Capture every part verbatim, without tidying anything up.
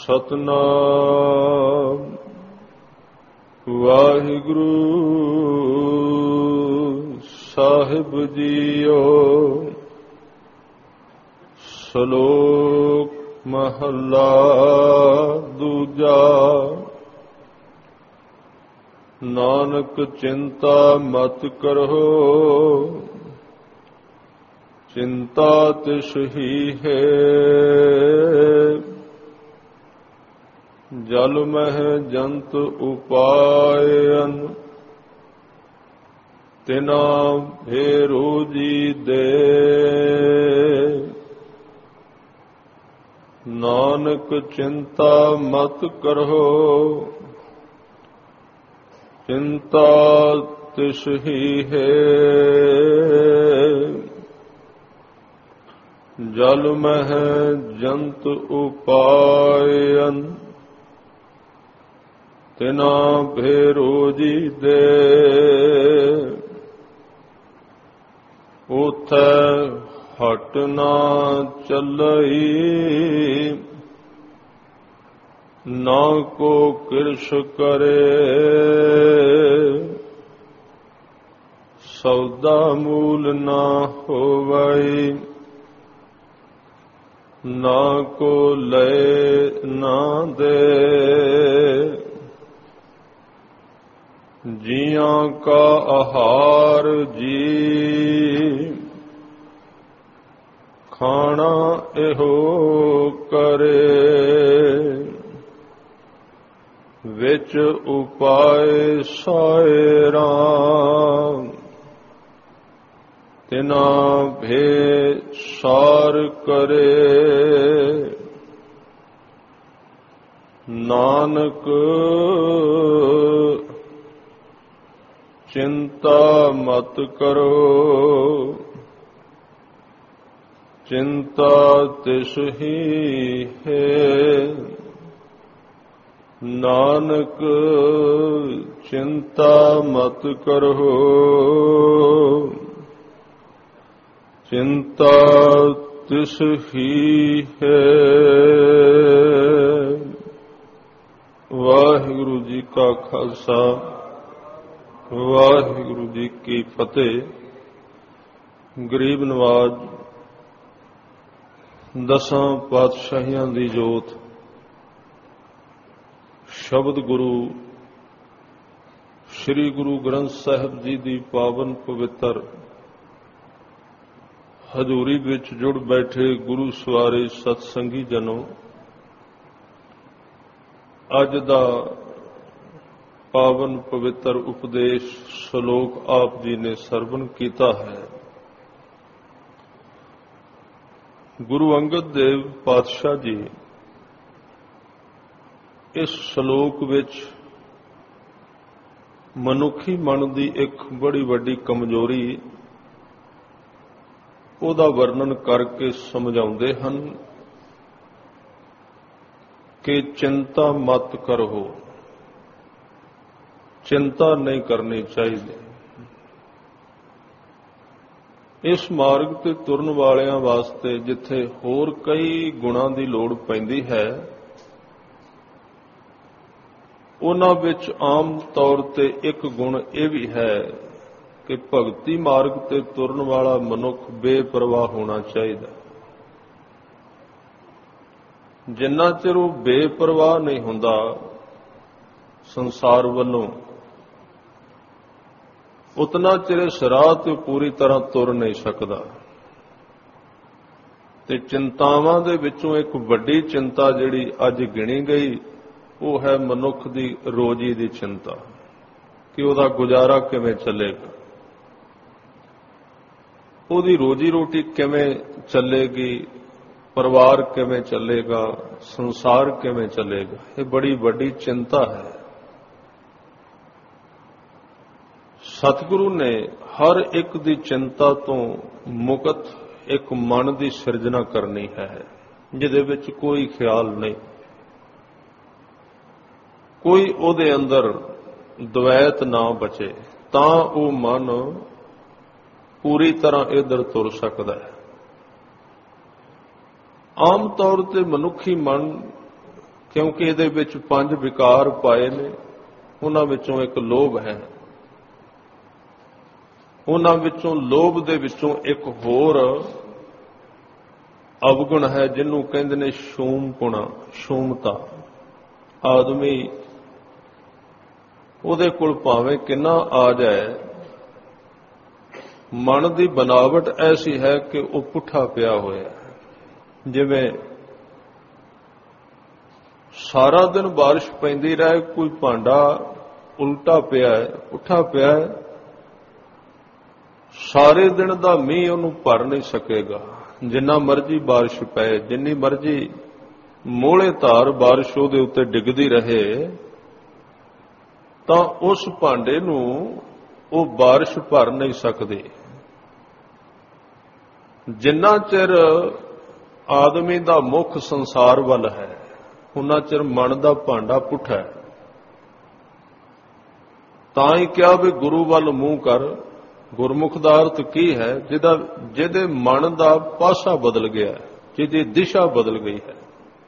ਸਤਨਾਮ ਵਾਹਿਗੁਰੂ ਸਾਹਿਬ JIO. ਸ਼ਲੋਕ ਮਹੱਲਾ ਦੂਜਾ। ਨਾਨਕ ਚਿੰਤਾ ਮਤ ਕਰੋ, ਚਿੰਤਾ ਤਿਸ ਹੀ ਹੈ। ਜਲ ਮਹਿ ਜੰਤ ਉਪਾਇਨ, ਤਿਨਾ ਭੇਰੋ ਜੀ ਦੇ। ਨਾਨਕ ਚਿੰਤਾ ਮਤ ਕਰੋ, ਚਿੰਤਾ ਤਿਸ ਹੀ ਹੈ। ਜਲ ਮਹਿ ਜੰਤ ਉਪਾਇਨ, ਤਿਨਾ ਭੇਰੋ ਜੀ ਦੇ। ਉਥੈ ਹਟ ਨਾ ਚੱਲਈ, ਨਾ ਕੋ ਕਿਰਛ ਕਰੇ। ਸੌਦਾ ਮੂਲ ਨਾ ਹੋਵਈ, ਨਾ ਕੋ ਲਏ ਨਾ ਦੇ। ਜੀਆਂ ਕਾ ਆਹਾਰ ਜੀ, ਖਾਣਾ ਇਹੋ ਕਰੇ। ਵਿੱਚ ਉਪਾਏ ਸਾਏ ਰਾਮ, ਤਿਨਾ ਭੇ ਸਾਰ ਕਰੇ। ਨਾਨਕ ਚਿੰਤਾ ਮਤ ਕਰੋ, ਚਿੰਤਾ ਤਿਸ ਹੀ ਹੈ। ਨਾਨਕ ਚਿੰਤਾ ਮਤ ਕਰੋ, ਚਿੰਤਾ ਤਿਸ ਹੀ ਹੈ। ਵਾਹਿਗੁਰੂ ਜੀ ਕਾ ਖਾਲਸਾ, ਵਾਹਿਗੁਰੂ ਜੀ ਕੀ ਫਤਿਹ। ਗਰੀਬ ਨਵਾਜ ਦਸਾਂ ਪਾਤਸ਼ਾਹੀਆਂ ਦੀ ਜੋਤ, ਸ਼ਬਦ ਗੁਰੂ ਸ੍ਰੀ ਗੁਰੂ ਗ੍ਰੰਥ ਸਾਹਿਬ ਜੀ ਦੀ ਪਾਵਨ ਪਵਿੱਤਰ ਹਜ਼ੂਰੀ ਵਿੱਚ ਜੁੜ ਬੈਠੇ ਗੁਰੂ ਸਵਾਰੇ ਸਤਸੰਗੀ ਜਨੋ, ਅੱਜ ਦਾ ਪਾਵਨ ਪਵਿੱਤਰ ਉਪਦੇਸ਼ ਸ਼ਲੋਕ ਆਪ ਜੀ ਨੇ ਸਰਵਣ ਕੀਤਾ ਹੈ। ਗੁਰੂ ਅੰਗਦ ਦੇਵ ਪਾਤਸ਼ਾਹ ਜੀ ਇਸ ਸ਼ਲੋਕ ਵਿੱਚ ਮਨੁੱਖੀ ਮਨ ਦੀ ਇੱਕ ਬੜੀ ਵੱਡੀ ਕਮਜ਼ੋਰੀ ਉਹਦਾ ਵਰਣਨ ਕਰਕੇ ਸਮਝਾਉਂਦੇ ਹਨ ਕਿ ਚਿੰਤਾ ਮਤ ਕਰੋ, ਚਿੰਤਾ ਨਹੀਂ ਕਰਨੀ ਚਾਹੀਦੀ। ਇਸ ਮਾਰਗ ਤੇ ਤੁਰਨ ਵਾਲਿਆਂ ਵਾਸਤੇ ਜਿੱਥੇ ਹੋਰ ਕਈ ਗੁਣਾਂ ਦੀ ਲੋੜ ਪੈਂਦੀ ਹੈ, ਉਹਨਾਂ ਵਿੱਚ ਆਮ ਤੌਰ ਤੇ ਇੱਕ ਗੁਣ ਇਹ ਵੀ ਹੈ ਕਿ ਭਗਤੀ ਮਾਰਗ ਤੇ ਤੁਰਨ ਵਾਲਾ ਮਨੁੱਖ ਬੇਪਰਵਾਹ ਹੋਣਾ ਚਾਹੀਦਾ। ਜਿੰਨਾ ਚਿਰ ਉਹ ਬੇਪਰਵਾਹ ਨਹੀਂ ਹੁੰਦਾ ਸੰਸਾਰ ਵੱਲੋਂ, ਉਤਨਾ ਚਿਰ ਇਸ ਰਾਹ ਤੇ ਪੂਰੀ ਤਰ੍ਹਾਂ ਤੁਰ ਨਹੀਂ ਸਕਦਾ। ਤੇ ਚਿੰਤਾਵਾਂ ਦੇ ਵਿੱਚੋਂ ਇੱਕ ਵੱਡੀ ਚਿੰਤਾ ਜਿਹੜੀ ਅੱਜ ਗਿਣੀ ਗਈ, ਉਹ ਹੈ ਮਨੁੱਖ ਦੀ ਰੋਜੀ ਦੀ ਚਿੰਤਾ ਕਿ ਉਹਦਾ ਗੁਜ਼ਾਰਾ ਕਿਵੇਂ ਚੱਲੇਗਾ, ਉਹਦੀ ਰੋਜੀ ਰੋਟੀ ਕਿਵੇਂ ਚੱਲੇਗੀ, ਪਰਿਵਾਰ ਕਿਵੇਂ ਚੱਲੇਗਾ, ਸੰਸਾਰ ਕਿਵੇਂ ਚੱਲੇਗਾ। ਇਹ ਬੜੀ ਵੱਡੀ ਚਿੰਤਾ ਹੈ। ਸਤਿਗੁਰੂ ਨੇ ਹਰ ਇੱਕ ਦੀ ਚਿੰਤਾ ਤੋਂ ਮੁਕਤ ਇੱਕ ਮਨ ਦੀ ਸਿਰਜਣਾ ਕਰਨੀ ਹੈ, ਜਿਹਦੇ ਵਿੱਚ ਕੋਈ ਖਿਆਲ ਨਹੀਂ, ਕੋਈ ਉਹਦੇ ਅੰਦਰ ਦਵੈਤ ਨਾ ਬਚੇ, ਤਾਂ ਉਹ ਮਨ ਪੂਰੀ ਤਰ੍ਹਾਂ ਇੱਧਰ ਤੁਰ ਸਕਦਾ ਹੈ। ਆਮ ਤੌਰ ਤੇ ਮਨੁੱਖੀ ਮਨ ਕਿਉਂਕਿ ਇਹਦੇ ਵਿੱਚ ਪੰਜ ਵਿਕਾਰ ਪਾਏ ਨੇ। ਉਹਨਾਂ ਵਿੱਚੋਂ ਇੱਕ ਲੋਭ ਹੈ। ਉਹਨਾਂ ਵਿੱਚੋਂ ਲੋਭ ਦੇ ਵਿੱਚੋਂ ਇੱਕ ਹੋਰ ਅਵਗੁਣ ਹੈ, ਜਿਹਨੂੰ ਕਹਿੰਦੇ ਨੇ ਸ਼ੂਮਪੁਣਾ, ਸ਼ੂਮਤਾ। ਆਦਮੀ ਉਹਦੇ ਕੋਲ ਭਾਵੇਂ ਕਿੰਨਾ ਆ ਜਾਏ, ਮਨ ਦੀ ਬਨਾਵਟ ਐਸੀ ਹੈ ਕਿ ਉਹ ਪੁੱਠਾ ਪਿਆ ਹੋਇਆ ਹੈ। ਜਿਵੇਂ ਸਾਰਾ ਦਿਨ ਬਾਰਿਸ਼ ਪੈਂਦੀ ਰਹੇ, ਕੋਈ ਭਾਂਡਾ ਉਲਟਾ ਪਿਆ ਹੈ, ਪੁੱਠਾ ਪਿਆ ਹੈ, ਸਾਰੇ ਦਿਨ ਦਾ ਮੀਂਹ ਉਹਨੂੰ ਭਰ ਨਹੀਂ ਸਕੇਗਾ। ਜਿੰਨਾ ਮਰਜ਼ੀ ਬਾਰਿਸ਼ ਪਏ, ਜਿੰਨੀ ਮਰਜ਼ੀ ਮੋਹਲੇ ਧਾਰ ਬਾਰਿਸ਼ ਉਹਦੇ ਉੱਤੇ ਡਿੱਗਦੀ ਰਹੇ, ਤਾਂ ਉਸ ਭਾਂਡੇ ਨੂੰ ਉਹ ਬਾਰਿਸ਼ ਭਰ ਨਹੀਂ ਸਕਦੀ। ਜਿੰਨਾ ਚਿਰ ਆਦਮੀ ਦਾ ਮੁੱਖ ਸੰਸਾਰ ਵੱਲ ਹੈ, ਉਨਾ ਚਿਰ ਮਨ ਦਾ ਭਾਂਡਾ ਪੁੱਠਾ ਹੈ। ਤਾਂ ਹੀ ਕਿਹਾ ਵੀ ਗੁਰੂ ਵੱਲ ਮੂੰਹ ਕਰ। ਗੁਰਮੁਖ ਦਾ ਅਰਥ ਕੀ ਹੈ? ਜਿਹਦਾ ਜਿਹਦੇ ਮਨ ਦਾ ਪਾਸਾ ਬਦਲ ਗਿਆ, ਜਿਹਦੀ ਦਿਸ਼ਾ ਬਦਲ ਗਈ ਹੈ,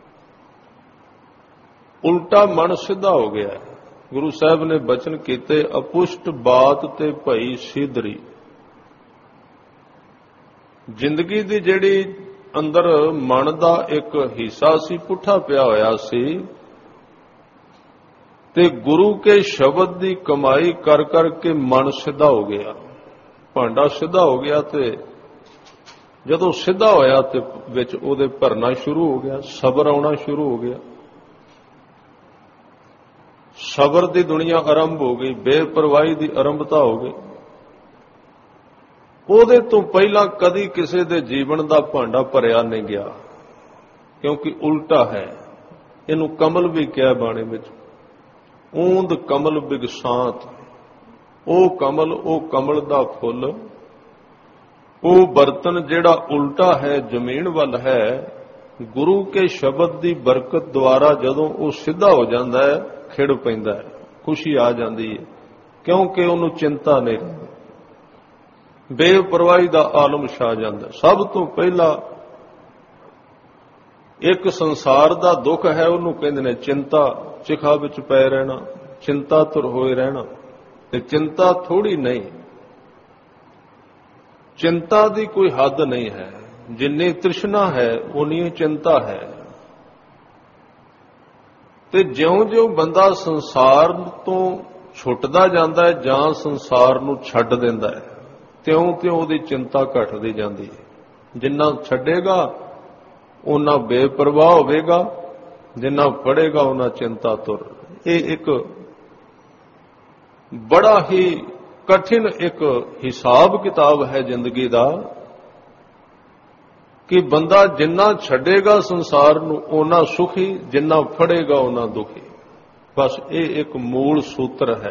ਉਲਟਾ ਮਨ ਸਿੱਧਾ ਹੋ ਗਿਆ। ਗੁਰੂ ਸਾਹਿਬ ਨੇ ਬਚਨ ਕੀਤੇ, ਅਪੁਸ਼ਟ ਬਾਤ ਤੇ ਭਈ ਸਿਧਰੀ। ਜ਼ਿੰਦਗੀ ਦੀ ਜਿਹੜੀ ਅੰਦਰ ਮਨ ਦਾ ਇੱਕ ਹਿੱਸਾ ਸੀ, ਪੁੱਠਾ ਪਿਆ ਹੋਇਆ ਸੀ, ਤੇ ਗੁਰੂ ਕੇ ਸ਼ਬਦ ਦੀ ਕਮਾਈ ਕਰ ਕਰਕੇ ਮਨ ਸਿੱਧਾ ਹੋ ਗਿਆ, ਭਾਂਡਾ ਸਿੱਧਾ ਹੋ ਗਿਆ। ਤੇ ਜਦੋਂ ਸਿੱਧਾ ਹੋਇਆ ਤੇ ਵਿੱਚ ਉਹਦੇ ਭਰਨਾ ਸ਼ੁਰੂ ਹੋ ਗਿਆ, ਸਬਰ ਆਉਣਾ ਸ਼ੁਰੂ ਹੋ ਗਿਆ। ਸਬਰ ਦੀ ਦੁਨੀਆ ਆਰੰਭ ਹੋ ਗਈ, ਬੇਪਰਵਾਹੀ ਦੀ ਆਰੰਭਤਾ ਹੋ ਗਈ। ਉਹਦੇ ਤੋਂ ਪਹਿਲਾਂ ਕਦੀ ਕਿਸੇ ਦੇ ਜੀਵਨ ਦਾ ਭਾਂਡਾ ਭਰਿਆ ਨਹੀਂ ਗਿਆ, ਕਿਉਂਕਿ ਉਲਟਾ ਹੈ। ਇਹਨੂੰ ਕਮਲ ਵੀ ਕਿਹਾ ਬਾਣੇ ਵਿੱਚ, ਊਂਦ ਕਮਲ ਬਿਗਸਾਤ। ਉਹ ਕਮਲ, ਉਹ ਕਮਲ ਦਾ ਫੁੱਲ, ਉਹ ਬਰਤਨ ਜਿਹੜਾ ਉਲਟਾ ਹੈ, ਜ਼ਮੀਨ ਵੱਲ ਹੈ, ਗੁਰੂ ਕੇ ਸ਼ਬਦ ਦੀ ਬਰਕਤ ਦੁਆਰਾ ਜਦੋਂ ਉਹ ਸਿੱਧਾ ਹੋ ਜਾਂਦਾ ਹੈ, ਖਿੜ ਪੈਂਦਾ ਹੈ, ਖੁਸ਼ੀ ਆ ਜਾਂਦੀ ਹੈ, ਕਿਉਂਕਿ ਉਹਨੂੰ ਚਿੰਤਾ ਨਹੀਂ ਰਹਿੰਦੀ, ਬੇਪਰਵਾਹੀ ਦਾ ਆਲਮ ਛਾ ਜਾਂਦਾ। ਸਭ ਤੋਂ ਪਹਿਲਾਂ ਇੱਕ ਸੰਸਾਰ ਦਾ ਦੁੱਖ ਹੈ, ਉਹਨੂੰ ਕਹਿੰਦੇ ਨੇ ਚਿੰਤਾ। ਚਿਖਾ ਵਿੱਚ ਪੈ ਰਹਿਣਾ, ਚਿੰਤਾ ਤੁਰ ਹੋਏ ਰਹਿਣਾ। ਤੇ ਚਿੰਤਾ ਥੋੜੀ ਨਹੀਂ, ਚਿੰਤਾ ਦੀ ਕੋਈ ਹੱਦ ਨਹੀਂ ਹੈ। ਜਿੰਨੀ ਤ੍ਰਿਸ਼ਨਾ ਹੈ, ਉਨੀ ਚਿੰਤਾ ਹੈ। ਤੇ ਜਿਉਂ-ਜਿਉਂ ਬੰਦਾ ਸੰਸਾਰ ਤੋਂ ਛੁੱਟਦਾ ਜਾਂਦਾ ਹੈ ਜਾਂ ਸੰਸਾਰ ਨੂੰ ਛੱਡ ਦਿੰਦਾ ਹੈ, ਤਿਉਂ-ਤਿਉਂ ਉਹਦੀ ਚਿੰਤਾ ਘਟਦੀ ਜਾਂਦੀ ਹੈ। ਜਿੰਨਾ ਛੱਡੇਗਾ ਉਹਨਾਂ ਬੇਪਰਵਾਹ ਹੋਵੇਗਾ, ਜਿੰਨਾ ਫੜੇਗਾ ਉਹਨਾਂ ਚਿੰਤਾ ਤੁਰ। ਇਹ ਇੱਕ ਬੜਾ ਹੀ ਕਠਿਨ ਇੱਕ ਹਿਸਾਬ ਕਿਤਾਬ ਹੈ ਜ਼ਿੰਦਗੀ ਦਾ, ਕਿ ਬੰਦਾ ਜਿੰਨਾ ਛੱਡੇਗਾ ਸੰਸਾਰ ਨੂੰ ਉਹਨਾਂ ਸੁਖੀ, ਜਿੰਨਾ ਫੜੇਗਾ ਉਹਨਾਂ ਦੁਖੀ। ਬਸ ਇਹ ਇੱਕ ਮੂਲ ਸੂਤਰ ਹੈ,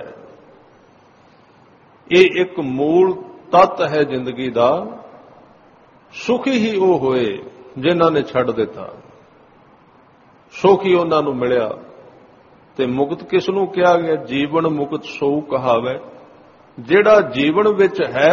ਇਹ ਇੱਕ ਮੂਲ ਤੱਤ ਹੈ ਜ਼ਿੰਦਗੀ ਦਾ। ਸੁਖੀ ਹੀ ਉਹ ਹੋਏ ਜਿਨ੍ਹਾਂ ਨੇ ਛੱਡ ਦਿੱਤਾ, ਸੁਖ ਹੀ ਉਹਨਾਂ ਨੂੰ ਮਿਲਿਆ। ਤੇ ਮੁਕਤ ਕਿਸ ਨੂੰ ਕਿਹਾ ਗਿਆ? ਜੀਵਨ ਮੁਕਤ ਸੋ ਕਹਾਵੇ। ਜਿਹੜਾ ਜੀਵਨ ਵਿੱਚ ਹੈ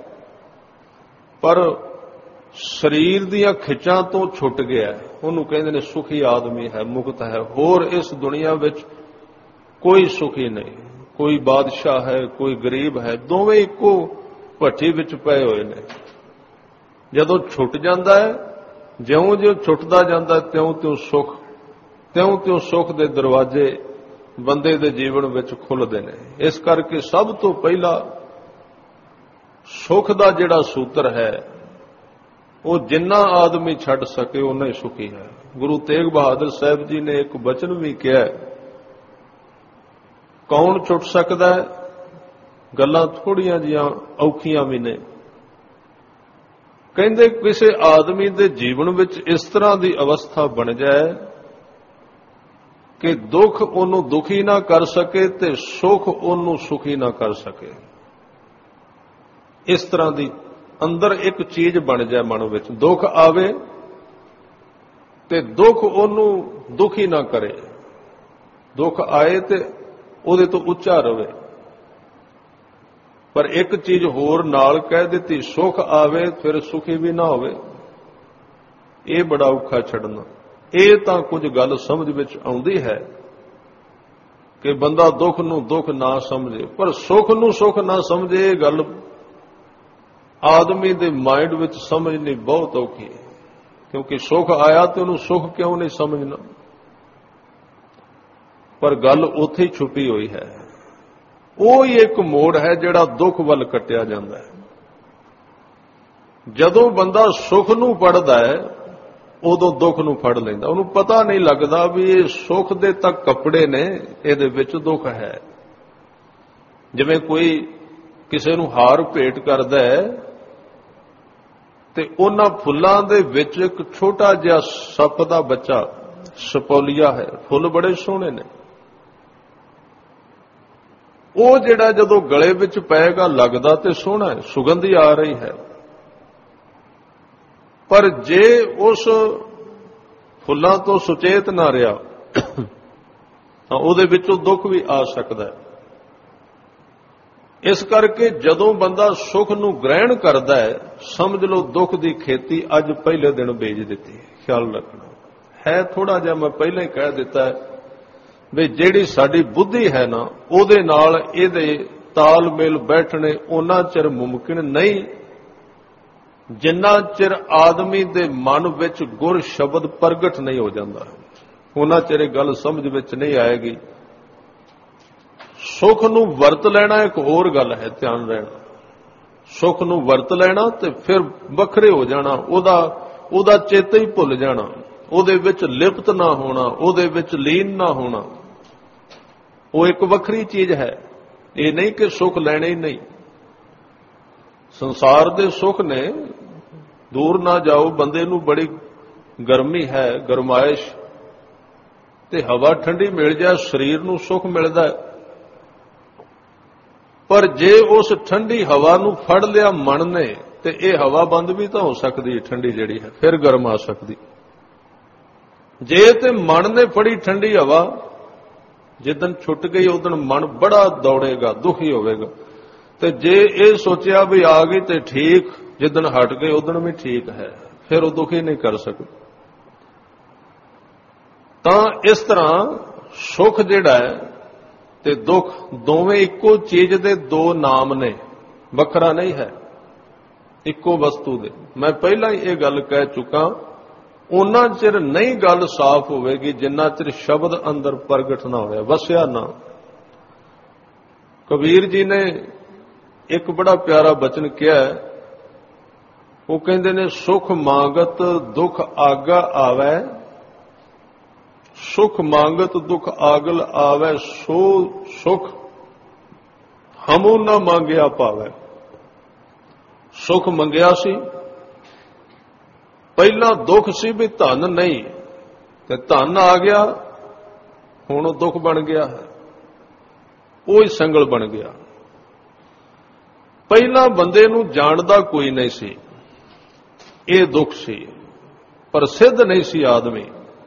ਪਰ ਸਰੀਰ ਦੀਆਂ ਖਿੱਚਾਂ ਤੋਂ ਛੁੱਟ ਗਿਆ, ਉਹਨੂੰ ਕਹਿੰਦੇ ਨੇ ਸੁਖੀ ਆਦਮੀ ਹੈ, ਮੁਕਤ ਹੈ। ਹੋਰ ਇਸ ਦੁਨੀਆ ਵਿੱਚ ਕੋਈ ਸੁਖੀ ਨਹੀਂ। ਕੋਈ ਬਾਦਸ਼ਾਹ ਹੈ, ਕੋਈ ਗਰੀਬ ਹੈ, ਦੋਵੇਂ ਇੱਕੋ ਭੱਠੀ ਵਿੱਚ ਪਏ ਹੋਏ ਨੇ। ਜਦੋਂ ਛੁੱਟ ਜਾਂਦਾ ਹੈ, ਜਿਉਂ-ਜਿਉਂ ਛੁੱਟਦਾ ਜਾਂਦਾ, ਤਿਉਂ-ਤਿਉਂ ਸੁਖ, ਤਿਉਂ-ਤਿਉਂ ਸੁਖ ਦੇ ਦਰਵਾਜ਼ੇ ਬੰਦੇ ਦੇ ਜੀਵਨ ਵਿੱਚ ਖੁੱਲ੍ਹਦੇ ਨੇ। ਇਸ ਕਰਕੇ ਸਭ ਤੋਂ ਪਹਿਲਾਂ ਸੁਖ ਦਾ ਜਿਹੜਾ ਸੂਤਰ ਹੈ, ਉਹ ਜਿੰਨਾ ਆਦਮੀ ਛੱਡ ਸਕੇ ਉਨਾ ਹੀ ਸੁਖੀ ਹੈ। ਗੁਰੂ ਤੇਗ ਬਹਾਦਰ ਸਾਹਿਬ ਜੀ ਨੇ ਇੱਕ ਬਚਨ ਵੀ ਕਿਹਾ, ਕੌਣ ਛੁੱਟ ਸਕਦਾ ਹੈ? ਗੱਲਾਂ ਥੋੜੀਆਂ ਜੀਆਂ ਔਖੀਆਂ ਵੀ ਨੇ। ਕਹਿੰਦੇ ਕਿਸੇ ਆਦਮੀ ਦੇ ਜੀਵਨ ਵਿੱਚ ਇਸ ਤਰ੍ਹਾਂ ਦੀ ਅਵਸਥਾ ਬਣ ਜਾਏ ਕਿ ਦੁੱਖ ਉਹਨੂੰ ਦੁਖੀ ਨਾ ਕਰ ਸਕੇ ਤੇ ਸੁਖ ਉਹਨੂੰ ਸੁਖੀ ਨਾ ਕਰ ਸਕੇ। ਇਸ ਤਰ੍ਹਾਂ ਦੀ ਅੰਦਰ ਇੱਕ ਚੀਜ਼ ਬਣ ਜਾਏ ਮਨ ਵਿੱਚ, ਦੁੱਖ ਆਵੇ ਤੇ ਦੁੱਖ ਉਹਨੂੰ ਦੁਖੀ ਨਾ ਕਰੇ, ਦੁੱਖ ਆਏ ਤੇ ਉਹਦੇ ਤੋਂ ਉੱਚਾ ਰਵੇ। ਪਰ ਇੱਕ ਚੀਜ਼ ਹੋਰ ਨਾਲ ਕਹਿ ਦਿੱਤੀ, ਸੁਖ ਆਵੇ ਫਿਰ ਸੁਖੀ ਵੀ ਨਾ ਹੋਵੇ। ਇਹ ਬੜਾ ਔਖਾ ਛੱਡਣਾ। ਇਹ ਤਾਂ ਕੁਝ ਗੱਲ ਸਮਝ ਵਿੱਚ ਆਉਂਦੀ ਹੈ ਕਿ ਬੰਦਾ ਦੁੱਖ ਨੂੰ ਦੁੱਖ ਨਾ ਸਮਝੇ, ਪਰ ਸੁੱਖ ਨੂੰ ਸੁੱਖ ਨਾ ਸਮਝੇ, ਇਹ ਗੱਲ ਆਦਮੀ ਦੇ ਮਾਈਂਡ ਵਿੱਚ ਸਮਝਣੀ ਬਹੁਤ ਔਖੀ ਹੈ। ਕਿਉਂਕਿ ਸੁੱਖ ਆਇਆ ਤੇ ਉਹਨੂੰ ਸੁੱਖ ਕਿਉਂ ਨਹੀਂ ਸਮਝਣਾ, ਪਰ ਗੱਲ ਉੱਥੇ ਹੀ ਛੁਪੀ ਹੋਈ ਹੈ। ਉਹ ਹੀ ਇੱਕ ਮੋੜ ਹੈ ਜਿਹੜਾ ਦੁੱਖ ਵੱਲ ਕੱਟਿਆ ਜਾਂਦਾ ਹੈ। ਜਦੋਂ ਬੰਦਾ ਸੁੱਖ ਨੂੰ ਪੜਦਾ ਹੈ ਉਦੋਂ ਦੁੱਖ ਨੂੰ ਫੜ ਲੈਂਦਾ, ਉਹਨੂੰ ਪਤਾ ਨਹੀਂ ਲੱਗਦਾ ਵੀ ਇਹ ਸੁੱਖ ਦੇ ਤਾਂ ਕੱਪੜੇ ਨੇ, ਇਹਦੇ ਵਿੱਚ ਦੁੱਖ ਹੈ। ਜਿਵੇਂ ਕੋਈ ਕਿਸੇ ਨੂੰ ਹਾਰ ਭੇਟ ਕਰਦਾ ਹੈ ਤੇ ਉਹਨਾਂ ਫੁੱਲਾਂ ਦੇ ਵਿੱਚ ਇੱਕ ਛੋਟਾ ਜਿਹਾ ਸੱਪ ਦਾ ਬੱਚਾ ਸਪੌਲੀਆ ਹੈ, ਫੁੱਲ ਬੜੇ ਸੋਹਣੇ ਨੇ, ਉਹ ਜਿਹੜਾ ਜਦੋਂ ਗਲੇ ਵਿੱਚ ਪਏਗਾ ਲੱਗਦਾ ਤੇ ਸੋਹਣਾ ਹੈ, ਸੁਗੰਧੀ ਆ ਰਹੀ ਹੈ, ਪਰ ਜੇ ਉਸ ਫੁੱਲਾਂ ਤੋਂ ਸੁਚੇਤ ਨਾ ਰਿਹਾ ਤਾਂ ਉਹਦੇ ਵਿੱਚੋਂ ਦੁੱਖ ਵੀ ਆ ਸਕਦਾ ਹੈ। ਇਸ ਕਰਕੇ ਜਦੋਂ ਬੰਦਾ ਸੁੱਖ ਨੂੰ ਗ੍ਰਹਿਣ ਕਰਦਾ ਹੈ, ਸਮਝ ਲਓ ਦੁੱਖ ਦੀ ਖੇਤੀ ਅੱਜ ਪਹਿਲੇ ਦਿਨ ਬੀਜ ਦਿੱਤੀ। ਖਿਆਲ ਰੱਖਣਾ ਹੈ, ਥੋੜਾ ਜਿਹਾ ਮੈਂ ਪਹਿਲਾਂ ਹੀ ਕਹਿ ਦਿੱਤਾ ਹੈ ਵੀ ਜਿਹੜੀ ਸਾਡੀ ਬੁੱਧੀ ਹੈ ਨਾ, ਉਹਦੇ ਨਾਲ ਇਹਦੇ ਤਾਲਮੇਲ ਬੈਠਣੇ ਉਹਨਾਂ ਚਿਰ ਮੁਮਕਿਨ ਨਹੀਂ ਜਿੰਨਾ ਚਿਰ ਆਦਮੀ ਦੇ ਮਨ ਵਿੱਚ ਗੁਰ ਸ਼ਬਦ ਪ੍ਰਗਟ ਨਹੀਂ ਹੋ ਜਾਂਦਾ, ਉਹਨਾਂ ਚਿਰ ਇਹ ਗੱਲ ਸਮਝ ਵਿੱਚ ਨਹੀਂ ਆਏਗੀ। ਸੁੱਖ ਨੂੰ ਵਰਤ ਲੈਣਾ ਇੱਕ ਹੋਰ ਗੱਲ ਹੈ, ਧਿਆਨ ਰਹਿਣਾ। ਸੁੱਖ ਨੂੰ ਵਰਤ ਲੈਣਾ ਤੇ ਫਿਰ ਵੱਖਰੇ ਹੋ ਜਾਣਾ, ਉਹਦਾ ਉਹਦਾ ਚੇਤਾ ਹੀ ਭੁੱਲ ਜਾਣਾ, ਉਹਦੇ ਵਿੱਚ ਲਿਪਤ ਨਾ ਹੋਣਾ, ਉਹਦੇ ਵਿੱਚ ਲੀਨ ਨਾ ਹੋਣਾ, ਉਹ ਇੱਕ ਵੱਖਰੀ ਚੀਜ਼ ਹੈ। ਇਹ ਨਹੀਂ ਕਿ ਸੁੱਖ ਲੈਣੇ ਹੀ ਨਹੀਂ। ਸੰਸਾਰ ਦੇ ਸੁੱਖ ਨੇ, ਦੂਰ ਨਾ ਜਾਓ, ਬੰਦੇ ਨੂੰ ਬੜੀ ਗਰਮੀ ਹੈ, ਗਰਮਾਇਸ਼, ਤੇ ਹਵਾ ਠੰਡੀ ਮਿਲ ਜਾਏ ਸਰੀਰ ਨੂੰ ਸੁੱਖ ਮਿਲਦਾ ਹੈ, ਪਰ ਜੇ ਉਸ ਠੰਡੀ ਹਵਾ ਨੂੰ ਫੜ ਲਿਆ ਮਨ ਨੇ ਤੇ ਇਹ ਹਵਾ ਬੰਦ ਵੀ ਤਾਂ ਹੋ ਸਕਦੀ ਹੈ, ਠੰਡੀ ਜਿਹੜੀ ਹੈ ਫਿਰ ਗਰਮ ਆ ਸਕਦੀ। ਜੇ ਤੇ ਮਨ ਨੇ ਫੜੀ ਠੰਡੀ ਹਵਾ, ਜਿੱਦਣ ਛੁੱਟ ਗਈ ਉਦਣ ਮਨ ਬੜਾ ਦੌੜੇਗਾ, ਦੁਖੀ ਹੋਵੇਗਾ, ਤੇ ਜੇ ਇਹ ਸੋਚਿਆ ਵੀ ਆ ਗਈ ਤੇ ਠੀਕ, ਜਿੱਦਣ ਹਟ ਗਏ ਉਦਣ ਵੀ ਠੀਕ ਹੈ, ਫਿਰ ਉਹ ਦੁਖੀ ਨਹੀਂ ਕਰ ਸਕਦਾ। ਤਾਂ ਇਸ ਤਰ੍ਹਾਂ ਸੁੱਖ ਜਿਹੜਾ ਹੈ ਤੇ ਦੁੱਖ ਦੋਵੇਂ ਇੱਕੋ ਚੀਜ਼ ਦੇ ਦੋ ਨਾਮ ਨੇ, ਵੱਖਰਾ ਨਹੀਂ ਹੈ, ਇੱਕੋ ਵਸਤੂ ਦੇ। ਮੈਂ ਪਹਿਲਾਂ ਹੀ ਇਹ ਗੱਲ ਕਹਿ ਚੁੱਕਾ, ਉਹਨਾਂ ਚਿਰ ਨਹੀਂ ਗੱਲ ਸਾਫ਼ ਹੋਵੇਗੀ ਜਿੰਨਾ ਚਿਰ ਸ਼ਬਦ ਅੰਦਰ ਪ੍ਰਗਟ ਨਾ ਹੋਇਆ, ਵਸਿਆ ਨਾ। ਕਬੀਰ ਜੀ ਨੇ ਇੱਕ ਬੜਾ ਪਿਆਰਾ ਬਚਨ ਕਿਹਾ, ਉਹ ਕਹਿੰਦੇ ਨੇ, ਸੁਖ ਮੰਗਤ ਦੁੱਖ ਆਗਾ ਆਵੈ, ਸੁਖ ਮੰਗਤ ਦੁੱਖ ਆਗਲ ਆਵੈ, ਸੋ ਸੁਖ ਹਮੂ ਨਾ ਮੰਗਿਆ ਪਾਵੈ। ਸੁਖ ਮੰਗਿਆ ਸੀ, ਪਹਿਲਾਂ ਦੁੱਖ ਸੀ ਵੀ ਧਨ ਨਹੀਂ, ਤੇ ਧਨ ਆ ਗਿਆ, ਹੁਣ ਉਹ ਦੁੱਖ ਬਣ ਗਿਆ ਹੈ, ਉਹ ਹੀ ਸੰਗਲ ਬਣ ਗਿਆ। ਪਹਿਲਾਂ ਬੰਦੇ ਨੂੰ ਜਾਣਦਾ ਕੋਈ ਨਹੀਂ ਸੀ, ਇਹ ਦੁੱਖ ਸੀ, ਪ੍ਰਸਿੱਧ ਨਹੀਂ ਸੀ ਆਦਮੀ।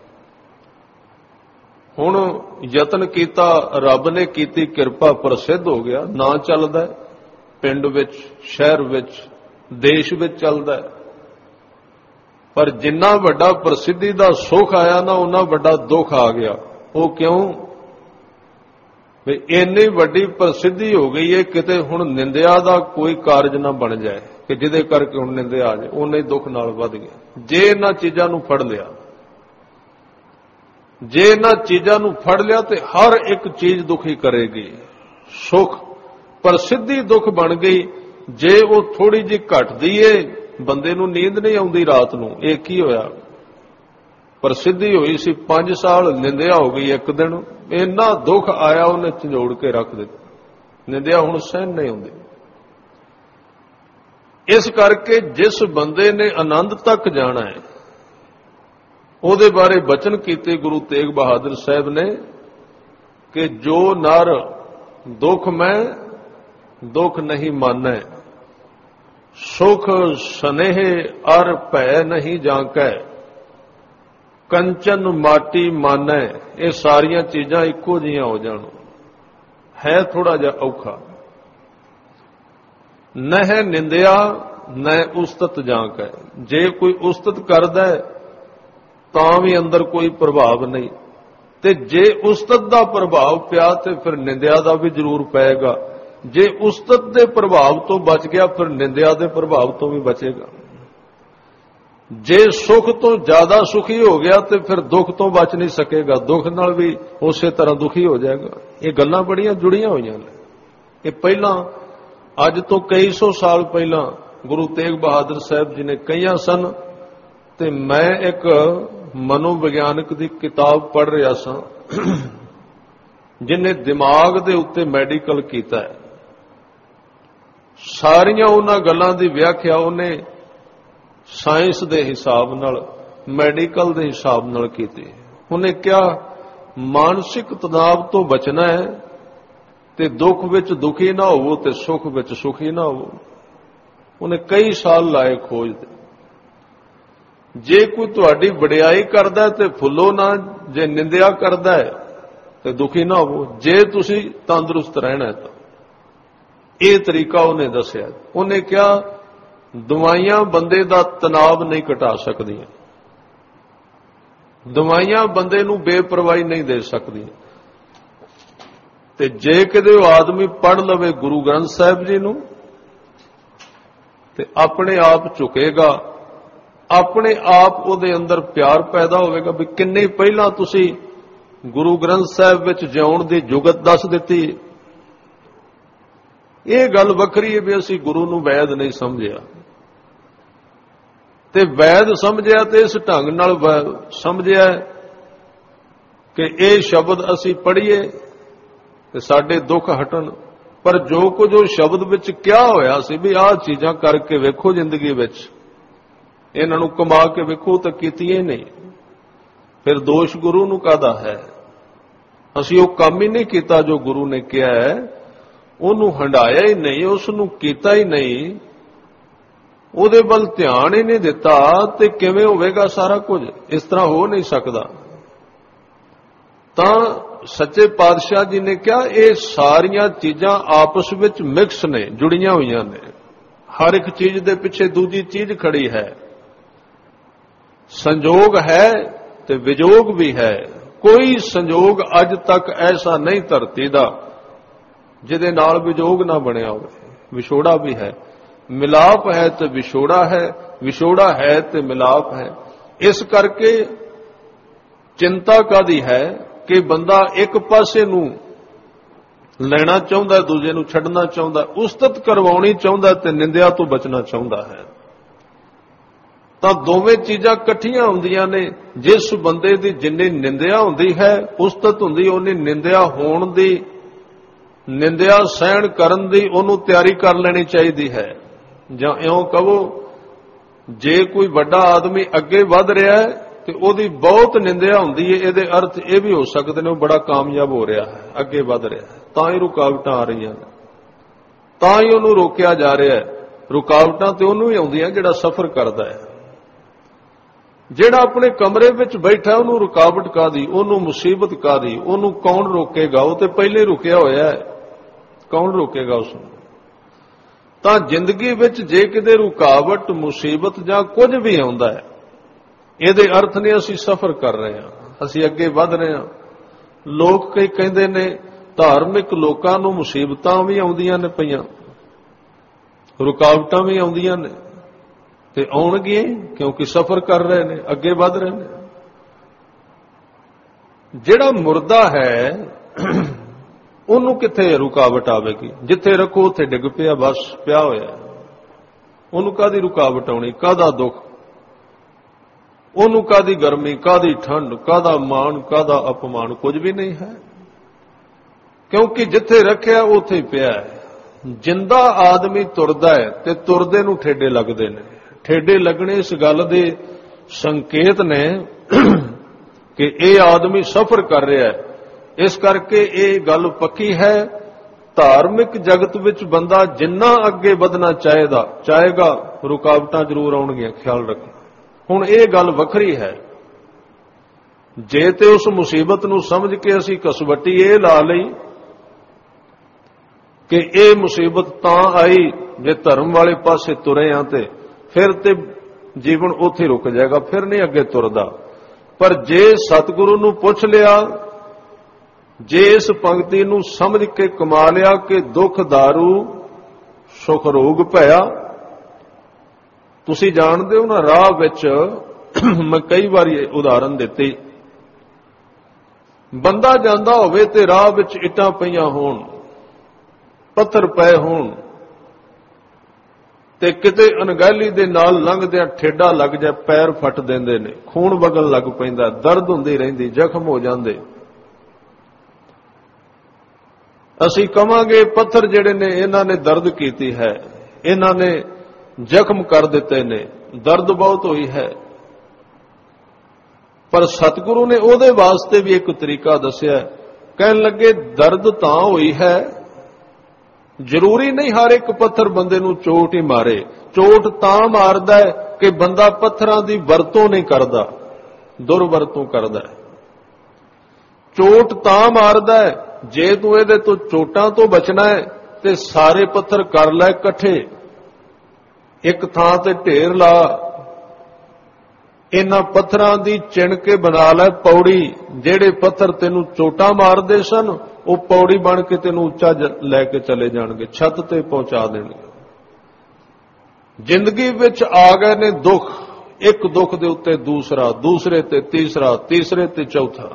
ਹੁਣ ਯਤਨ ਕੀਤਾ, ਰੱਬ ਨੇ ਕੀਤੀ ਕਿਰਪਾ, ਪ੍ਰਸਿੱਧ ਹੋ ਗਿਆ, ਨਾਂ ਚੱਲਦਾ, ਪਿੰਡ ਵਿੱਚ, ਸ਼ਹਿਰ ਵਿੱਚ, ਦੇਸ਼ ਵਿੱਚ ਚੱਲਦਾ। ਪਰ ਜਿੰਨਾ ਵੱਡਾ ਪ੍ਰਸਿੱਧੀ ਦਾ ਸੁੱਖ ਆਇਆ ਨਾ, ਉਹਨਾਂ ਵੱਡਾ ਦੁੱਖ ਆ ਗਿਆ। ਉਹ ਕਿਉਂ? ਵੀ ਇੰਨੀ ਵੱਡੀ ਪ੍ਰਸਿੱਧੀ ਹੋ ਗਈ ਹੈ, ਕਿਤੇ ਹੁਣ ਨਿੰਦਿਆ ਦਾ ਕੋਈ ਕਾਰਜ ਨਾ ਬਣ ਜਾਏ ਕਿ ਜਿਹਦੇ ਕਰਕੇ ਹੁਣ ਨਿੰਦਿਆ ਆ ਜਾਏ, ਉਹਨੇ ਦੁੱਖ ਨਾਲ ਵੱਧ ਗਿਆ। ਜੇ ਇਹਨਾਂ ਚੀਜ਼ਾਂ ਨੂੰ ਫੜ ਲਿਆ, ਜੇ ਇਹਨਾਂ ਚੀਜ਼ਾਂ ਨੂੰ ਫੜ ਲਿਆ ਤੇ ਹਰ ਇੱਕ ਚੀਜ਼ ਦੁਖੀ ਕਰੇਗੀ। ਸੁੱਖ ਪ੍ਰਸਿੱਧੀ ਦੁੱਖ ਬਣ ਗਈ। ਜੇ ਉਹ ਥੋੜੀ ਜਿਹੀ ਘਟਦੀ ਏ, ਬੰਦੇ ਨੂੰ ਨੀਂਦ ਨਹੀਂ ਆਉਂਦੀ ਰਾਤ ਨੂੰ। ਇਹ ਕੀ ਹੋਇਆ? ਪ੍ਰਸਿੱਧੀ ਹੋਈ ਸੀ, ਪੰਜ ਸਾਲ ਨਿੰਦਿਆ ਹੋ ਗਈ, ਇੱਕ ਦਿਨ ਇੰਨਾ ਦੁੱਖ ਆਇਆ ਉਹਨੇ ਝੰਜੋੜ ਕੇ ਰੱਖ ਦਿੱਤਾ। ਨਿੰਦਿਆ ਹੁਣ ਸਹਿਣ ਨਹੀਂ ਹੁੰਦੀ। ਇਸ ਕਰਕੇ ਜਿਸ ਬੰਦੇ ਨੇ ਆਨੰਦ ਤੱਕ ਜਾਣਾ ਹੈ, ਉਹਦੇ ਬਾਰੇ ਬਚਨ ਕੀਤੇ ਗੁਰੂ ਤੇਗ ਬਹਾਦਰ ਸਾਹਿਬ ਨੇ ਕਿ ਜੋ ਨਰ ਦੁੱਖ ਮੈਂ ਦੁੱਖ ਨਹੀਂ ਮਾਨੈ, ਸੁਖ ਸਨੇਹ ਅਰ ਭੈ ਨਹੀਂ ਜਾਂਕੈ, ਕੰਚਨ ਮਾਟੀ ਮਾਨੈ। ਇਹ ਸਾਰੀਆਂ ਚੀਜ਼ਾਂ ਇੱਕੋ ਜਿਹੀਆਂ ਹੋ ਜਾਣ ਹੈ ਥੋੜਾ ਜਿਹਾ ਔਖਾ। ਨਹਿ ਨਿੰਦਿਆ ਨਹਿ ਉਸਤਤ ਜਾਂਕੈ। ਜੇ ਕੋਈ ਉਸਤਤ ਕਰਦਾ ਤਾਂ ਵੀ ਅੰਦਰ ਕੋਈ ਪ੍ਰਭਾਵ ਨਹੀਂ, ਤੇ ਜੇ ਉਸਤਤ ਦਾ ਪ੍ਰਭਾਵ ਪਿਆ ਤੇ ਫਿਰ ਨਿੰਦਿਆ ਦਾ ਵੀ ਜ਼ਰੂਰ ਪਏਗਾ। ਜੇ ਉਸਤਤ ਦੇ ਪ੍ਰਭਾਵ ਤੋਂ ਬਚ ਗਿਆ ਫਿਰ ਨਿੰਦਿਆ ਦੇ ਪ੍ਰਭਾਵ ਤੋਂ ਵੀ ਬਚੇਗਾ। ਜੇ ਸੁਖ ਤੋਂ ਜ਼ਿਆਦਾ ਸੁਖੀ ਹੋ ਗਿਆ ਤੇ ਫਿਰ ਦੁੱਖ ਤੋਂ ਬਚ ਨਹੀਂ ਸਕੇਗਾ, ਦੁੱਖ ਨਾਲ ਵੀ ਉਸੇ ਤਰ੍ਹਾਂ ਦੁਖੀ ਹੋ ਜਾਏਗਾ। ਇਹ ਗੱਲਾਂ ਬੜੀਆਂ ਜੁੜੀਆਂ ਹੋਈਆਂ ਨੇ। ਇਹ ਪਹਿਲਾਂ ਅੱਜ ਤੋਂ ਕਈ ਸੌ ਸਾਲ ਪਹਿਲਾਂ ਗੁਰੂ ਤੇਗ ਬਹਾਦਰ ਸਾਹਿਬ ਜੀ ਨੇ ਕਹੀਆਂ ਸਨ, ਤੇ ਮੈਂ ਇੱਕ ਮਨੋਵਿਗਿਆਨਕ ਦੀ ਕਿਤਾਬ ਪੜ੍ਹ ਰਿਹਾ ਸਾਂ ਜਿਹਨੇ ਦਿਮਾਗ ਦੇ ਉੱਤੇ ਮੈਡੀਕਲ ਕੀਤਾ ਹੈ। ਸਾਰੀਆਂ ਉਹਨਾਂ ਗੱਲਾਂ ਦੀ ਵਿਆਖਿਆ ਉਹਨੇ ਸਾਇੰਸ ਦੇ ਹਿਸਾਬ ਨਾਲ, ਮੈਡੀਕਲ ਦੇ ਹਿਸਾਬ ਨਾਲ ਕੀਤੀ। ਉਹਨੇ ਕਿਹਾ ਮਾਨਸਿਕ ਤਣਾਅ ਤੋਂ ਬਚਣਾ ਹੈ ਤੇ ਦੁੱਖ ਵਿੱਚ ਦੁਖੀ ਨਾ ਹੋਵੋ ਤੇ ਸੁੱਖ ਵਿੱਚ ਸੁਖੀ ਨਾ ਹੋਵੋ। ਉਹਨੇ ਕਈ ਸਾਲ ਲਾਏ ਖੋਜ ਦੇ। ਜੇ ਕੋਈ ਤੁਹਾਡੀ ਵਡਿਆਈ ਕਰਦਾ ਤੇ ਫੁੱਲੋ ਨਾ, ਜੇ ਨਿੰਦਿਆ ਕਰਦਾ ਹੈ ਤੇ ਦੁਖੀ ਨਾ ਹੋਵੋ। ਜੇ ਤੁਸੀਂ ਤੰਦਰੁਸਤ ਰਹਿਣਾ ਤਾਂ ਇਹ ਤਰੀਕਾ ਉਹਨੇ ਦੱਸਿਆ। ਉਹਨੇ ਕਿਹਾ ਦਵਾਈਆਂ ਬੰਦੇ ਦਾ ਤਣਾਅ ਨਹੀਂ ਘਟਾ ਸਕਦੀਆਂ, ਦਵਾਈਆਂ ਬੰਦੇ ਨੂੰ ਬੇਪਰਵਾਹੀ ਨਹੀਂ ਦੇ ਸਕਦੀਆਂ। ਤੇ ਜੇ ਕਿਤੇ ਉਹ ਆਦਮੀ ਪੜ੍ਹ ਲਵੇ ਗੁਰੂ ਗ੍ਰੰਥ ਸਾਹਿਬ ਜੀ ਨੂੰ ਤੇ ਆਪਣੇ ਆਪ ਝੁਕੇਗਾ, ਆਪਣੇ ਆਪ ਉਹਦੇ ਅੰਦਰ ਪਿਆਰ ਪੈਦਾ ਹੋਵੇਗਾ। ਵੀ ਕਿੰਨੇ ਪਹਿਲਾਂ ਤੁਸੀਂ ਗੁਰੂ ਗ੍ਰੰਥ ਸਾਹਿਬ ਵਿੱਚ ਜਿਉਣ ਦੀ ਜੁਗਤ ਦੱਸ ਦਿੱਤੀ। ਇਹ ਗੱਲ ਵੱਖਰੀ ਹੈ ਵੀ ਅਸੀਂ ਗੁਰੂ ਨੂੰ ਵੈਦ ਨਹੀਂ ਸਮਝਿਆ, ਤੇ ਵੈਦ ਸਮਝਿਆ ਤੇ ਇਸ ਢੰਗ ਨਾਲ ਸਮਝਿਆ ਕਿ ਇਹ ਸ਼ਬਦ ਅਸੀਂ ਪੜ੍ਹੀਏ ਤੇ ਸਾਡੇ ਦੁੱਖ ਹਟਣ। ਪਰ ਜੋ ਕੁਝ ਉਹ ਸ਼ਬਦ ਵਿੱਚ ਕਿਹਾ ਹੋਇਆ ਸੀ ਵੀ ਆਹ ਚੀਜ਼ਾਂ ਕਰਕੇ ਵੇਖੋ ਜ਼ਿੰਦਗੀ ਵਿੱਚ, ਇਹਨਾਂ ਨੂੰ ਕਮਾ ਕੇ ਵੇਖੋ, ਤਾਂ ਕੀਤੀਆਂ ਨਹੀਂ। ਫਿਰ ਦੋਸ਼ ਗੁਰੂ ਨੂੰ ਕਾਹਦਾ ਹੈ? ਅਸੀਂ ਉਹ ਕੰਮ ਹੀ ਨਹੀਂ ਕੀਤਾ ਜੋ ਗੁਰੂ ਨੇ ਕਿਹਾ ਹੈ, ਉਹਨੂੰ ਹੰਡਾਇਆ ਹੀ ਨਹੀਂ, ਉਸ ਨੂੰ ਕੀਤਾ ਹੀ ਨਹੀਂ, ਉਹਦੇ ਵੱਲ ਧਿਆਨ ਹੀ ਨਹੀਂ ਦਿੱਤਾ, ਤੇ ਕਿਵੇਂ ਹੋਵੇਗਾ ਸਾਰਾ ਕੁਝ? ਇਸ ਤਰ੍ਹਾਂ ਹੋ ਨਹੀਂ ਸਕਦਾ। ਤਾਂ ਸੱਚੇ ਪਾਤਸ਼ਾਹ ਜੀ ਨੇ ਕਿਹਾ ਇਹ ਸਾਰੀਆਂ ਚੀਜ਼ਾਂ ਆਪਸ ਵਿੱਚ ਮਿਕਸ ਨੇ, ਜੁੜੀਆਂ ਹੋਈਆਂ ਨੇ। ਹਰ ਇੱਕ ਚੀਜ਼ ਦੇ ਪਿੱਛੇ ਦੂਜੀ ਚੀਜ਼ ਖੜੀ ਹੈ। ਸੰਜੋਗ ਹੈ ਤੇ ਵਿਜੋਗ ਵੀ ਹੈ। ਕੋਈ ਸੰਜੋਗ ਅੱਜ ਤੱਕ ਐਸਾ ਨਹੀਂ ਧਰਤੀ ਦਾ ਜਿਹਦੇ ਨਾਲ ਵਿਜੋਗ ਨਾ ਬਣਿਆ ਹੋਵੇ। ਵਿਛੋੜਾ ਵੀ ਹੈ, ਮਿਲਾਪ ਹੈ ਤੇ ਵਿਛੋੜਾ ਹੈ, ਵਿਛੋੜਾ ਹੈ ਤੇ ਮਿਲਾਪ ਹੈ। ਇਸ ਕਰਕੇ ਚਿੰਤਾ ਕਾਦੀ ਹੈ ਕਿ ਬੰਦਾ ਇੱਕ ਪਾਸੇ ਨੂੰ ਲੈਣਾ ਚਾਹੁੰਦਾ, ਦੂਜੇ ਨੂੰ ਛੱਡਣਾ ਚਾਹੁੰਦਾ, ਉਸਤਤ ਕਰਵਾਉਣੀ ਚਾਹੁੰਦਾ ਤੇ ਨਿੰਦਿਆ ਤੋਂ ਬਚਣਾ ਚਾਹੁੰਦਾ ਹੈ। ਤਾਂ ਦੋਵੇਂ ਚੀਜ਼ਾਂ ਇਕੱਠੀਆਂ ਹੁੰਦੀਆਂ ਨੇ। ਜਿਸ ਬੰਦੇ ਦੀ ਜਿੰਨੀ ਨਿੰਦਿਆ ਹੁੰਦੀ ਹੈ, ਉਸਤਤ ਹੁੰਦੀ, ਉਹਨੇ ਨਿੰਦਿਆ ਹੋਣ ਦੀ, ਨਿੰਦਿਆ ਸਹਿਣ ਕਰਨ ਦੀ ਉਹਨੂੰ ਤਿਆਰੀ ਕਰ ਲੈਣੀ ਚਾਹੀਦੀ ਹੈ। ਜਾਂ ਇਉਂ ਕਹੋ, ਜੇ ਕੋਈ ਵੱਡਾ ਆਦਮੀ ਅੱਗੇ ਵੱਧ ਰਿਹਾ ਹੈ ਤੇ ਉਹਦੀ ਬਹੁਤ ਨਿੰਦਿਆ ਹੁੰਦੀ ਹੈ, ਇਹਦੇ ਅਰਥ ਇਹ ਵੀ ਹੋ ਸਕਦੇ ਨੇ ਉਹ ਬੜਾ ਕਾਮਯਾਬ ਹੋ ਰਿਹਾ ਹੈ, ਅੱਗੇ ਵੱਧ ਰਿਹਾ ਹੈ। ਤਾਂ ਹੀ ਰੁਕਾਵਟਾਂ ਆ ਰਹੀਆਂ ਨੇ, ਤਾਂ ਹੀ ਉਹਨੂੰ ਰੋਕਿਆ ਜਾ ਰਿਹਾ ਹੈ। ਰੁਕਾਵਟਾਂ ਤੇ ਉਹਨੂੰ ਹੀ ਆਉਂਦੀਆਂ ਜਿਹੜਾ ਸਫ਼ਰ ਕਰਦਾ ਹੈ। ਜਿਹੜਾ ਆਪਣੇ ਕਮਰੇ ਵਿੱਚ ਬੈਠਾ ਉਹਨੂੰ ਰੁਕਾਵਟ ਕਾਹਦੀ, ਉਹਨੂੰ ਮੁਸੀਬਤ ਕਾਹਦੀ, ਉਹਨੂੰ ਕੌਣ ਰੋਕੇਗਾ? ਉਹ ਤੇ ਪਹਿਲੇ ਰੁਕਿਆ ਹੋਇਆ ਹੈ, ਕੌਣ ਰੋਕੇਗਾ ਉਸ ਨੂੰ? ਤਾਂ ਜ਼ਿੰਦਗੀ ਵਿੱਚ ਜੇ ਕਿਤੇ ਰੁਕਾਵਟ, ਮੁਸੀਬਤ ਜਾਂ ਕੁਝ ਵੀ ਆਉਂਦਾ ਹੈ, ਇਹਦੇ ਅਰਥ ਨੇ ਅਸੀਂ ਸਫ਼ਰ ਕਰ ਰਹੇ ਹਾਂ, ਅਸੀਂ ਅੱਗੇ ਵੱਧ ਰਹੇ ਹਾਂ। ਲੋਕ ਕਈ ਕਹਿੰਦੇ ਨੇ ਧਾਰਮਿਕ ਲੋਕਾਂ ਨੂੰ ਮੁਸੀਬਤਾਂ ਵੀ ਆਉਂਦੀਆਂ ਨੇ ਪਈਆਂ, ਰੁਕਾਵਟਾਂ ਵੀ ਆਉਂਦੀਆਂ ਨੇ, ਤੇ ਆਉਣਗੇ ਕਿਉਂਕਿ ਸਫ਼ਰ ਕਰ ਰਹੇ ਨੇ, ਅੱਗੇ ਵੱਧ ਰਹੇ ਨੇ। ਜਿਹੜਾ ਮੁਰਦਾ ਹੈ ਉਹਨੂੰ ਕਿੱਥੇ ਰੁਕਾਵਟ ਆਵੇਗੀ? ਜਿੱਥੇ ਰੱਖੋ ਉੱਥੇ ਡਿੱਗ ਪਿਆ, ਬਸ ਪਿਆ ਹੋਇਆ। ਉਹਨੂੰ ਕਾਹਦੀ ਰੁਕਾਵਟ ਆਉਣੀ? ਕਾਹਦਾ ਦੁੱਖ? ਉਹਨੂੰ ਕਾਹਦੀ ਗਰਮੀ, ਕਾਹਦੀ ਠੰਡ, ਕਾਹਦਾ ਮਾਣ, ਕਾਹਦਾ ਅਪਮਾਨ? ਕੁਝ ਵੀ ਨਹੀਂ ਹੈ, ਕਿਉਂਕਿ ਜਿੱਥੇ ਰੱਖਿਆ ਉੱਥੇ ਪਿਆ ਹੈ। ਜਿੰਦਾ ਆਦਮੀ ਤੁਰਦਾ ਹੈ ਤੇ ਤੁਰਦੇ ਨੂੰ ਠੇਡੇ ਲੱਗਦੇ ਨੇ। ਠੇਡੇ ਲੱਗਣੇ ਇਸ ਗੱਲ ਦੇ ਸੰਕੇਤ ਨੇ ਕਿ ਇਹ ਆਦਮੀ ਸਫ਼ਰ ਕਰ ਰਿਹਾ ਹੈ। ਇਸ ਕਰਕੇ ਇਹ ਗੱਲ ਪੱਕੀ ਹੈ, ਧਾਰਮਿਕ ਜਗਤ ਵਿੱਚ ਬੰਦਾ ਜਿੰਨਾ ਅੱਗੇ ਵਧਣਾ ਚਾਹੇਗਾ ਚਾਹੇਗਾ ਰੁਕਾਵਟਾਂ ਜ਼ਰੂਰ ਆਉਣਗੀਆਂ, ਖਿਆਲ ਰੱਖਣਾ। ਹੁਣ ਇਹ ਗੱਲ ਵੱਖਰੀ ਹੈ, ਜੇ ਤੇ ਉਸ ਮੁਸੀਬਤ ਨੂੰ ਸਮਝ ਕੇ ਅਸੀਂ ਕਸਵੱਟੀ ਇਹ ਲਾ ਲਈ ਕਿ ਇਹ ਮੁਸੀਬਤ ਤਾਂ ਆਈ ਜੇ ਧਰਮ ਵਾਲੇ ਪਾਸੇ ਤੁਰੇ ਆ, ਤੇ ਫਿਰ ਤੇ ਜੀਵਨ ਉੱਥੇ ਰੁਕ ਜਾਏਗਾ, ਫਿਰ ਨਹੀਂ ਅੱਗੇ ਤੁਰਦਾ। ਪਰ ਜੇ ਸਤਿਗੁਰੂ ਨੂੰ ਪੁੱਛ ਲਿਆ, ਜੇ ਇਸ ਪੰਕਤੀ ਨੂੰ ਸਮਝ ਕੇ ਕਮਾ ਲਿਆ ਕਿ ਦੁੱਖ ਦਾਰੂ ਸੁਖ ਰੋਗ ਭਇਆ। ਤੁਸੀਂ ਜਾਣਦੇ ਹੋ ਨਾ, ਰਾਹ ਵਿੱਚ ਮੈਂ ਕਈ ਵਾਰੀ ਉਦਾਹਰਨ ਦਿੱਤੀ, ਬੰਦਾ ਜਾਂਦਾ ਹੋਵੇ ਤੇ ਰਾਹ ਵਿੱਚ ਇੱਟਾਂ ਪਈਆਂ ਹੋਣ, ਪੱਥਰ ਪਏ ਹੋਣ, ਤੇ ਕਿਤੇ ਅਣਗਹਿਲੀ ਦੇ ਨਾਲ ਲੰਘਦਿਆਂ ਠੇਡਾ ਲੱਗ ਜਾ, ਪੈਰ ਫੱਟ ਦਿੰਦੇ ਨੇ, ਖੂਨ ਵਗਣ ਲੱਗ ਪੈਂਦਾ, ਦਰਦ ਹੁੰਦੀ ਰਹਿੰਦੀ, ਜ਼ਖਮ ਹੋ ਜਾਂਦੇ। ਅਸੀਂ ਕਵਾਂਗੇ ਪੱਥਰ ਜਿਹੜੇ ਨੇ ਇਹਨਾਂ ਨੇ ਦਰਦ ਕੀਤੀ ਹੈ, ਇਹਨਾਂ ਨੇ ਜ਼ਖਮ ਕਰ ਦਿੱਤੇ ਨੇ, ਦਰਦ ਬਹੁਤ ਹੋਈ ਹੈ। ਪਰ ਸਤਿਗੁਰੂ ਨੇ ਉਹਦੇ ਵਾਸਤੇ ਵੀ ਇੱਕ ਤਰੀਕਾ ਦੱਸਿਆ। ਕਹਿਣ ਲੱਗੇ ਦਰਦ ਤਾਂ ਹੋਈ ਹੈ, ਜ਼ਰੂਰੀ ਨਹੀਂ ਹਰ ਇੱਕ ਪੱਥਰ ਬੰਦੇ ਨੂੰ ਚੋਟ ਹੀ ਮਾਰੇ। ਚੋਟ ਤਾਂ ਮਾਰਦਾ ਹੈ ਕਿ ਬੰਦਾ ਪੱਥਰਾਂ ਦੀ ਵਰਤੋਂ ਨਹੀਂ ਕਰਦਾ, ਦੁਰਵਰਤੋਂ ਕਰਦਾ ਹੈ। ਚੋਟ ਤਾਂ ਮਾਰਦਾ ਹੈ ਜੇ ਤੂੰ ਇਹਦੇ ਤੋਂ ਚੋਟਾਂ ਤੋਂ ਬਚਣਾ ਹੈ ਤੇ ਸਾਰੇ ਪੱਥਰ ਕਰ ਲੈ ਇਕੱਠੇ, ਇੱਕ ਥਾਂ ਤੇ ਢੇਰ ਲਾ, ਇਹਨਾਂ ਪੱਥਰਾਂ ਦੀ ਚਿਣ ਕੇ ਬਣਾ ਲੈ ਪੌੜੀ। ਜਿਹੜੇ ਪੱਥਰ ਤੈਨੂੰ ਚੋਟਾਂ ਮਾਰਦੇ ਸਨ ਉਹ ਪੌੜੀ ਬਣ ਕੇ ਤੈਨੂੰ ਉੱਚਾ ਲੈ ਕੇ ਚਲੇ ਜਾਣਗੇ, ਛੱਤ ਤੇ ਪਹੁੰਚਾ ਦੇਣਗੇ। ਜ਼ਿੰਦਗੀ ਵਿੱਚ ਆ ਗਏ ਨੇ ਦੁੱਖ, ਇੱਕ ਦੁੱਖ ਦੇ ਉੱਤੇ ਦੂਸਰਾ, ਦੂਸਰੇ ਤੇ ਤੀਸਰਾ, ਤੀਸਰੇ ਤੇ ਚੌਥਾ।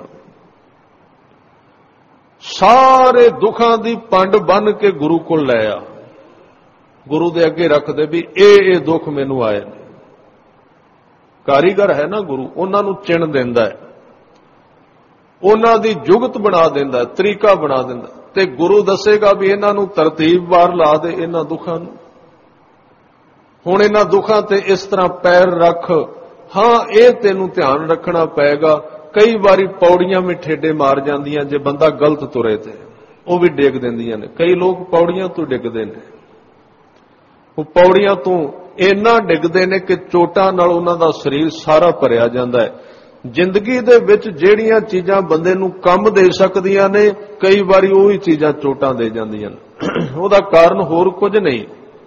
ਸਾਰੇ ਦੁੱਖਾਂ ਦੀ ਪੰਡ ਬੰਨ ਕੇ ਗੁਰੂ ਕੋਲ ਲੈ ਆ, ਗੁਰੂ ਦੇ ਅੱਗੇ ਰੱਖਦੇ ਵੀ ਇਹ ਇਹ ਦੁੱਖ ਮੈਨੂੰ ਆਏ ਨੇ। ਕਾਰੀਗਰ ਹੈ ਨਾ ਗੁਰੂ, ਉਹਨਾਂ ਨੂੰ ਚਿਣ ਦਿੰਦਾ ਹੈ, ਉਹਨਾਂ ਦੀ ਜੁਗਤ ਬਣਾ ਦਿੰਦਾ, ਤਰੀਕਾ ਬਣਾ ਦਿੰਦਾ, ਤੇ ਗੁਰੂ ਦੱਸੇਗਾ ਵੀ ਇਹਨਾਂ ਨੂੰ ਤਰਤੀਬਵਾਰ ਲਾ ਦੇ, ਇਹਨਾਂ ਦੁੱਖਾਂ ਨੂੰ। ਹੁਣ ਇਹਨਾਂ ਦੁੱਖਾਂ ਤੇ ਇਸ ਤਰ੍ਹਾਂ ਪੈਰ ਰੱਖ। ਹਾਂ, ਇਹ ਤੈਨੂੰ ਧਿਆਨ ਰੱਖਣਾ ਪਏਗਾ, ਕਈ ਵਾਰੀ ਪੌੜੀਆਂ ਵੀ ਠੇਡੇ ਮਾਰ ਜਾਂਦੀਆਂ ਜੇ ਬੰਦਾ ਗਲਤ ਤੁਰੇ ਤੇ, ਉਹ ਵੀ ਡਿੱਗ ਦਿੰਦੀਆਂ ਨੇ। ਕਈ ਲੋਕ ਪੌੜੀਆਂ ਤੋਂ ਡਿੱਗਦੇ ਨੇ, ਉਹ ਪੌੜੀਆਂ ਤੋਂ ਇੰਨਾ ਡਿੱਗਦੇ ਨੇ ਕਿ ਚੋਟਾਂ ਨਾਲ ਉਹਨਾਂ ਦਾ ਸਰੀਰ ਸਾਰਾ ਭਰਿਆ ਜਾਂਦਾ ਹੈ। ਜ਼ਿੰਦਗੀ ਦੇ ਵਿੱਚ ਜਿਹੜੀਆਂ ਚੀਜ਼ਾਂ ਬੰਦੇ ਨੂੰ ਕੰਮ ਦੇ ਸਕਦੀਆਂ ਨੇ, ਕਈ ਵਾਰੀ ਉਹੀ ਚੀਜ਼ਾਂ ਚੋਟਾਂ ਦੇ ਜਾਂਦੀਆਂ ਨੇ। ਉਹਦਾ ਕਾਰਨ ਹੋਰ ਕੁਝ ਨਹੀਂ,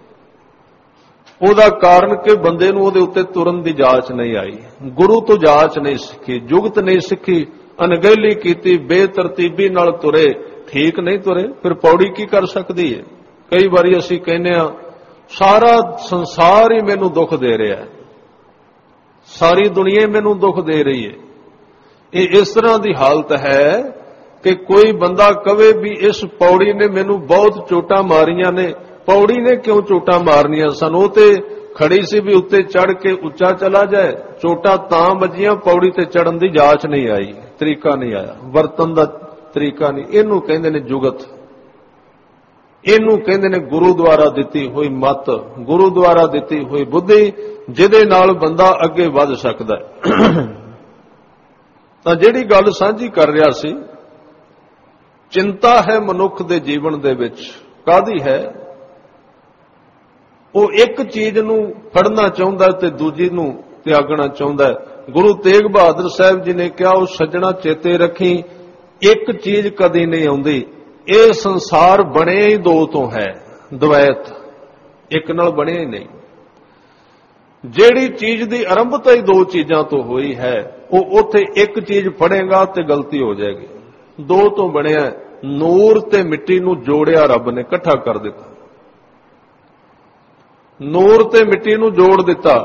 ਉਹਦਾ ਕਾਰਨ ਕਿ ਬੰਦੇ ਨੂੰ ਉਹਦੇ ਉੱਤੇ ਤੁਰਨ ਦੀ ਜਾਚ ਨਹੀਂ ਆਈ, ਗੁਰੂ ਤੋਂ ਜਾਚ ਨਹੀਂ ਸਿੱਖੀ, ਜੁਗਤ ਨਹੀਂ ਸਿੱਖੀ, ਅਣਗਹਿਲੀ ਕੀਤੀ, ਬੇਤਰਤੀਬੀ ਨਾਲ ਤੁਰੇ, ਠੀਕ ਨਹੀਂ ਤੁਰੇ, ਫਿਰ ਪੌੜੀ ਕੀ ਕਰ ਸਕਦੀ ਹੈ। ਕਈ ਵਾਰੀ ਅਸੀਂ ਕਹਿੰਦੇ ਹਾਂ ਸਾਰਾ ਸੰਸਾਰ ਹੀ ਮੈਨੂੰ ਦੁੱਖ ਦੇ ਰਿਹਾ ਹੈ, ਸਾਰੀ ਦੁਨੀਆ ਮੈਨੂੰ ਦੁੱਖ ਦੇ ਰਹੀ ਹੈ। ਇਹ ਇਸ ਤਰ੍ਹਾਂ ਦੀ ਹਾਲਤ ਹੈ ਕਿ ਕੋਈ ਬੰਦਾ ਕਵੇ ਵੀ ਇਸ ਪੌੜੀ ਨੇ ਮੈਨੂੰ ਬਹੁਤ ਚੋਟਾਂ ਮਾਰੀਆਂ ਨੇ। ਪੌੜੀ ਨੇ ਕਿਉਂ ਚੋਟਾਂ ਮਾਰਨੀਆਂ ਸਨ? ਉਹ ਤੇ ਖੜੀ ਸੀ ਵੀ ਉੱਤੇ ਚੜ ਕੇ ਉੱਚਾ ਚਲਾ ਜਾਏ। ਚੋਟਾਂ ਤਾਂ ਵੱਜੀਆਂ, ਪੌੜੀ ਤੇ ਚੜਨ ਦੀ ਜਾਚ ਨਹੀਂ ਆਈ, ਤਰੀਕਾ ਨਹੀਂ ਆਇਆ, ਵਰਤਨ ਦਾ ਤਰੀਕਾ ਨਹੀਂ। ਇਹਨੂੰ ਕਹਿੰਦੇ ਨੇ ਜੁਗਤ, ਇਹਨੂੰ ਕਹਿੰਦੇ ਨੇ ਗੁਰੂ ਦੁਆਰਾ ਦਿੱਤੀ ਹੋਈ ਮੱਤ, ਗੁਰੂ ਦੁਆਰਾ ਦਿੱਤੀ ਹੋਈ ਬੁੱਧੀ, ਜਿਹਦੇ ਨਾਲ ਬੰਦਾ ਅੱਗੇ ਵੱਧ ਸਕਦਾ ਹੈ। ਤਾਂ ਜਿਹੜੀ ਗੱਲ ਸਾਂਝੀ ਕਰ ਰਿਹਾ ਸੀ, ਚਿੰਤਾ ਹੈ ਮਨੁੱਖ ਦੇ ਜੀਵਨ ਦੇ ਵਿੱਚ, ਕਾਹਦੀ ਹੈ? ਉਹ ਇੱਕ ਚੀਜ਼ ਨੂੰ ਫੜਨਾ ਚਾਹੁੰਦਾ ਤੇ ਦੂਜੀ ਨੂੰ ਤਿਆਗਣਾ ਚਾਹੁੰਦਾ ਹੈ। ਗੁਰੂ ਤੇਗ ਬਹਾਦਰ ਸਾਹਿਬ ਜੀ ਨੇ ਕਿਹਾ, ਉਹ ਸੱਜਣਾ ਚੇਤੇ ਰੱਖੀ, ਇੱਕ ਚੀਜ਼ ਕਦੀ ਨਹੀਂ ਆਉਂਦੀ, ਇਹ ਸੰਸਾਰ ਬਣਿਆ ਹੀ ਦੋ ਤੋਂ ਹੈ, ਦਵੈਤ, ਇੱਕ ਨਾਲ ਬਣਿਆ ਹੀ ਨਹੀਂ। ਜਿਹੜੀ ਚੀਜ਼ ਦੀ ਆਰੰਭਤਾ ਹੀ ਦੋ ਚੀਜ਼ਾਂ ਤੋਂ ਹੋਈ ਹੈ, ਉਹ ਉੱਥੇ ਇੱਕ ਚੀਜ਼ ਫੜੇਗਾ ਤੇ ਗਲਤੀ ਹੋ ਜਾਏਗੀ। ਦੋ ਤੋਂ ਬਣਿਆ, ਨੂਰ ਤੇ ਮਿੱਟੀ ਨੂੰ ਜੋੜਿਆ ਰੱਬ ਨੇ, ਇਕੱਠਾ ਕਰ ਦਿੱਤਾ। ਨੂਰ ਤੇ ਮਿੱਟੀ ਨੂੰ ਜੋੜ ਦਿੱਤਾ,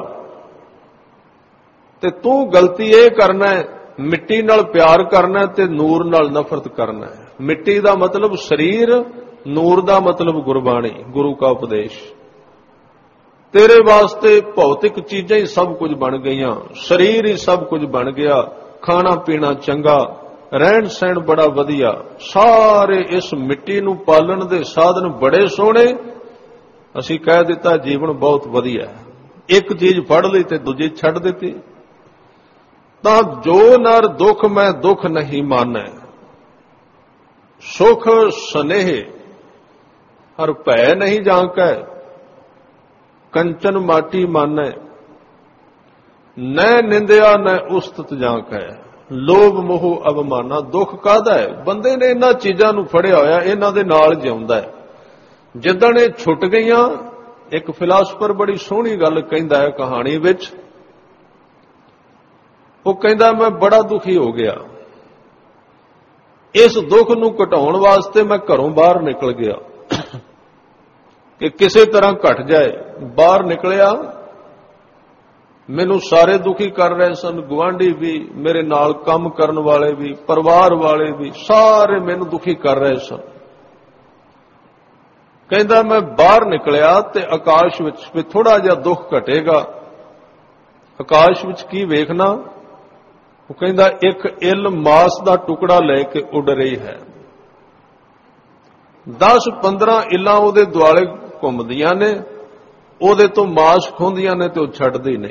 ਤੇ ਤੂੰ ਗਲਤੀ ਇਹ ਕਰਨਾ ਹੈ, ਮਿੱਟੀ ਨਾਲ ਪਿਆਰ ਕਰਨਾ ਤੇ ਨੂਰ ਨਾਲ ਨਫ਼ਰਤ ਕਰਨਾ ਹੈ। ਮਿੱਟੀ ਦਾ ਮਤਲਬ ਸਰੀਰ, ਨੂਰ ਦਾ ਮਤਲਬ ਗੁਰਬਾਣੀ, ਗੁਰੂ ਕਾ ਉਪਦੇਸ਼। ਤੇਰੇ ਵਾਸਤੇ ਭੌਤਿਕ ਚੀਜ਼ਾਂ ਹੀ ਸਭ ਕੁਝ ਬਣ ਗਈਆਂ, ਸਰੀਰ ਹੀ ਸਭ ਕੁਝ ਬਣ ਗਿਆ, ਖਾਣਾ ਪੀਣਾ ਚੰਗਾ, ਰਹਿਣ ਸਹਿਣ ਬੜਾ ਵਧੀਆ, ਸਾਰੇ ਇਸ ਮਿੱਟੀ ਨੂੰ ਪਾਲਣ ਦੇ ਸਾਧਨ ਬੜੇ ਸੋਹਣੇ। ਅਸੀਂ ਕਹਿ ਦਿੱਤਾ ਜੀਵਨ ਬਹੁਤ ਵਧੀਆ ਹੈ, ਇੱਕ ਚੀਜ਼ ਫੜ ਲਈ ਤੇ ਦੂਜੀ ਛੱਡ ਦਿੱਤੀ। ਤਾਂ ਜੋ ਨਰ ਦੁੱਖ ਮੈਂ ਦੁੱਖ ਨਹੀਂ ਮਾਨੈ, ਸੁਖ ਸਨੇਹ ਹਰ ਭੈ ਨਹੀਂ ਜਾਂਕੈ, ਕੰਚਨ ਮਾਟੀ ਮਾਨੈ, ਨੈ ਨਿੰਦਿਆ ਨੈ ਉਸਤਤ ਜਾਂਕੈ, ਲੋਭ ਮੋਹ ਅਵਮਾਨਾ। ਦੁੱਖ ਕਾਹਦਾ ਹੈ? ਬੰਦੇ ਨੇ ਇਹਨਾਂ ਚੀਜ਼ਾਂ ਨੂੰ ਫੜਿਆ ਹੋਇਆ, ਇਹਨਾਂ ਦੇ ਨਾਲ ਜਿਉਂਦਾ ਹੈ। ਜਿੱਦਣ ਇਹ ਛੁੱਟ ਗਈਆਂ, ਇੱਕ ਫਿਲਾਸਫਰ ਬੜੀ ਸੋਹਣੀ ਗੱਲ ਕਹਿੰਦਾ ਹੈ ਕਹਾਣੀ ਵਿੱਚ, ਉਹ ਕਹਿੰਦਾ ਮੈਂ ਬੜਾ ਦੁਖੀ ਹੋ ਗਿਆ। ਇਸ ਦੁੱਖ ਨੂੰ ਘਟਾਉਣ ਵਾਸਤੇ ਮੈਂ ਘਰੋਂ ਬਾਹਰ ਨਿਕਲ ਗਿਆ ਕਿ ਕਿਸੇ ਤਰ੍ਹਾਂ ਘਟ ਜਾਏ। ਬਾਹਰ ਨਿਕਲਿਆ, ਮੈਨੂੰ ਸਾਰੇ ਦੁਖੀ ਕਰ ਰਹੇ ਸਨ, ਗੁਆਂਢੀ ਵੀ, ਮੇਰੇ ਨਾਲ ਕੰਮ ਕਰਨ ਵਾਲੇ ਵੀ, ਪਰਿਵਾਰ ਵਾਲੇ ਵੀ, ਸਾਰੇ ਮੈਨੂੰ ਦੁਖੀ ਕਰ ਰਹੇ ਸਨ। ਕਹਿੰਦਾ ਮੈਂ ਬਾਹਰ ਨਿਕਲਿਆ ਤੇ ਆਕਾਸ਼ ਵਿੱਚ ਵੀ ਥੋੜਾ ਜਿਹਾ ਦੁੱਖ ਘਟੇਗਾ। ਆਕਾਸ਼ ਵਿੱਚ ਕੀ ਵੇਖਣਾ? ਉਹ ਕਹਿੰਦਾ ਇੱਕ ਇੱਲ ਮਾਸ ਦਾ ਟੁਕੜਾ ਲੈ ਕੇ ਉੱਡ ਰਹੀ ਹੈ। ਦਸ ਪੰਦਰਾਂ ਇੱਲਾਂ ਉਹਦੇ ਦੁਆਲੇ ਘੁੰਮਦੀਆਂ ਨੇ, ਉਹਦੇ ਤੋਂ ਮਾਸ ਖੋਹਦੀਆਂ ਨੇ ਤੇ ਉਹ ਛੱਡਦੀ ਨਹੀਂ।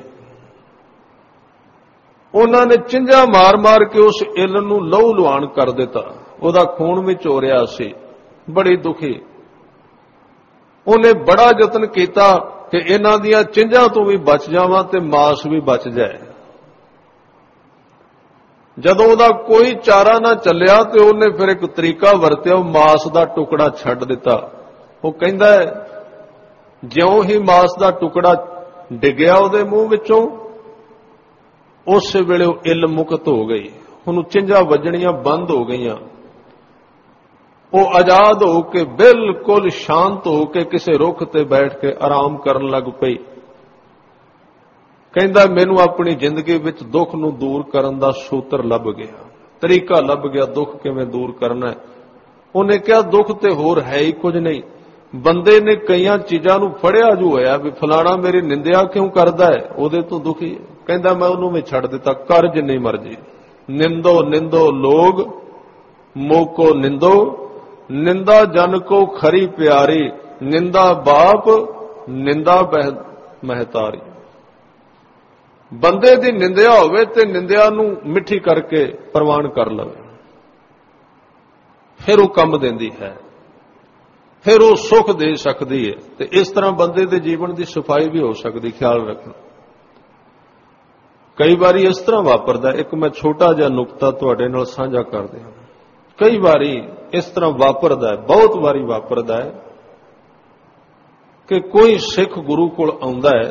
ਉਹਨਾਂ ਨੇ ਚਿੰਝਾਂ ਮਾਰ-ਮਾਰ ਕੇ ਉਸ ਇੱਲ ਨੂੰ ਲਹੂ ਲੁਹਾਨ ਕਰ ਦਿੱਤਾ, ਉਹਦਾ ਖੂਨ ਵੀ ਚੋ ਰਿਹਾ ਸੀ। ਬੜੀ ਦੁਖੀ, ਉਹਨੇ ਬੜਾ ਯਤਨ ਕੀਤਾ ਕਿ ਇਹਨਾਂ ਦੀਆਂ ਚਿੰਝਾਂ ਤੋਂ ਵੀ ਬਚ ਜਾਵਾਂ ਤੇ ਮਾਸ ਵੀ ਬਚ ਜਾਏ। ਜਦੋਂ ਉਹਦਾ ਕੋਈ ਚਾਰਾ ਨਾ ਚੱਲਿਆ ਤੇ ਉਹਨੇ ਫਿਰ ਇੱਕ ਤਰੀਕਾ ਵਰਤਿਆ, ਉਹ ਮਾਸ ਦਾ ਟੁਕੜਾ ਛੱਡ ਦਿੱਤਾ। ਉਹ ਕਹਿੰਦਾ ਜਿਉਂ ਹੀ ਮਾਸ ਦਾ ਟੁਕੜਾ ਡਿੱਗਿਆ ਉਹਦੇ ਮੂੰਹ ਵਿੱਚੋਂ, ਉਸੇ ਵੇਲੇ ਉਹ ਇੱਲ ਮੁਕਤ ਹੋ ਗਈ, ਉਹਨੂੰ ਚਿੰਝਾਂ ਵੱਜਣੀਆਂ ਬੰਦ ਹੋ ਗਈਆਂ। ਉਹ ਆਜ਼ਾਦ ਹੋ ਕੇ ਬਿਲਕੁਲ ਸ਼ਾਂਤ ਹੋ ਕੇ ਕਿਸੇ ਰੁੱਖ ਤੇ ਬੈਠ ਕੇ ਆਰਾਮ ਕਰਨ ਲੱਗ ਪਈ। ਕਹਿੰਦਾ ਮੈਨੂੰ ਆਪਣੀ ਜ਼ਿੰਦਗੀ ਵਿੱਚ ਦੁੱਖ ਨੂੰ ਦੂਰ ਕਰਨ ਦਾ ਸੂਤਰ ਲੱਭ ਗਿਆ, ਤਰੀਕਾ ਲੱਭ ਗਿਆ ਦੁੱਖ ਕਿਵੇਂ ਦੂਰ ਕਰਨਾ ਹੈ। ਉਹਨੇ ਕਿਹਾ ਦੁੱਖ ਤੇ ਹੋਰ ਹੈ ਹੀ ਕੁਝ ਨਹੀਂ। ਬੰਦੇ ਨੇ ਕਈਆਂ ਚੀਜ਼ਾਂ ਨੂੰ ਫੜਿਆ ਜੋ ਹੋਇਆ ਵੀ ਫਲਾਣਾ ਮੇਰੀ ਨਿੰਦਿਆ ਕਿਉਂ ਕਰਦਾ ਹੈ, ਉਹਦੇ ਤੋਂ ਦੁਖੀ। ਕਹਿੰਦਾ ਮੈਂ ਉਹਨੂੰ ਵੀ ਛੱਡ ਦਿੱਤਾ, ਕਰ ਜਿੰਨੀ ਮਰਜ਼ੀ। ਨਿੰਦੋ ਨਿੰਦੋ ਲੋਗ ਮੋਕੋ ਨਿੰਦੋ, ਨਿੰਦਾ ਜਨ ਕੋ ਖਰੀ ਪਿਆਰੀ, ਨਿੰਦਾ ਬਾਪ ਨਿੰਦਾ ਮਹਿਤਾਰੀ। ਬੰਦੇ ਦੀ ਨਿੰਦਿਆ ਹੋਵੇ ਤੇ ਨਿੰਦਿਆ ਨੂੰ ਮਿੱਠੀ ਕਰਕੇ ਪ੍ਰਵਾਨ ਕਰ ਲਵੇ, ਫਿਰ ਉਹ ਕੰਮ ਦਿੰਦੀ ਹੈ, ਫਿਰ ਉਹ ਸੁੱਖ ਦੇ ਸਕਦੀ ਹੈ। ਤੇ ਇਸ ਤਰ੍ਹਾਂ ਬੰਦੇ ਦੇ ਜੀਵਨ ਦੀ ਸਫਾਈ ਵੀ ਹੋ ਸਕਦੀ। ਖਿਆਲ ਰੱਖਣਾ, ਕਈ ਵਾਰੀ ਇਸ ਤਰ੍ਹਾਂ ਵਾਪਰਦਾ। ਇੱਕ ਮੈਂ ਛੋਟਾ ਜਿਹਾ ਨੁਕਤਾ ਤੁਹਾਡੇ ਨਾਲ ਸਾਂਝਾ ਕਰਦੇ ਹਾਂ। ਕਈ ਵਾਰੀ ਇਸ ਤਰ੍ਹਾਂ ਵਾਪਰਦਾ ਹੈ, ਬਹੁਤ ਵਾਰੀ ਵਾਪਰਦਾ ਹੈ ਕਿ ਕੋਈ ਸਿੱਖ ਗੁਰੂ ਕੋਲ ਆਉਂਦਾ ਹੈ,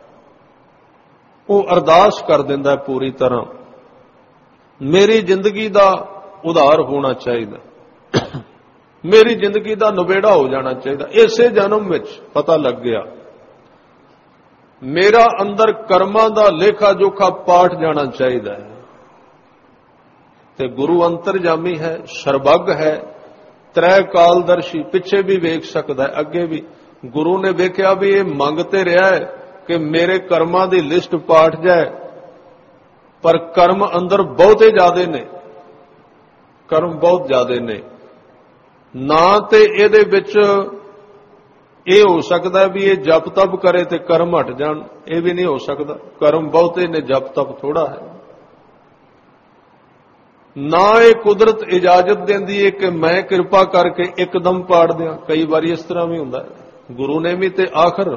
ਉਹ ਅਰਦਾਸ ਕਰ ਦਿੰਦਾ ਪੂਰੀ ਤਰ੍ਹਾਂ, ਮੇਰੀ ਜ਼ਿੰਦਗੀ ਦਾ ਉਧਾਰ ਹੋਣਾ ਚਾਹੀਦਾ, ਮੇਰੀ ਜ਼ਿੰਦਗੀ ਦਾ ਨਵੇੜਾ ਹੋ ਜਾਣਾ ਚਾਹੀਦਾ। ਇਸੇ ਜਨਮ ਵਿੱਚ ਪਤਾ ਲੱਗ ਗਿਆ ਮੇਰਾ ਅੰਦਰ ਕਰਮਾਂ ਦਾ ਲੇਖਾ ਜੋਖਾ ਪਾਟ ਜਾਣਾ ਚਾਹੀਦਾ ਹੈ। ਤੇ ਗੁਰੂ ਅੰਤਰਜਾਮੀ ਹੈ, ਸਰਬੱਗ ਹੈ, ਤ੍ਰੈ ਕਾਲਦਰਸ਼ੀ, ਪਿੱਛੇ ਵੀ ਵੇਖ ਸਕਦਾ ਹੈ, ਅੱਗੇ ਵੀ। ਗੁਰੂ ਨੇ ਵੇਖਿਆ ਵੀ ਇਹ ਮੰਗ ਤੇ ਰਿਹਾ ਹੈ ਕਿ ਮੇਰੇ ਕਰਮਾਂ ਦੀ ਲਿਸਟ ਪਾਟ ਜਾਏ, ਪਰ ਕਰਮ ਅੰਦਰ ਬਹੁਤੇ ਜ਼ਿਆਦੇ ਨੇ, ਕਰਮ ਬਹੁਤ ਜ਼ਿਆਦੇ ਨੇ। ਨਾ ਤੇ ਇਹਦੇ ਵਿੱਚ ਇਹ ਹੋ ਸਕਦਾ ਵੀ ਇਹ ਜਪ ਤਪ ਕਰੇ ਤੇ ਕਰਮ ਹਟ ਜਾਣ, ਇਹ ਵੀ ਨਹੀਂ ਹੋ ਸਕਦਾ। ਕਰਮ ਬਹੁਤੇ ਨੇ, ਜਪ ਤਪ ਥੋੜਾ ਹੈ। ਨਾ ਇਹ ਕੁਦਰਤ ਇਜਾਜ਼ਤ ਦਿੰਦੀ ਹੈ ਕਿ ਮੈਂ ਕਿਰਪਾ ਕਰਕੇ ਇੱਕਦਮ ਪਾੜ ਦਿਆਂ। ਕਈ ਵਾਰੀ ਇਸ ਤਰ੍ਹਾਂ ਵੀ ਹੁੰਦਾ ਹੈ। ਗੁਰੂ ਨੇ ਵੀ ਤੇ ਆਖਰ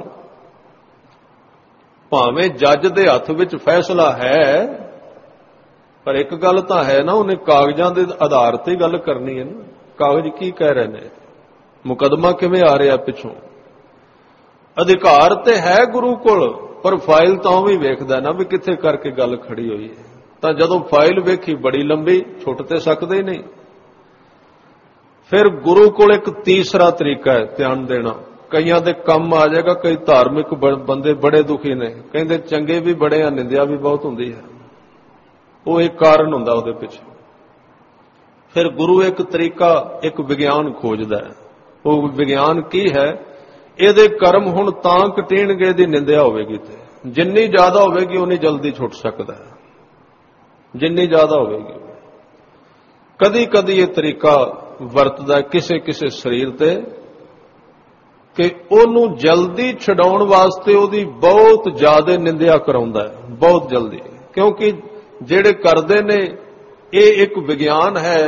ਭਾਵੇਂ ਜੱਜ ਦੇ ਹੱਥ ਵਿੱਚ ਫੈਸਲਾ ਹੈ, ਪਰ ਇੱਕ ਗੱਲ ਤਾਂ ਹੈ ਨਾ, ਉਹਨੇ ਕਾਗਜ਼ਾਂ ਦੇ ਆਧਾਰ ਤੇ ਗੱਲ ਕਰਨੀ ਹੈ ਨਾ। ਕਾਗਜ਼ ਕੀ ਕਹਿ ਰਹੇ ਨੇ, ਮੁਕੱਦਮਾ ਕਿਵੇਂ ਆ ਰਿਹਾ ਪਿੱਛੋਂ। ਅਧਿਕਾਰ ਤੇ ਹੈ ਗੁਰੂ ਕੋਲ, ਪਰ ਫਾਈਲ ਤਾਂ ਉਹ ਵੀ ਵੇਖਦਾ ਨਾ ਵੀ ਕਿੱਥੇ ਕਰਕੇ ਗੱਲ ਖੜੀ ਹੋਈ ਹੈ। ਤਾਂ ਜਦੋਂ ਫਾਈਲ ਵੇਖੀ ਬੜੀ ਲੰਬੀ, ਛੁੱਟ ਤੇ ਸਕਦੇ ਹੀ ਨਹੀਂ। ਫਿਰ ਗੁਰੂ ਕੋਲ ਇੱਕ ਤੀਸਰਾ ਤਰੀਕਾ ਹੈ ਧਿਆਨ ਦੇਣਾ, ਕਈਆਂ ਦੇ ਕੰਮ ਆ ਜਾਏਗਾ। ਕਈ ਧਾਰਮਿਕ ਬੰਦੇ ਬੜੇ ਦੁਖੀ ਨੇ, ਕਹਿੰਦੇ ਚੰਗੇ ਵੀ ਬੜੇ ਆ, ਨਿੰਦਿਆ ਵੀ ਬਹੁਤ ਹੁੰਦੀ ਹੈ। ਉਹ ਇੱਕ ਕਾਰਨ ਹੁੰਦਾ ਉਹਦੇ ਪਿੱਛੇ। ਫਿਰ ਗੁਰੂ ਇੱਕ ਤਰੀਕਾ, ਇੱਕ ਵਿਗਿਆਨ ਖੋਜਦਾ ਹੈ। ਉਹ ਵਿਗਿਆਨ ਕੀ ਹੈ? ਇਹਦੇ ਕਰਮ ਹੁਣ ਤਾਂ ਘਟਣਗੇ ਦੀ ਨਿੰਦਿਆ ਹੋਵੇਗੀ, ਤੇ ਜਿੰਨੀ ਜ਼ਿਆਦਾ ਹੋਵੇਗੀ ਉਨੀ ਜਲਦੀ ਛੁੱਟ ਸਕਦਾ ਹੈ, ਜਿੰਨੀ ਜ਼ਿਆਦਾ ਹੋਵੇਗੀ। ਕਦੀ ਕਦੀ ਇਹ ਤਰੀਕਾ ਵਰਤਦਾ ਕਿਸੇ ਕਿਸੇ ਸਰੀਰ ਤੇ ਕਿ ਉਹਨੂੰ ਜਲਦੀ ਛਡਾਉਣ ਵਾਸਤੇ ਉਹਦੀ ਬਹੁਤ ਜ਼ਿਆਦਾ ਨਿੰਦਿਆ ਕਰਾਉਂਦਾ ਹੈ, ਬਹੁਤ ਜਲਦੀ। ਕਿਉਂਕਿ ਜਿਹੜੇ ਕਰਦੇ ਨੇ, ਇਹ ਇੱਕ ਵਿਗਿਆਨ ਹੈ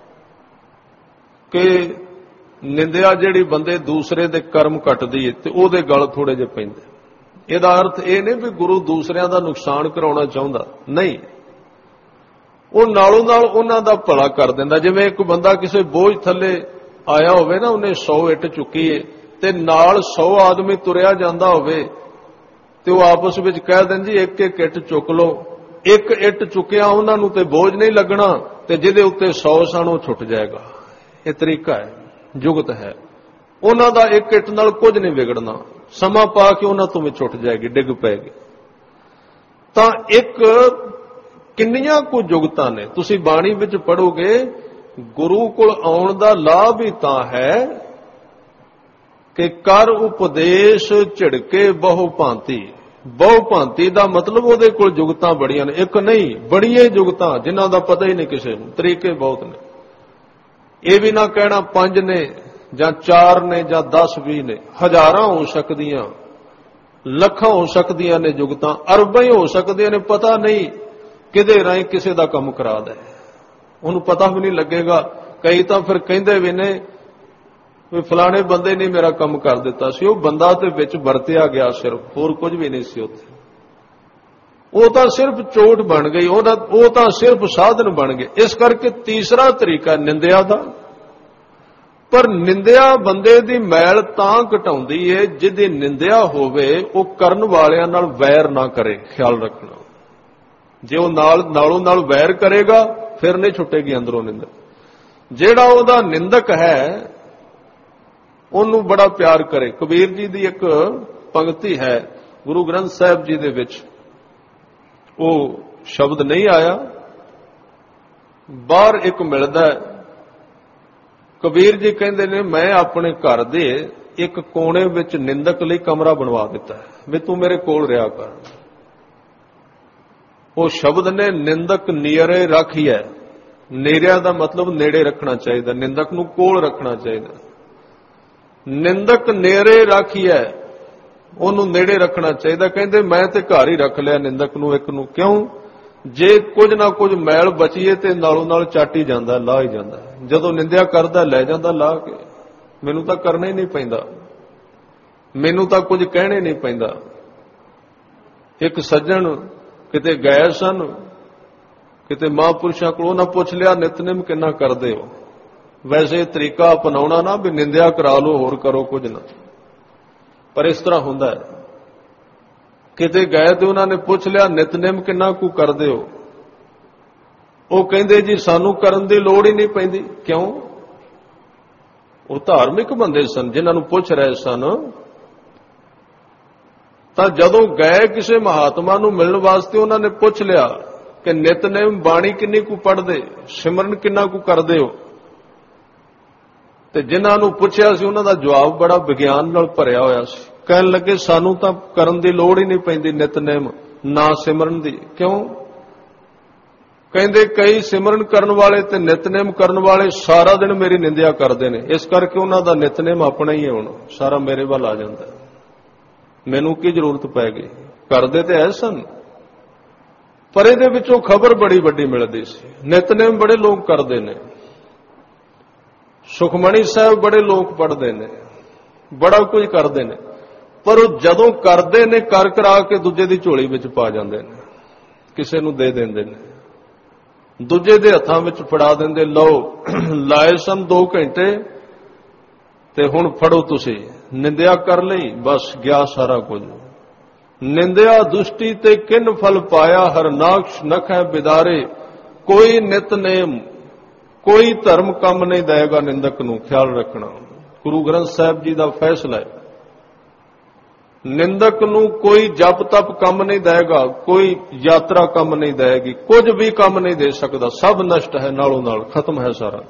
ਕਿ ਨਿੰਦਿਆ ਜਿਹੜੀ ਬੰਦੇ ਦੂਸਰੇ ਦੇ ਕਰਮ ਕੱਟਦੀ ਹੈ ਤੇ ਉਹਦੇ ਗਲ ਥੋੜੇ ਜਿਹੇ ਪੈਂਦੇ। ਇਹਦਾ ਅਰਥ ਇਹ ਨਹੀਂ ਵੀ ਗੁਰੂ ਦੂਸਰਿਆਂ ਦਾ ਨੁਕਸਾਨ ਕਰਾਉਣਾ ਚਾਹੁੰਦਾ, ਨਹੀਂ। ਉਹ ਨਾਲੋਂ ਨਾਲ ਉਹਨਾਂ ਦਾ ਭਲਾ ਕਰ ਦਿੰਦਾ। ਜਿਵੇਂ ਇੱਕ ਬੰਦਾ ਕਿਸੇ ਬੋਝ ਥੱਲੇ ਆਇਆ ਹੋਵੇ ਨਾ, ਉਹਨੇ ਸੌ ਇੱਟ ਚੁੱਕੀ ਹੈ ਤੇ ਨਾਲ ਸੌ ਆਦਮੀ ਤੁਰਿਆ ਜਾਂਦਾ ਹੋਵੇ ਤੇ ਉਹ ਆਪਸ ਵਿੱਚ ਕਹਿ ਦੇਣ ਜੀ ਇੱਕ ਇੱਕ ਇੱਟ ਚੁੱਕ ਲਓ, ਇੱਕ ਇੱਟ ਚੁੱਕਿਆ ਉਹਨਾਂ ਨੂੰ ਤੇ ਬੋਝ ਨਹੀਂ ਲੱਗਣਾ, ਤੇ ਜਿਹਦੇ ਉੱਤੇ ਸੌ ਸਣ ਉਹ ਛੁੱਟ ਜਾਏਗਾ। ਇਹ ਤਰੀਕਾ ਹੈ, ਜੁਗਤ ਹੈ। ਉਹਨਾਂ ਦਾ ਇੱਕ ਇੱਟ ਨਾਲ ਕੁਝ ਨਹੀਂ ਵਿਗੜਨਾ, ਸਮਾਂ ਪਾ ਕੇ ਉਹਨਾਂ ਤੋਂ ਵੀ ਛੁੱਟ ਜਾਏਗੀ, ਡਿੱਗ ਪਏਗੀ। ਤਾਂ ਇੱਕ ਕਿੰਨੀਆਂ ਕੁ ਜੁਗਤਾਂ ਨੇ, ਤੁਸੀਂ ਬਾਣੀ ਵਿੱਚ ਪੜ੍ਹੋਗੇ, ਗੁਰੂ ਕੋਲ ਆਉਣ ਦਾ ਲਾਭ ਹੀ ਤਾਂ ਹੈ ਕਿ ਕਰ ਉਪਦੇਸ਼ ਝਿੜਕੇ ਬਹੁ ਭਾਂਤੀ। ਬਹੁ ਭਾਂਤੀ ਦਾ ਮਤਲਬ ਉਹਦੇ ਕੋਲ ਜੁਗਤਾਂ ਬੜੀਆਂ ਨੇ, ਇੱਕ ਨਹੀਂ ਬੜੀਆਂ ਜੁਗਤਾਂ, ਜਿਨ੍ਹਾਂ ਦਾ ਪਤਾ ਹੀ ਨਹੀਂ ਕਿਸੇ ਨੂੰ, ਤਰੀਕੇ ਬਹੁਤ ਨੇ। ਇਹ ਵੀ ਨਾ ਕਹਿਣਾ ਪੰਜ ਨੇ ਜਾਂ ਚਾਰ ਨੇ ਜਾਂ ਦਸ ਵੀਹ ਨੇ, ਹਜ਼ਾਰਾਂ ਹੋ ਸਕਦੀਆਂ, ਲੱਖਾਂ ਹੋ ਸਕਦੀਆਂ ਨੇ ਜੁਗਤਾਂ, ਅਰਬਾਂ ਹੀ ਹੋ ਸਕਦੀਆਂ ਨੇ। ਪਤਾ ਨਹੀਂ ਕਿਹਦੇ ਰਾਹੀਂ ਕਿਸੇ ਦਾ ਕੰਮ ਕਰਾ ਦੇ, ਉਹਨੂੰ ਪਤਾ ਵੀ ਨਹੀਂ ਲੱਗੇਗਾ। ਕਈ ਤਾਂ ਫਿਰ ਕਹਿੰਦੇ ਵੀ ਨੇ ਵੀ ਫਲਾਣੇ ਬੰਦੇ ਨੇ ਮੇਰਾ ਕੰਮ ਕਰ ਦਿੱਤਾ ਸੀ, ਉਹ ਬੰਦਾ ਤੇ ਵਿੱਚ ਵਰਤਿਆ ਗਿਆ, ਸਿਰਫ, ਹੋਰ ਕੁਝ ਵੀ ਨਹੀਂ ਸੀ ਉੱਥੇ। ਉਹ ਤਾਂ ਸਿਰਫ ਚੋਟ ਬਣ ਗਈ, ਉਹਦਾ ਉਹ ਤਾਂ ਸਿਰਫ ਸਾਧਨ ਬਣ ਗਏ। ਇਸ ਕਰਕੇ ਤੀਸਰਾ ਤਰੀਕਾ ਨਿੰਦਿਆ ਦਾ। ਪਰ ਨਿੰਦਿਆ ਬੰਦੇ ਦੀ ਮੈਲ ਤਾਂ ਘਟਾਉਂਦੀ ਏ ਜਿਹਦੀ ਨਿੰਦਿਆ ਹੋਵੇ ਉਹ ਕਰਨ ਵਾਲਿਆਂ ਨਾਲ ਵੈਰ ਨਾ ਕਰੇ, ਖਿਆਲ ਰੱਖਣਾ। ਜੇ ਉਹ ਨਾਲ ਨਾਲੋਂ ਨਾਲ ਵੈਰ ਕਰੇਗਾ ਫਿਰ ਨਹੀਂ ਛੁੱਟੇਗੀ ਅੰਦਰੋਂ ਨਿੰਦਾ। ਜਿਹੜਾ ਉਹਦਾ ਨਿੰਦਕ ਹੈ ਉਹਨੂੰ ਬੜਾ ਪਿਆਰ ਕਰੇ। ਕਬੀਰ ਜੀ ਦੀ ਇੱਕ ਪੰਕਤੀ ਹੈ ਗੁਰੂ ਗ੍ਰੰਥ ਸਾਹਿਬ ਜੀ ਦੇ ਵਿੱਚ, ਉਹ ਸ਼ਬਦ ਨਹੀਂ ਆਇਆ, ਬਾਹਰ ਇੱਕ ਮਿਲਦਾ ਹੈ। ਕਬੀਰ ਜੀ ਕਹਿੰਦੇ ਨੇ, ਮੈਂ ਆਪਣੇ ਘਰ ਦੇ ਇੱਕ ਕੋਨੇ ਵਿੱਚ ਨਿੰਦਕ ਲਈ ਕਮਰਾ ਬਣਵਾ ਦਿੱਤਾ ਹੈ, ਵੀ ਤੂੰ ਮੇਰੇ ਕੋਲ ਰਿਹਾ ਕਰ। ਉਹ ਸ਼ਬਦ ਨੇ ਨਿੰਦਕ ਨੀਰੇ ਰੱਖੀਐ। ਨੇਰਿਆਂ ਦਾ ਮਤਲਬ ਨੇੜੇ ਰੱਖਣਾ ਚਾਹੀਦਾ, ਨਿੰਦਕ ਨੂੰ ਕੋਲ ਰੱਖਣਾ ਚਾਹੀਦਾ। ਨਿੰਦਕ ਨੇੜੇ ਰੱਖੀਐ, ਉਹਨੂੰ ਨੇੜੇ ਰੱਖਣਾ ਚਾਹੀਦਾ। ਕਹਿੰਦੇ ਮੈਂ ਤੇ ਘਰ ਹੀ ਰੱਖ ਲਿਆ ਨਿੰਦਕ ਨੂੰ ਇੱਕ ਨੂੰ। ਕਿਉਂ? ਜੇ ਕੁਝ ਨਾ ਕੁਝ ਮੈਲ ਬਚੀਏ ਤੇ ਨਾਲੋਂ ਨਾਲ ਚੱਟ ਹੀ ਜਾਂਦਾ, ਲਾਹ ਹੀ ਜਾਂਦਾ। ਜਦੋਂ ਨਿੰਦਿਆ ਕਰਦਾ ਲੈ ਜਾਂਦਾ ਲਾਹ ਕੇ, ਮੈਨੂੰ ਤਾਂ ਕਰਨਾ ਹੀ ਨਹੀਂ ਪੈਂਦਾ, ਮੈਨੂੰ ਤਾਂ ਕੁਝ ਕਹਿਣਾ ਹੀ ਨਹੀਂ ਪੈਂਦਾ। ਇੱਕ ਸੱਜਣ ਕਿਤੇ ਗਏ ਸਨ, ਕਿਤੇ ਮਹਾਂਪੁਰਸ਼ਾਂ ਕੋਲ, ਉਹਨਾਂ ਪੁੱਛ ਲਿਆ ਨਿਤਨੇਮ ਕਿੰਨਾ ਕਰਦੇ ਹੋ? ਵੈਸੇ ਤਰੀਕਾ ਅਪਣਾਉਣਾ ਨਾ ਵੀ ਨਿੰਦਿਆ ਕਰਾ ਲਓ, ਹੋਰ ਕਰੋ ਕੁਝ ਨਾ, ਪਰ ਇਸ ਤਰ੍ਹਾਂ ਹੁੰਦਾ ਹੈ। ਕਿਤੇ ਗਏ ਤੇ ਉਹਨਾਂ ਨੇ ਪੁੱਛ ਲਿਆ ਨਿਤਨੇਮ ਕਿੰਨਾ ਕੁ ਕਰਦੇ ਹੋ? ਉਹ ਕਹਿੰਦੇ ਜੀ ਸਾਨੂੰ ਕਰਨ ਦੀ ਲੋੜ ਹੀ ਨਹੀਂ ਪੈਂਦੀ। ਕਿਉਂ? ਉਹ ਧਾਰਮਿਕ ਬੰਦੇ ਸਨ, ਜਿਨ੍ਹਾਂ ਨੂੰ ਪੁੱਛ ਰਹੇ ਸਨ। ਤਾਂ ਜਦੋਂ ਗਏ ਕਿਸੇ ਮਹਾਤਮਾ ਨੂੰ ਮਿਲਣ ਵਾਸਤੇ, ਉਹਨਾਂ ਨੇ ਪੁੱਛ ਲਿਆ ਕਿ ਨਿਤਨੇਮ ਬਾਣੀ ਕਿੰਨੀ ਕੁ ਪੜ੍ਹਦੇ, ਸਿਮਰਨ ਕਿੰਨਾ ਕੁ ਕਰਦੇ ਹੋ? ਤੇ ਜਿਨ੍ਹਾਂ ਨੂੰ ਪੁੱਛਿਆ ਸੀ ਉਹਨਾਂ ਦਾ ਜਵਾਬ ਬੜਾ ਵਿਗਿਆਨ ਨਾਲ ਭਰਿਆ ਹੋਇਆ ਸੀ। ਕਹਿਣ ਲੱਗੇ ਸਾਨੂੰ ਤਾਂ ਕਰਨ ਦੀ ਲੋੜ ਹੀ ਨਹੀਂ ਪੈਂਦੀ ਨਿਤਨੇਮ, ਨਾ ਸਿਮਰਨ ਦੀ। ਕਿਉਂ? ਕਹਿੰਦੇ ਕਈ ਸਿਮਰਨ ਕਰਨ ਵਾਲੇ ਤੇ ਨਿਤਨੇਮ ਕਰਨ ਵਾਲੇ ਸਾਰਾ ਦਿਨ ਮੇਰੀ ਨਿੰਦਿਆ ਕਰਦੇ ਨੇ, ਇਸ ਕਰਕੇ ਉਹਨਾਂ ਦਾ ਨਿਤਨੇਮ ਆਪਣਾ ਹੀ ਹੈ, ਹੁਣ ਸਾਰਾ ਮੇਰੇ ਵੱਲ ਆ ਜਾਂਦਾ। ਮੈਨੂੰ ਕੀ ਜ਼ਰੂਰਤ ਪੈ ਗਈ? ਕਰਦੇ ਤੇ ਐ ਸਨ, ਪਰ ਇਹਦੇ ਵਿੱਚੋਂ ਖਬਰ ਬੜੀ ਵੱਡੀ ਮਿਲਦੀ ਸੀ। ਨਿਤਨੇਮ ਬੜੇ ਲੋਕ ਕਰਦੇ ਨੇ, ਸੁਖਮਣੀ ਸਾਹਿਬ ਬੜੇ ਲੋਕ ਪੜ੍ਹਦੇ ਨੇ, ਬੜਾ ਕੁਝ ਕਰਦੇ ਨੇ, ਪਰ ਉਹ ਜਦੋਂ ਕਰਦੇ ਨੇ ਕਰ ਕਰਾ ਕੇ ਦੂਜੇ ਦੀ ਝੋਲੀ ਵਿੱਚ ਪਾ ਜਾਂਦੇ ਨੇ, ਕਿਸੇ ਨੂੰ ਦੇ ਦਿੰਦੇ ਨੇ, ਦੂਜੇ ਦੇ ਹੱਥਾਂ ਵਿੱਚ ਫੜਾ ਦਿੰਦੇ। ਲਓ ਲਾਏ ਸਨ ਦੋ ਘੰਟੇ ਤੇ ਹੁਣ ਫੜੋ ਤੁਸੀਂ, ਨਿੰਦਿਆ ਕਰ ਲਈ, ਬਸ ਗਿਆ ਸਾਰਾ ਕੁਝ। ਨਿੰਦਿਆ ਦੁਸ਼ਟੀ ਤੇ ਕਿਨ ਫਲ ਪਾਇਆ, ਹਰ ਨਾਕਸ਼ ਨਖੈ ਬਿਦਾਰੇ। ਕੋਈ ਨਿਤਨੇਮ, ਕੋਈ ਧਰਮ ਕੰਮ ਨਹੀਂ ਦੇਗਾ ਨਿੰਦਕ ਨੂੰ, ਖਿਆਲ ਰੱਖਣਾ। ਗੁਰੂ ਗ੍ਰੰਥ ਸਾਹਿਬ ਜੀ ਦਾ ਫੈਸਲਾ ਹੈ, ਨਿੰਦਕ ਨੂੰ ਕੋਈ ਜਪ ਤਪ ਕੰਮ ਨਹੀਂ ਦੇਗਾ, ਕੋਈ ਯਾਤਰਾ ਕੰਮ ਨਹੀਂ ਦੇਗੀ, ਕੁਝ ਵੀ ਕੰਮ ਨਹੀਂ ਦੇ ਸਕਦਾ। ਸਭ ਨਸ਼ਟ ਹੈ, ਨਾਲੋਂ ਨਾਲ ਖਤਮ ਹੈ ਸਾਰਾ,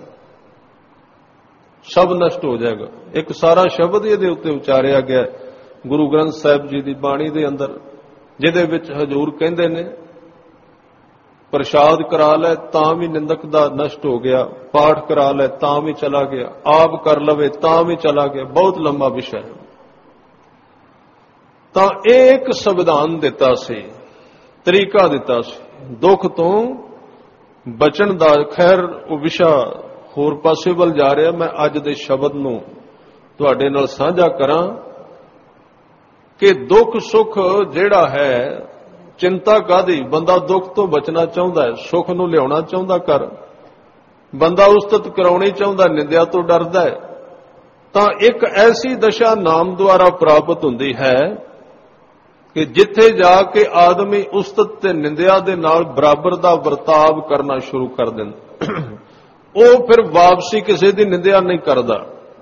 ਸਭ ਨਸ਼ਟ ਹੋ ਜਾਏਗਾ। ਇੱਕ ਸਾਰਾ ਸ਼ਬਦ ਇਹਦੇ ਉੱਤੇ ਉਚਾਰਿਆ ਗਿਆ ਗੁਰੂ ਗ੍ਰੰਥ ਸਾਹਿਬ ਜੀ ਦੀ ਬਾਣੀ ਦੇ ਅੰਦਰ, ਜਿਹਦੇ ਵਿੱਚ ਹਜ਼ੂਰ ਕਹਿੰਦੇ ਨੇ ਪ੍ਰਸ਼ਾਦ ਕਰਾ ਲੈ ਤਾਂ ਵੀ ਨਿੰਦਕ ਦਾ ਨਸ਼ਟ ਹੋ ਗਿਆ, ਪਾਠ ਕਰਾ ਲੈ ਤਾਂ ਵੀ ਚਲਾ ਗਿਆ, ਆਪ ਕਰ ਲਵੇ ਤਾਂ ਵੀ ਚਲਾ ਗਿਆ। ਬਹੁਤ ਲੰਬਾ ਵਿਸ਼ਾ ਹੈ। ਤਾਂ ਇਹ ਇੱਕ ਸੰਵਿਧਾਨ ਦਿੱਤਾ ਸੀ, ਤਰੀਕਾ ਦਿੱਤਾ ਸੀ ਦੁੱਖ ਤੋਂ ਬਚਣ ਦਾ। ਖੈਰ ਉਹ ਵਿਸ਼ਾ ਹੋਰ ਪਾਸੇ ਵੱਲ ਜਾ ਰਿਹਾ। ਮੈਂ ਅੱਜ ਦੇ ਸ਼ਬਦ ਨੂੰ ਤੁਹਾਡੇ ਨਾਲ ਸਾਂਝਾ ਕਰਾਂ ਕਿ ਦੁੱਖ ਸੁੱਖ ਜਿਹੜਾ ਹੈ, ਚਿੰਤਾ ਕਾਹਦੀ? ਬੰਦਾ ਦੁੱਖ ਤੋਂ ਬਚਣਾ ਚਾਹੁੰਦਾ ਹੈ, ਸੁੱਖ ਨੂੰ ਲਿਆਉਣਾ ਚਾਹੁੰਦਾ ਕਰ, ਬੰਦਾ ਉਸਤਤ ਕਰਾਉਣੀ ਚਾਹੁੰਦਾ, ਨਿੰਦਿਆ ਤੋਂ ਡਰਦਾ ਹੈ। ਤਾਂ ਇੱਕ ਐਸੀ ਦਸ਼ਾ ਨਾਮ ਦੁਆਰਾ ਪ੍ਰਾਪਤ ਹੁੰਦੀ ਹੈ ਕਿ ਜਿੱਥੇ ਜਾ ਕੇ ਆਦਮੀ ਉਸਤਤ ਤੇ ਨਿੰਦਿਆ ਦੇ ਨਾਲ ਬਰਾਬਰ ਦਾ ਵਰਤਾਵ ਕਰਨਾ ਸ਼ੁਰੂ ਕਰ ਦਿੰਦਾ, ਉਹ ਫਿਰ ਵਾਪਸੀ ਕਿਸੇ ਦੀ ਨਿੰਦਿਆ ਨਹੀਂ ਕਰਦਾ,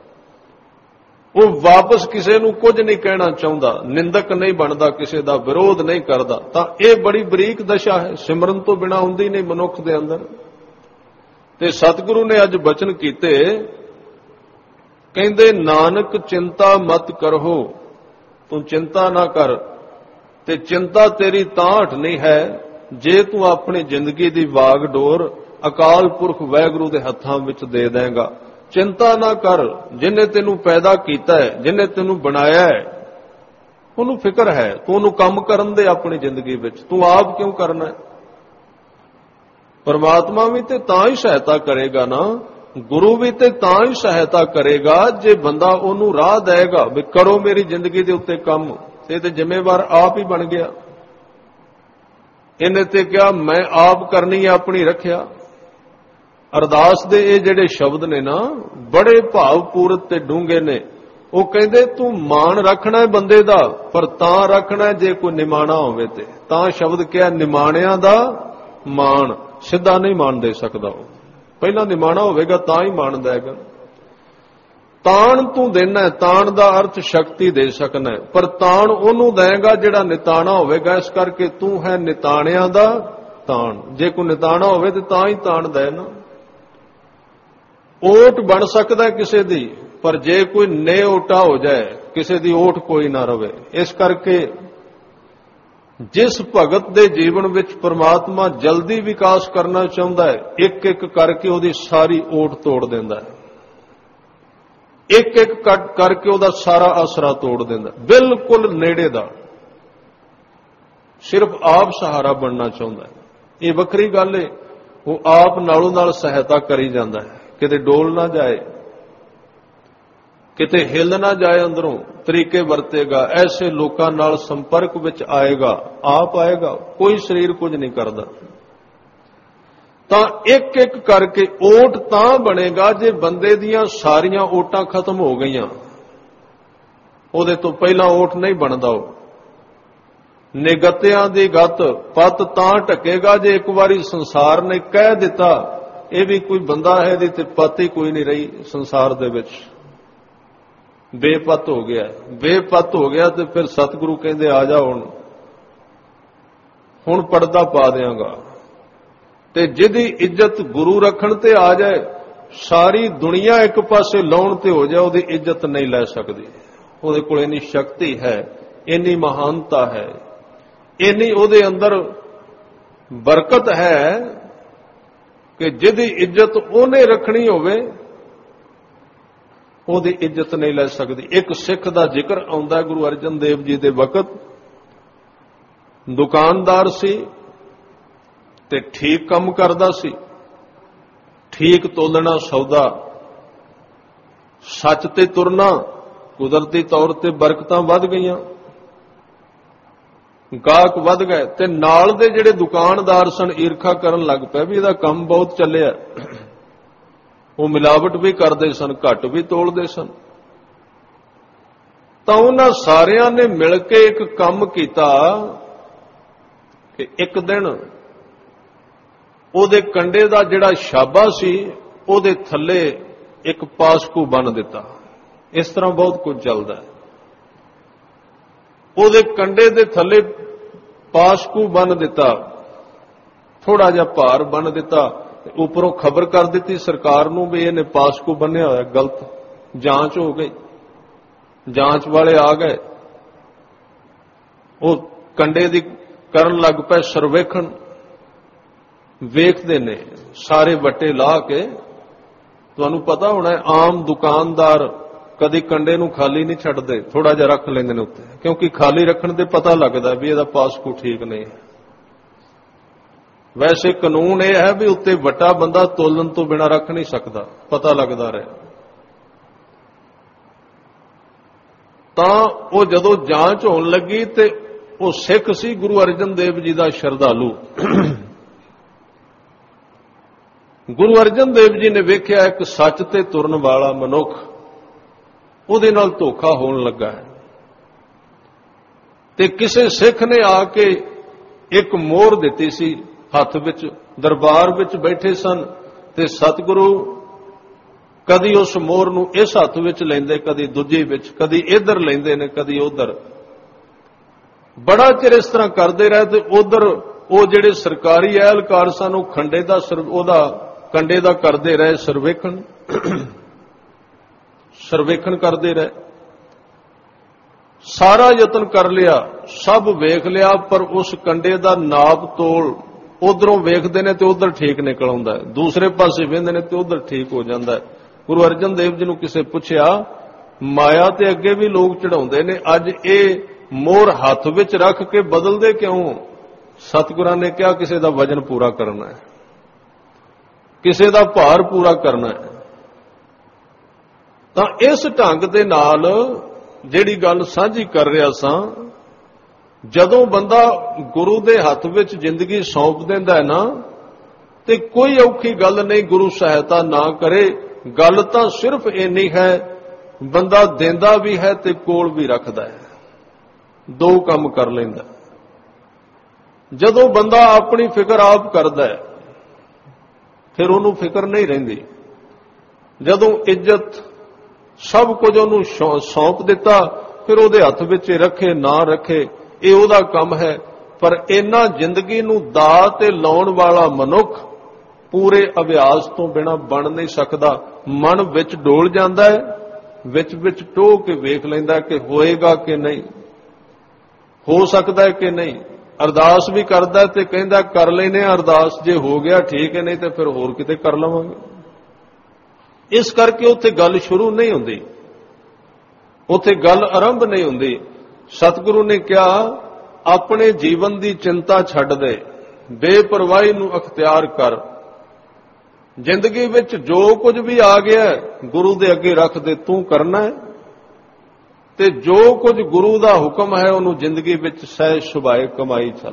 ਉਹ ਵਾਪਸ ਕਿਸੇ ਨੂੰ ਕੁਝ ਨਹੀਂ ਕਹਿਣਾ ਚਾਹੁੰਦਾ, ਨਿੰਦਕ ਨਹੀਂ ਬਣਦਾ, ਕਿਸੇ ਦਾ ਵਿਰੋਧ ਨਹੀਂ ਕਰਦਾ। ਤਾਂ ਇਹ ਬੜੀ ਬਰੀਕ ਦਸ਼ਾ ਹੈ, ਸਿਮਰਨ ਤੋਂ ਬਿਨਾਂ ਹੁੰਦੀ ਨਹੀਂ ਮਨੁੱਖ ਦੇ ਅੰਦਰ। ਤੇ ਸਤਿਗੁਰੂ ਨੇ ਅੱਜ ਬਚਨ ਕੀਤੇ, ਕਹਿੰਦੇ ਨਾਨਕ ਚਿੰਤਾ ਮਤ ਕਰੋ, ਤੂੰ ਚਿੰਤਾ ਨਾ ਕਰ, ਤੇ ਚਿੰਤਾ ਤੇਰੀ ਤਾਂ ਹਟਣੀ ਹੈ ਜੇ ਤੂੰ ਆਪਣੀ ਜ਼ਿੰਦਗੀ ਦੀ ਵਾਗ ਡੋਰ ਅਕਾਲ ਪੁਰਖ ਵਾਹਿਗੁਰੂ ਦੇ ਹੱਥਾਂ ਵਿੱਚ ਦੇ ਦੇਂਗਾ। ਚਿੰਤਾ ਨਾ ਕਰ, ਜਿਹਨੇ ਤੈਨੂੰ ਪੈਦਾ ਕੀਤਾ ਹੈ, ਜਿਹਨੇ ਤੈਨੂੰ ਬਣਾਇਆ ਹੈ, ਉਹਨੂੰ ਫਿਕਰ ਹੈ, ਤੂੰ ਉਹਨੂੰ ਕੰਮ ਕਰਨ ਦੇ ਆਪਣੀ ਜ਼ਿੰਦਗੀ ਵਿੱਚ, ਤੂੰ ਆਪ ਕਿਉਂ ਕਰਨਾ ਹੈ? ਪਰਮਾਤਮਾ ਵੀ ਤੇ ਤਾਂ ਹੀ ਸਹਾਇਤਾ ਕਰੇਗਾ ਨਾ, ਗੁਰੂ ਵੀ ਤੇ ਤਾਂ ਹੀ ਸਹਾਇਤਾ ਕਰੇਗਾ ਜੇ ਬੰਦਾ ਉਹਨੂੰ ਰਾਹ ਦੇਗਾ ਵੀ ਕਰੋ ਮੇਰੀ ਜ਼ਿੰਦਗੀ ਦੇ ਉੱਤੇ ਕੰਮ। ਇਹ ਤੇ ਜ਼ਿੰਮੇਵਾਰ ਆਪ ਹੀ ਬਣ ਗਿਆ। ਇਹਨੇ ਤੇ ਕਿਹਾ ਮੈਂ ਆਪ ਕਰਨੀ ਹੈ ਆਪਣੀ ਰੱਖਿਆ। ਅਰਦਾਸ ਦੇ ਇਹ ਜਿਹੜੇ ਸ਼ਬਦ ਨੇ ਨਾ ਬੜੇ ਭਾਵਪੂਰਤ ਤੇ ਡੂੰਘੇ ਨੇ। ਉਹ ਕਹਿੰਦੇ ਤੂੰ ਮਾਣ ਰੱਖਣਾ ਹੈ ਬੰਦੇ ਦਾ, ਪਰ ਤਾਂ ਰੱਖਣਾ ਜੇ ਕੋਈ ਨਿਮਾਣਾ ਹੋਵੇ ਤੇ। ਤਾਂ ਸ਼ਬਦ ਕਿਹਾ ਨਿਮਾਣਿਆਂ ਦਾ ਮਾਣ, ਸਿੱਧਾ ਨਹੀਂ ਮਾਣ ਦੇ ਸਕਦਾ ਉਹ, ਪਹਿਲਾਂ ਨਿਮਾਣਾ ਹੋਵੇਗਾ ਤਾਂ ਹੀ ਮਾਣ ਦੇਗਾ। ਤਾਣ ਤੂੰ ਦੇਣਾ, ਤਾਣ ਦਾ ਅਰਥ ਸ਼ਕਤੀ ਦੇ ਸਕਣਾ, ਪਰ ਤਾਣ ਉਹਨੂੰ ਦੇਗਾ ਜਿਹੜਾ ਨਿਤਾਣਾ ਹੋਵੇਗਾ। ਇਸ ਕਰਕੇ ਤੂੰ ਹੈ ਨਿਤਾਣਿਆਂ ਦਾ ਤਾਣ। ਜੇ ਕੋਈ ਨਿਤਾਣਾ ਹੋਵੇ ਤੇ ਤਾਂ ਹੀ ਤਾਣ ਦੇ ਨਾ। ਓਟ ਬਣ ਸਕਦਾ ਕਿਸੇ ਦੀ, ਪਰ ਜੇ ਕੋਈ ਨੇ ਓਟਾ ਹੋ ਜਾਏ ਕਿਸੇ ਦੀ ਓਟ ਕੋਈ ਨਾ ਰਵੇ। ਇਸ ਕਰਕੇ ਜਿਸ ਭਗਤ ਦੇ ਜੀਵਨ ਵਿੱਚ ਪ੍ਰਮਾਤਮਾ ਜਲਦੀ ਵਿਕਾਸ ਕਰਨਾ ਚਾਹੁੰਦਾ ਹੈ, ਇੱਕ ਇੱਕ ਕਰਕੇ ਉਹਦੀ ਸਾਰੀ ਓਟ ਤੋੜ ਦਿੰਦਾ ਹੈ, ਇੱਕ ਇੱਕ ਕੱਟ ਕਰਕੇ ਉਹਦਾ ਸਾਰਾ ਆਸਰਾ ਤੋੜ ਦਿੰਦਾ, ਬਿਲਕੁਲ ਨੇੜੇ ਦਾ। ਸਿਰਫ ਆਪ ਸਹਾਰਾ ਬਣਨਾ ਚਾਹੁੰਦਾ ਹੈ, ਇਹ ਵੱਖਰੀ ਗੱਲ ਹੈ। ਉਹ ਆਪ ਨਾਲੋਂ ਨਾਲ ਸਹਾਇਤਾ ਕਰੀ ਜਾਂਦਾ ਹੈ, ਕਿਤੇ ਡੋਲ ਨਾ ਜਾਏ, ਕਿਤੇ ਹਿੱਲ ਨਾ ਜਾਏ, ਅੰਦਰੋਂ ਤਰੀਕੇ ਵਰਤੇਗਾ, ਐਸੇ ਲੋਕਾਂ ਨਾਲ ਸੰਪਰਕ ਵਿੱਚ ਆਏਗਾ, ਆਪ ਆਏਗਾ, ਕੋਈ ਸਰੀਰ ਕੁਝ ਨਹੀਂ ਕਰਦਾ। ਤਾਂ ਇੱਕ ਇੱਕ ਕਰਕੇ ਓਟ ਤਾਂ ਬਣੇਗਾ ਜੇ ਬੰਦੇ ਦੀਆਂ ਸਾਰੀਆਂ ਓਟਾਂ ਖਤਮ ਹੋ ਗਈਆਂ। ਉਹਦੇ ਤੋਂ ਪਹਿਲਾਂ ਓਟ ਨਹੀਂ ਬਣਦਾ। ਉਹ ਨਿਗਤਿਆਂ ਦੀ ਗਤ ਪਤ ਤਾਂ ਢਕੇਗਾ ਜੇ ਇੱਕ ਵਾਰੀ ਸੰਸਾਰ ਨੇ ਕਹਿ ਦਿੱਤਾ ਇਹ ਵੀ ਕੋਈ ਬੰਦਾ ਹੈ, ਇਹਦੀ ਤੇ ਪਤ ਹੀ ਕੋਈ ਨਹੀਂ ਰਹੀ ਸੰਸਾਰ ਦੇ ਵਿੱਚ, ਬੇਪਤ ਹੋ ਗਿਆ। ਬੇਪਤ ਹੋ ਗਿਆ ਤੇ ਫਿਰ ਸਤਿਗੁਰੂ ਕਹਿੰਦੇ ਆ ਜਾ ਹੁਣ ਹੁਣ ਪਰਦਾ ਪਾ ਦਿਆਂਗਾ। ਤੇ ਜਿਹਦੀ ਇੱਜ਼ਤ ਗੁਰੂ ਰੱਖਣ ਤੇ ਆ ਜਾਏ, ਸਾਰੀ ਦੁਨੀਆ ਇੱਕ ਪਾਸੇ ਲਾਉਣ ਤੇ ਹੋ ਜਾਏ, ਉਹਦੀ ਇੱਜ਼ਤ ਨਹੀਂ ਲੈ ਸਕਦੀ। ਉਹਦੇ ਕੋਲ ਇੰਨੀ ਸ਼ਕਤੀ ਹੈ, ਇੰਨੀ ਮਹਾਨਤਾ ਹੈ, ਇੰਨੀ ਉਹਦੇ ਅੰਦਰ ਬਰਕਤ ਹੈ ਕਿ ਜਿਹਦੀ ਇੱਜ਼ਤ ਉਹਨੇ ਰੱਖਣੀ ਹੋਵੇ ਉਹਦੀ ਇੱਜ਼ਤ ਨਹੀਂ ਲੈ ਸਕਦੀ। ਇੱਕ ਸਿੱਖ ਦਾ ਜ਼ਿਕਰ ਆਉਂਦਾ ਗੁਰੂ ਅਰਜਨ ਦੇਵ ਜੀ ਦੇ ਵਕਤ। ਦੁਕਾਨਦਾਰ ਸੀ ਤੇ ਠੀਕ ਕੰਮ ਕਰਦਾ ਸੀ, ਠੀਕ ਤੋਲਣਾ ਸੌਦਾ, ਸੱਚ ਤੇ ਤੁਰਨਾ, ਕੁਦਰਤੀ ਤੌਰ ਤੇ ਬਰਕਤਾਂ ਵੱਧ ਗਈਆਂ, ਗਾਹਕ ਵੱਧ ਗਏ। ਤੇ ਨਾਲ ਦੇ ਜਿਹੜੇ ਦੁਕਾਨਦਾਰ ਸਨ ਈਰਖਾ ਕਰਨ ਲੱਗ ਪਏ ਵੀ ਇਹਦਾ ਕੰਮ ਬਹੁਤ ਚੱਲਿਆ। ਉਹ ਮਿਲਾਵਟ ਵੀ ਕਰਦੇ ਸਨ, ਘੱਟ ਵੀ ਤੋਲਦੇ ਸਨ। ਤਾਂ ਉਹਨਾਂ ਸਾਰਿਆਂ ਨੇ ਮਿਲ ਕੇ ਇੱਕ ਕੰਮ ਕੀਤਾ ਕਿ ਇੱਕ ਦਿਨ ਉਹਦੇ ਕੰਡੇ ਦਾ ਜਿਹੜਾ ਛਾਬਾ ਸੀ ਉਹਦੇ ਥੱਲੇ ਇੱਕ ਪਾਸਕੂ ਬੰਨ੍ਹ ਦਿੱਤਾ। ਇਸ ਤਰ੍ਹਾਂ ਬਹੁਤ ਕੁਝ ਚੱਲਦਾ ਹੈ। ਉਹਦੇ ਕੰਡੇ ਦੇ ਥੱਲੇ ਪਾਸਕੂ ਬੰਨ੍ਹ ਦਿੱਤਾ, ਥੋੜਾ ਜਿਹਾ ਭਾਰ ਬੰਨ੍ਹ ਦਿੱਤਾ, ਉੱਪਰੋਂ ਖਬਰ ਕਰ ਦਿੱਤੀ ਸਰਕਾਰ ਨੂੰ ਵੀ ਇਹਨੇ ਪਾਸਕੂ ਬੰਨਿਆ ਹੋਇਆ, ਗਲਤ। ਜਾਂਚ ਹੋ ਗਈ, ਜਾਂਚ ਵਾਲੇ ਆ ਗਏ, ਉਹ ਕੰਡੇ ਦੀ ਕਰਨ ਲੱਗ ਪਏ ਸਰਵੇਖਣ। ਵੇਖਦੇ ਨੇ ਸਾਰੇ ਵੱਟੇ ਲਾ ਕੇ। ਤੁਹਾਨੂੰ ਪਤਾ ਹੋਣਾ ਆਮ ਦੁਕਾਨਦਾਰ ਕਦੀ ਕੰਡੇ ਨੂੰ ਖਾਲੀ ਨਹੀਂ ਛੱਡਦੇ, ਥੋੜਾ ਜਿਹਾ ਰੱਖ ਲੈਂਦੇ ਨੇ ਉੱਤੇ, ਕਿਉਂਕਿ ਖਾਲੀ ਰੱਖਣ ਤੇ ਪਤਾ ਲੱਗਦਾ ਵੀ ਇਹਦਾ ਪਾਸਕੂ ਠੀਕ ਨਹੀਂ ਹੈ। ਵੈਸੇ ਕਾਨੂੰਨ ਇਹ ਹੈ ਵੀ ਉੱਤੇ ਵੱਟਾ ਬੰਦਾ ਤੋਲਣ ਤੋਂ ਬਿਨਾਂ ਰੱਖ ਨਹੀਂ ਸਕਦਾ, ਪਤਾ ਲੱਗਦਾ ਰਹੇ। ਤਾਂ ਉਹ ਜਦੋਂ ਜਾਂਚ ਹੋਣ ਲੱਗੀ ਤੇ ਉਹ ਸਿੱਖ ਸੀ ਗੁਰੂ ਅਰਜਨ ਦੇਵ ਜੀ ਦਾ ਸ਼ਰਧਾਲੂ। ਗੁਰੂ ਅਰਜਨ ਦੇਵ ਜੀ ਨੇ ਵੇਖਿਆ ਇੱਕ ਸੱਚ ਤੇ ਤੁਰਨ ਵਾਲਾ ਮਨੁੱਖ, ਉਹਦੇ ਨਾਲ ਧੋਖਾ ਹੋਣ ਲੱਗਾ ਹੈ। ਤੇ ਕਿਸੇ ਸਿੱਖ ਨੇ ਆ ਕੇ ਇੱਕ ਮੋਹਰ ਦਿੱਤੀ ਸੀ ਹੱਥ ਵਿੱਚ, ਦਰਬਾਰ ਵਿੱਚ ਬੈਠੇ ਸਨ ਤੇ ਸਤਿਗੁਰੂ ਕਦੀ ਉਸ ਮੋਹਰ ਨੂੰ ਇਸ ਹੱਥ ਵਿੱਚ ਲੈਂਦੇ, ਕਦੀ ਦੂਜੇ ਵਿੱਚ, ਕਦੀ ਇੱਧਰ ਲੈਂਦੇ ਨੇ, ਕਦੀ ਉੱਧਰ। ਬੜਾ ਚਿਰ ਇਸ ਤਰ੍ਹਾਂ ਕਰਦੇ ਰਹੇ ਤੇ ਉਧਰ ਉਹ ਜਿਹੜੇ ਸਰਕਾਰੀ ਅਹਿਲਕਾਰ ਸਨ ਉਹ ਖੰਡੇ ਦਾ ਉਹਦਾ ਕੰਡੇ ਦਾ ਕਰਦੇ ਰਹੇ ਸਰਵੇਖਣ ਸਰਵੇਖਣ ਕਰਦੇ ਰਹੇ। ਸਾਰਾ ਯਤਨ ਕਰ ਲਿਆ, ਸਭ ਵੇਖ ਲਿਆ, ਪਰ ਉਸ ਕੰਡੇ ਦਾ ਨਾਪ ਤੋਲ ਉਧਰੋਂ ਵੇਖਦੇ ਨੇ ਤੇ ਉਧਰ ਠੀਕ ਨਿਕਲ ਆਉਂਦਾ ਹੈ, ਦੂਸਰੇ ਪਾਸੇ ਵੇਖਦੇ ਨੇ ਤੇ ਉਧਰ ਠੀਕ ਹੋ ਜਾਂਦਾ ਹੈ। ਗੁਰੂ ਅਰਜਨ ਦੇਵ ਜੀ ਨੂੰ ਕਿਸੇ ਪੁੱਛਿਆ, ਮਾਇਆ ਤੇ ਅੱਗੇ ਵੀ ਲੋਕ ਚੜਾਉਂਦੇ ਨੇ, ਅੱਜ ਇਹ ਮੋਹਰ ਹੱਥ ਵਿੱਚ ਰੱਖ ਕੇ ਬਦਲਦੇ ਕਿਉਂ? ਸਤਿਗੁਰਾਂ ਨੇ ਕਿਹਾ, ਕਿਸੇ ਦਾ ਵਜਨ ਪੂਰਾ ਕਰਨਾ ਹੈ, ਕਿਸੇ ਦਾ ਭਾਰ ਪੂਰਾ ਕਰਨਾ ਹੈ। ਤਾਂ ਇਸ ਢੰਗ ਦੇ ਨਾਲ ਜਿਹੜੀ ਗੱਲ ਸਾਂਝੀ ਕਰ ਰਿਹਾ ਸਾਂ, ਜਦੋਂ ਬੰਦਾ ਗੁਰੂ ਦੇ ਹੱਥ ਵਿੱਚ ਜ਼ਿੰਦਗੀ ਸੌਂਪ ਦਿੰਦਾ ਹੈ ਨਾ, ਤੇ ਕੋਈ ਔਖੀ ਗੱਲ ਨਹੀਂ ਗੁਰੂ ਸਹਾਇਤਾ ਨਾ ਕਰੇ। ਗੱਲ ਤਾਂ ਸਿਰਫ ਇੰਨੀ ਹੈ, ਬੰਦਾ ਦਿੰਦਾ ਵੀ ਹੈ ਤੇ ਕੋਲ ਵੀ ਰੱਖਦਾ ਹੈ, ਦੋ ਕੰਮ ਕਰ ਲੈਂਦਾ। ਜਦੋਂ ਬੰਦਾ ਆਪਣੀ ਫਿਕਰ ਆਪ ਕਰਦਾ ਹੈ ਫਿਰ ਉਹਨੂੰ ਫਿਕਰ ਨਹੀਂ ਰਹਿੰਦੀ। ਜਦੋਂ ਇੱਜ਼ਤ ਸਭ ਕੁਝ ਉਹਨੂੰ ਸੌਂਪ ਦਿੱਤਾ, ਫਿਰ ਉਹਦੇ ਹੱਥ ਵਿੱਚ ਰੱਖੇ ਨਾ ਰੱਖੇ ਇਹ ਉਹਦਾ ਕੰਮ ਹੈ। ਪਰ ਇਹਨਾਂ ਜ਼ਿੰਦਗੀ ਨੂੰ ਦਾਅ ਤੇ ਲਾਉਣ ਵਾਲਾ ਮਨੁੱਖ ਪੂਰੇ ਅਭਿਆਸ ਤੋਂ ਬਿਨਾਂ ਬਣ ਨਹੀਂ ਸਕਦਾ। ਮਨ ਵਿੱਚ ਡੋਲ ਜਾਂਦਾ ਹੈ, ਵਿੱਚ ਵਿੱਚ ਟੋਹ ਕੇ ਵੇਖ ਲੈਂਦਾ ਕਿ ਹੋਏਗਾ ਕਿ ਨਹੀਂ, ਹੋ ਸਕਦਾ ਹੈ ਕਿ ਨਹੀਂ। ਅਰਦਾਸ ਵੀ ਕਰਦਾ ਤੇ ਕਹਿੰਦਾ ਕਰ ਲੈਨੇ ਆ ਅਰਦਾਸ, ਜੇ ਹੋ ਗਿਆ ਠੀਕ ਹੈ, ਨਹੀਂ ਤੇ ਫਿਰ ਹੋਰ ਕਿਤੇ ਕਰ ਲਵਾਂਗੇ। ਇਸ ਕਰਕੇ ਉੱਥੇ ਗੱਲ ਸ਼ੁਰੂ ਨਹੀਂ ਹੁੰਦੀ, ਉੱਥੇ ਗੱਲ ਆਰੰਭ ਨਹੀਂ ਹੁੰਦੀ। ਸਤਿਗੁਰੂ ਨੇ ਕਿਹਾ, ਆਪਣੇ ਜੀਵਨ ਦੀ ਚਿੰਤਾ ਛੱਡ ਦੇ, ਬੇਪਰਵਾਹੀ ਨੂੰ ਅਖਤਿਆਰ ਕਰ। ਜ਼ਿੰਦਗੀ ਵਿੱਚ ਜੋ ਕੁਝ ਵੀ ਆ ਗਿਆ ਗੁਰੂ ਦੇ ਅੱਗੇ ਰੱਖ ਦੇ, ਤੂੰ ਕਰਨਾ ਹੈ, ਤੇ ਜੋ ਕੁਝ ਗੁਰੂ ਦਾ ਹੁਕਮ ਹੈ ਉਹਨੂੰ ਜ਼ਿੰਦਗੀ ਵਿੱਚ ਸਹਿ ਸੁਭਾਏ ਕਮਾਈ ਚੱਲ।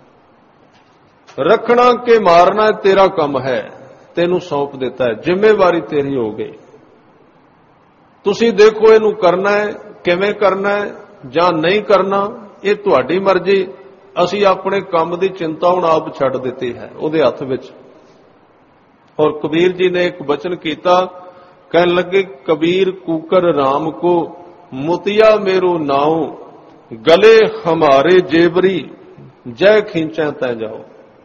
ਰੱਖਣਾ ਕਿ ਮਾਰਨਾ ਤੇਰਾ ਕੰਮ ਹੈ, ਤੈਨੂੰ ਸੌਂਪ ਦਿੱਤਾ ਹੈ, ਜ਼ਿੰਮੇਵਾਰੀ ਤੇਰੀ ਹੋ ਗਈ। ਤੁਸੀਂ ਦੇਖੋ ਇਹਨੂੰ ਕਰਨਾ ਹੈ, ਕਿਵੇਂ ਕਰਨਾ ਹੈ ਜਾਂ ਨਹੀਂ ਕਰਨਾ, ਇਹ ਤੁਹਾਡੀ ਮਰਜ਼ੀ। ਅਸੀਂ ਆਪਣੇ ਕੰਮ ਦੀ ਚਿੰਤਾ ਹੁਣ ਆਪ ਛੱਡ ਦਿੱਤੀ ਹੈ ਉਹਦੇ ਹੱਥ ਵਿੱਚ। ਔਰ ਕਬੀਰ ਜੀ ਨੇ ਇੱਕ ਬਚਨ ਕੀਤਾ, ਕਹਿਣ ਲੱਗੇ, ਕਬੀਰ ਕੂਕਰ ਰਾਮ ਕੋ ਮੁਤਿਆ ਮੇਰੋ ਨਾਉ, ਗਲੇ ਹਮਾਰੇ ਜੇਬਰੀ ਜੈ ਖਿੰਚੈ ਤੈ ਜਾਓ।